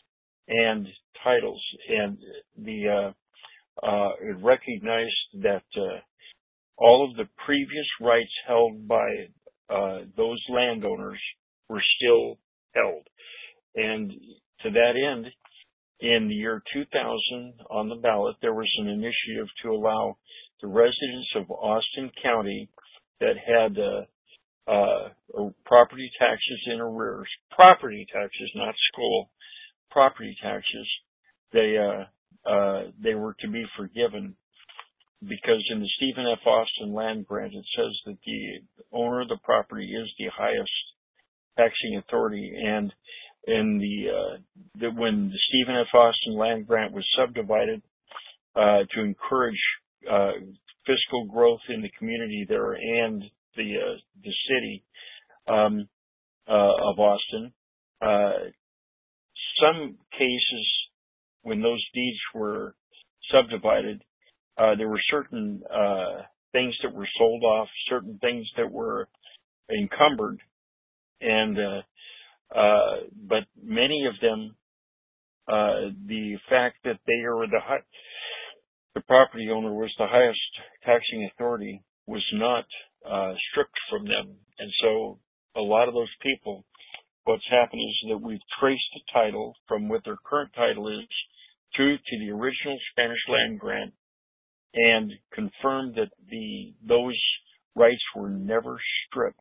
and titles, and the uh, uh, it recognized that uh, all of the previous rights held by uh, those landowners were still held. And to that end, in the year two thousand, on the ballot, there was an initiative to allow the residents of Austin County that had uh, uh, property taxes in arrears, property taxes, not school, property taxes, they uh, uh, they were to be forgiven, because in the Stephen F. Austin land grant it says that the owner of the property is the highest taxing authority, and in the, uh, the when the Stephen F. Austin land grant was subdivided uh, to encourage uh, fiscal growth in the community there and the uh, the city um, uh, of Austin, uh, some cases when those deeds were subdivided, uh, there were certain uh, things that were sold off, certain things that were encumbered, and uh, uh, but many of them, uh, the fact that they are the high, the property owner was the highest taxing authority was not uh, stripped from them, and so a lot of those people, what's happened is that we've traced the title from what their current title is through to the original Spanish land grant, and confirmed that the those rights were never stripped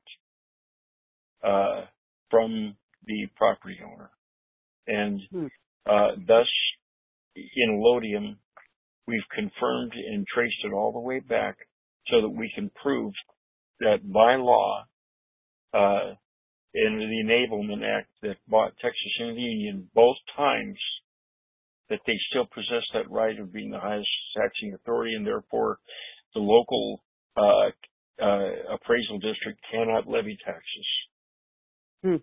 uh, from the property owner. And uh, thus, in Allodium, we've confirmed and traced it all the way back so that we can prove that by law, uh, in the Enablement Act that bought Texas into the Union both times, that they still possess that right of being the highest taxing authority, and therefore the local uh, uh, appraisal district cannot levy taxes. Hmm.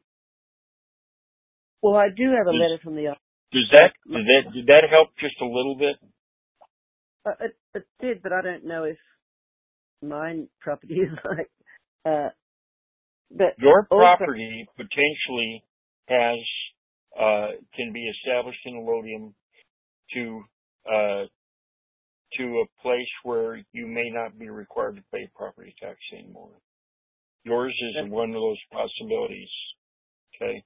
Well, I do have a does, letter from the. Does that did that did that help just a little bit? Uh, it, it did, but I don't know if mine property is like. Uh, but Your also, property potentially has uh, can be established in Allodium to uh, to a place where you may not be required to pay property tax anymore. Yours is one of those possibilities. Okay.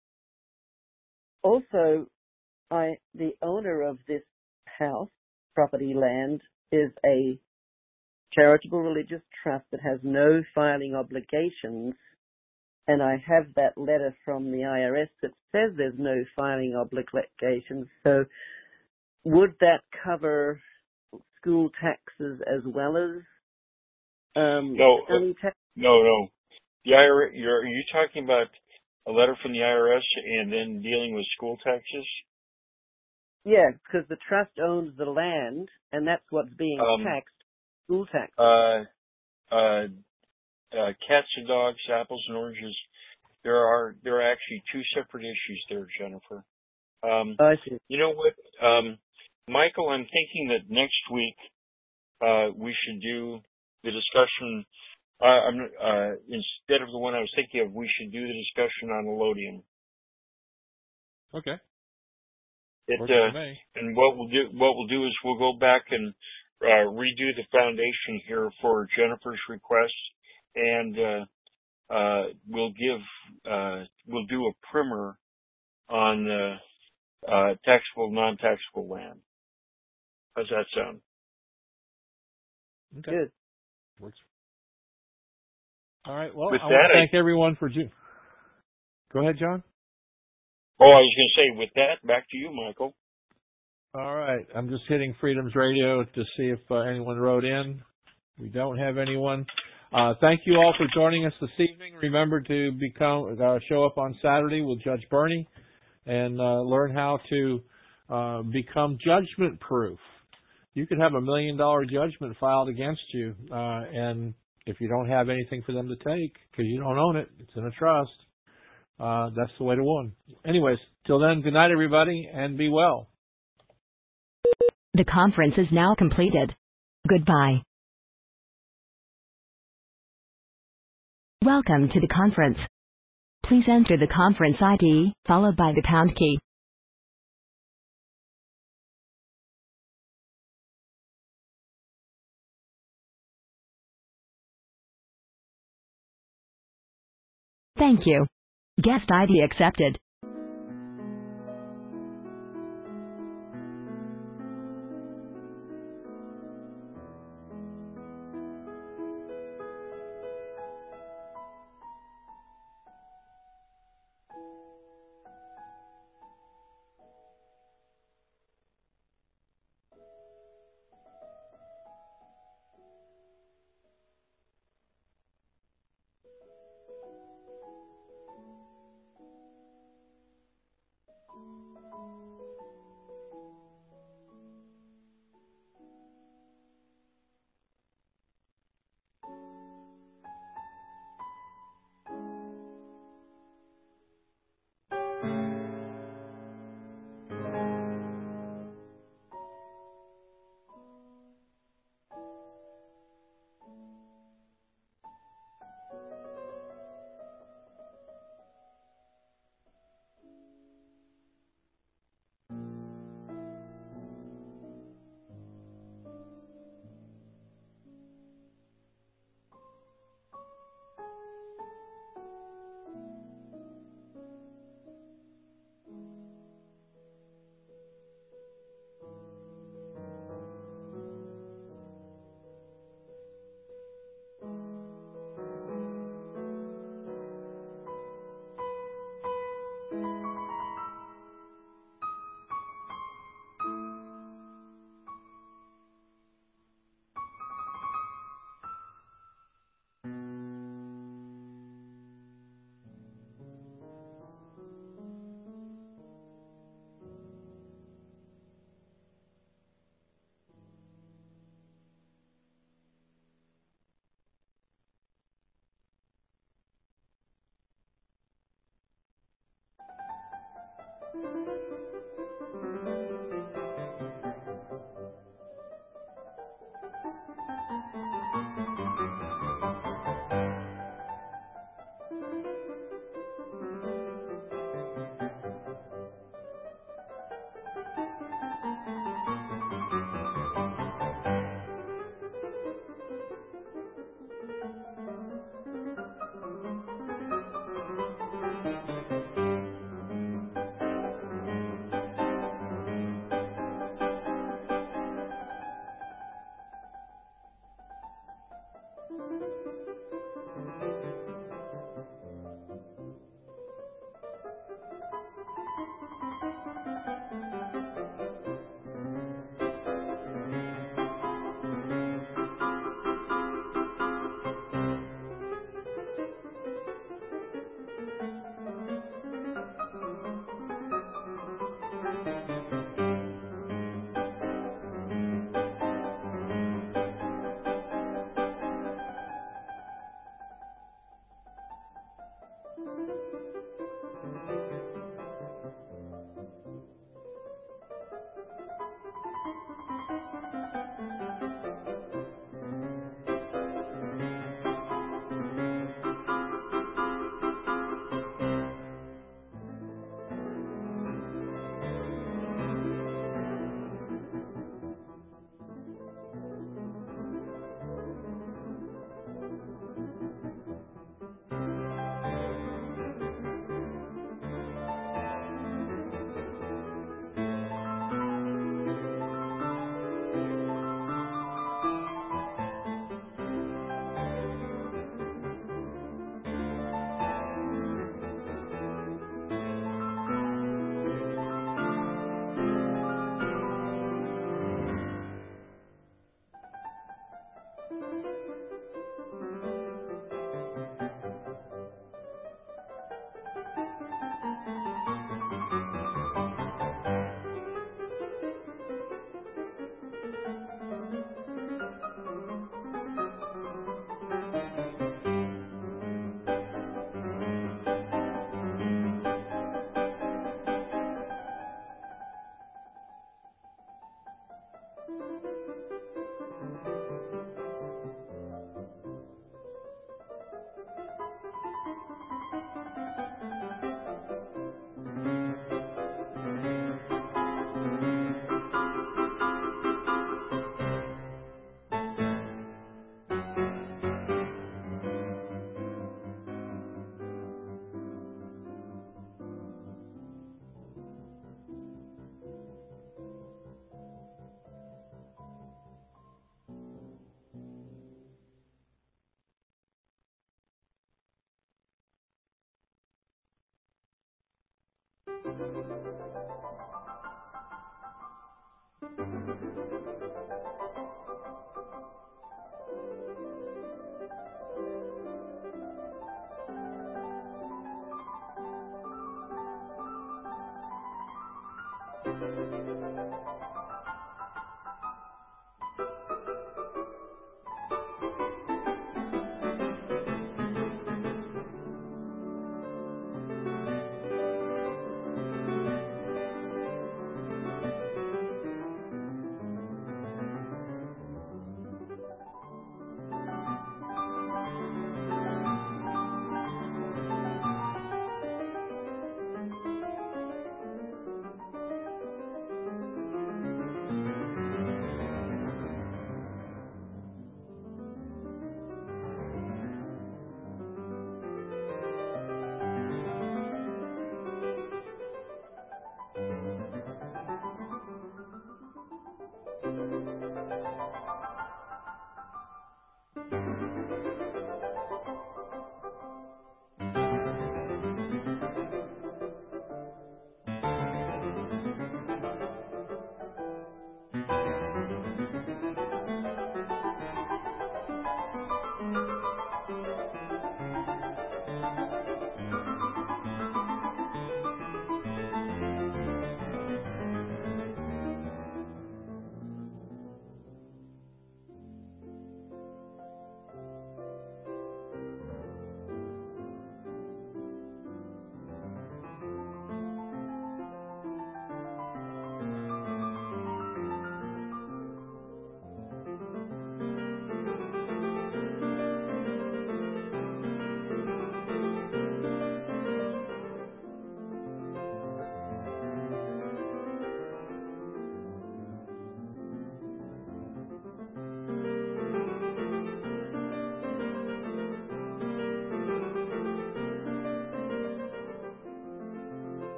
Also, I the owner of this house, property, land, is a charitable religious trust that has no filing obligations, and I have that letter from the I R S that says there's no filing obligations. So would that cover school taxes as well as um, no, county tax? No, no. The I R S, you're, are you talking about a letter from the I R S and then dealing with school taxes? Yeah, because the trust owns the land, and that's what's being um, taxed, school tax. Uh, uh, uh, cats and dogs, apples and oranges. There are there are actually two separate issues there, Jennifer. Um, I see. You know what, um, Michael? I'm thinking that next week uh, we should do the discussion. Uh, I'm, uh, instead of the one I was thinking of, we should do the discussion on Allodium. Okay. It, Works uh, for me. and what we'll do, what we'll do is we'll go back and uh, redo the foundation here for Jennifer's request, and uh, uh, we'll give, uh, we'll do a primer on uh, uh, taxable, non-taxable land. How's that sound? Okay. Good. Works. All right. Well, With I want that, to thank I, everyone for. Ju- Go ahead, John. Oh, I was going to say, with that, back to you, Michael. All right. I'm just hitting Freedom's Radio to see if uh, anyone wrote in. We don't have anyone. Uh, thank you all for joining us this evening. Remember to become uh, show up on Saturday with Judge Bernie and uh, learn how to uh, become judgment-proof. You could have a million-dollar judgment filed against you, uh, and if you don't have anything for them to take because you don't own it, it's in a trust. Uh, that's the way to win. Anyways, till then, good night, everybody, and be well. The conference is now completed. Goodbye. Welcome to the conference. Please enter the conference I D, followed by the pound key. Thank you. Guest I D accepted.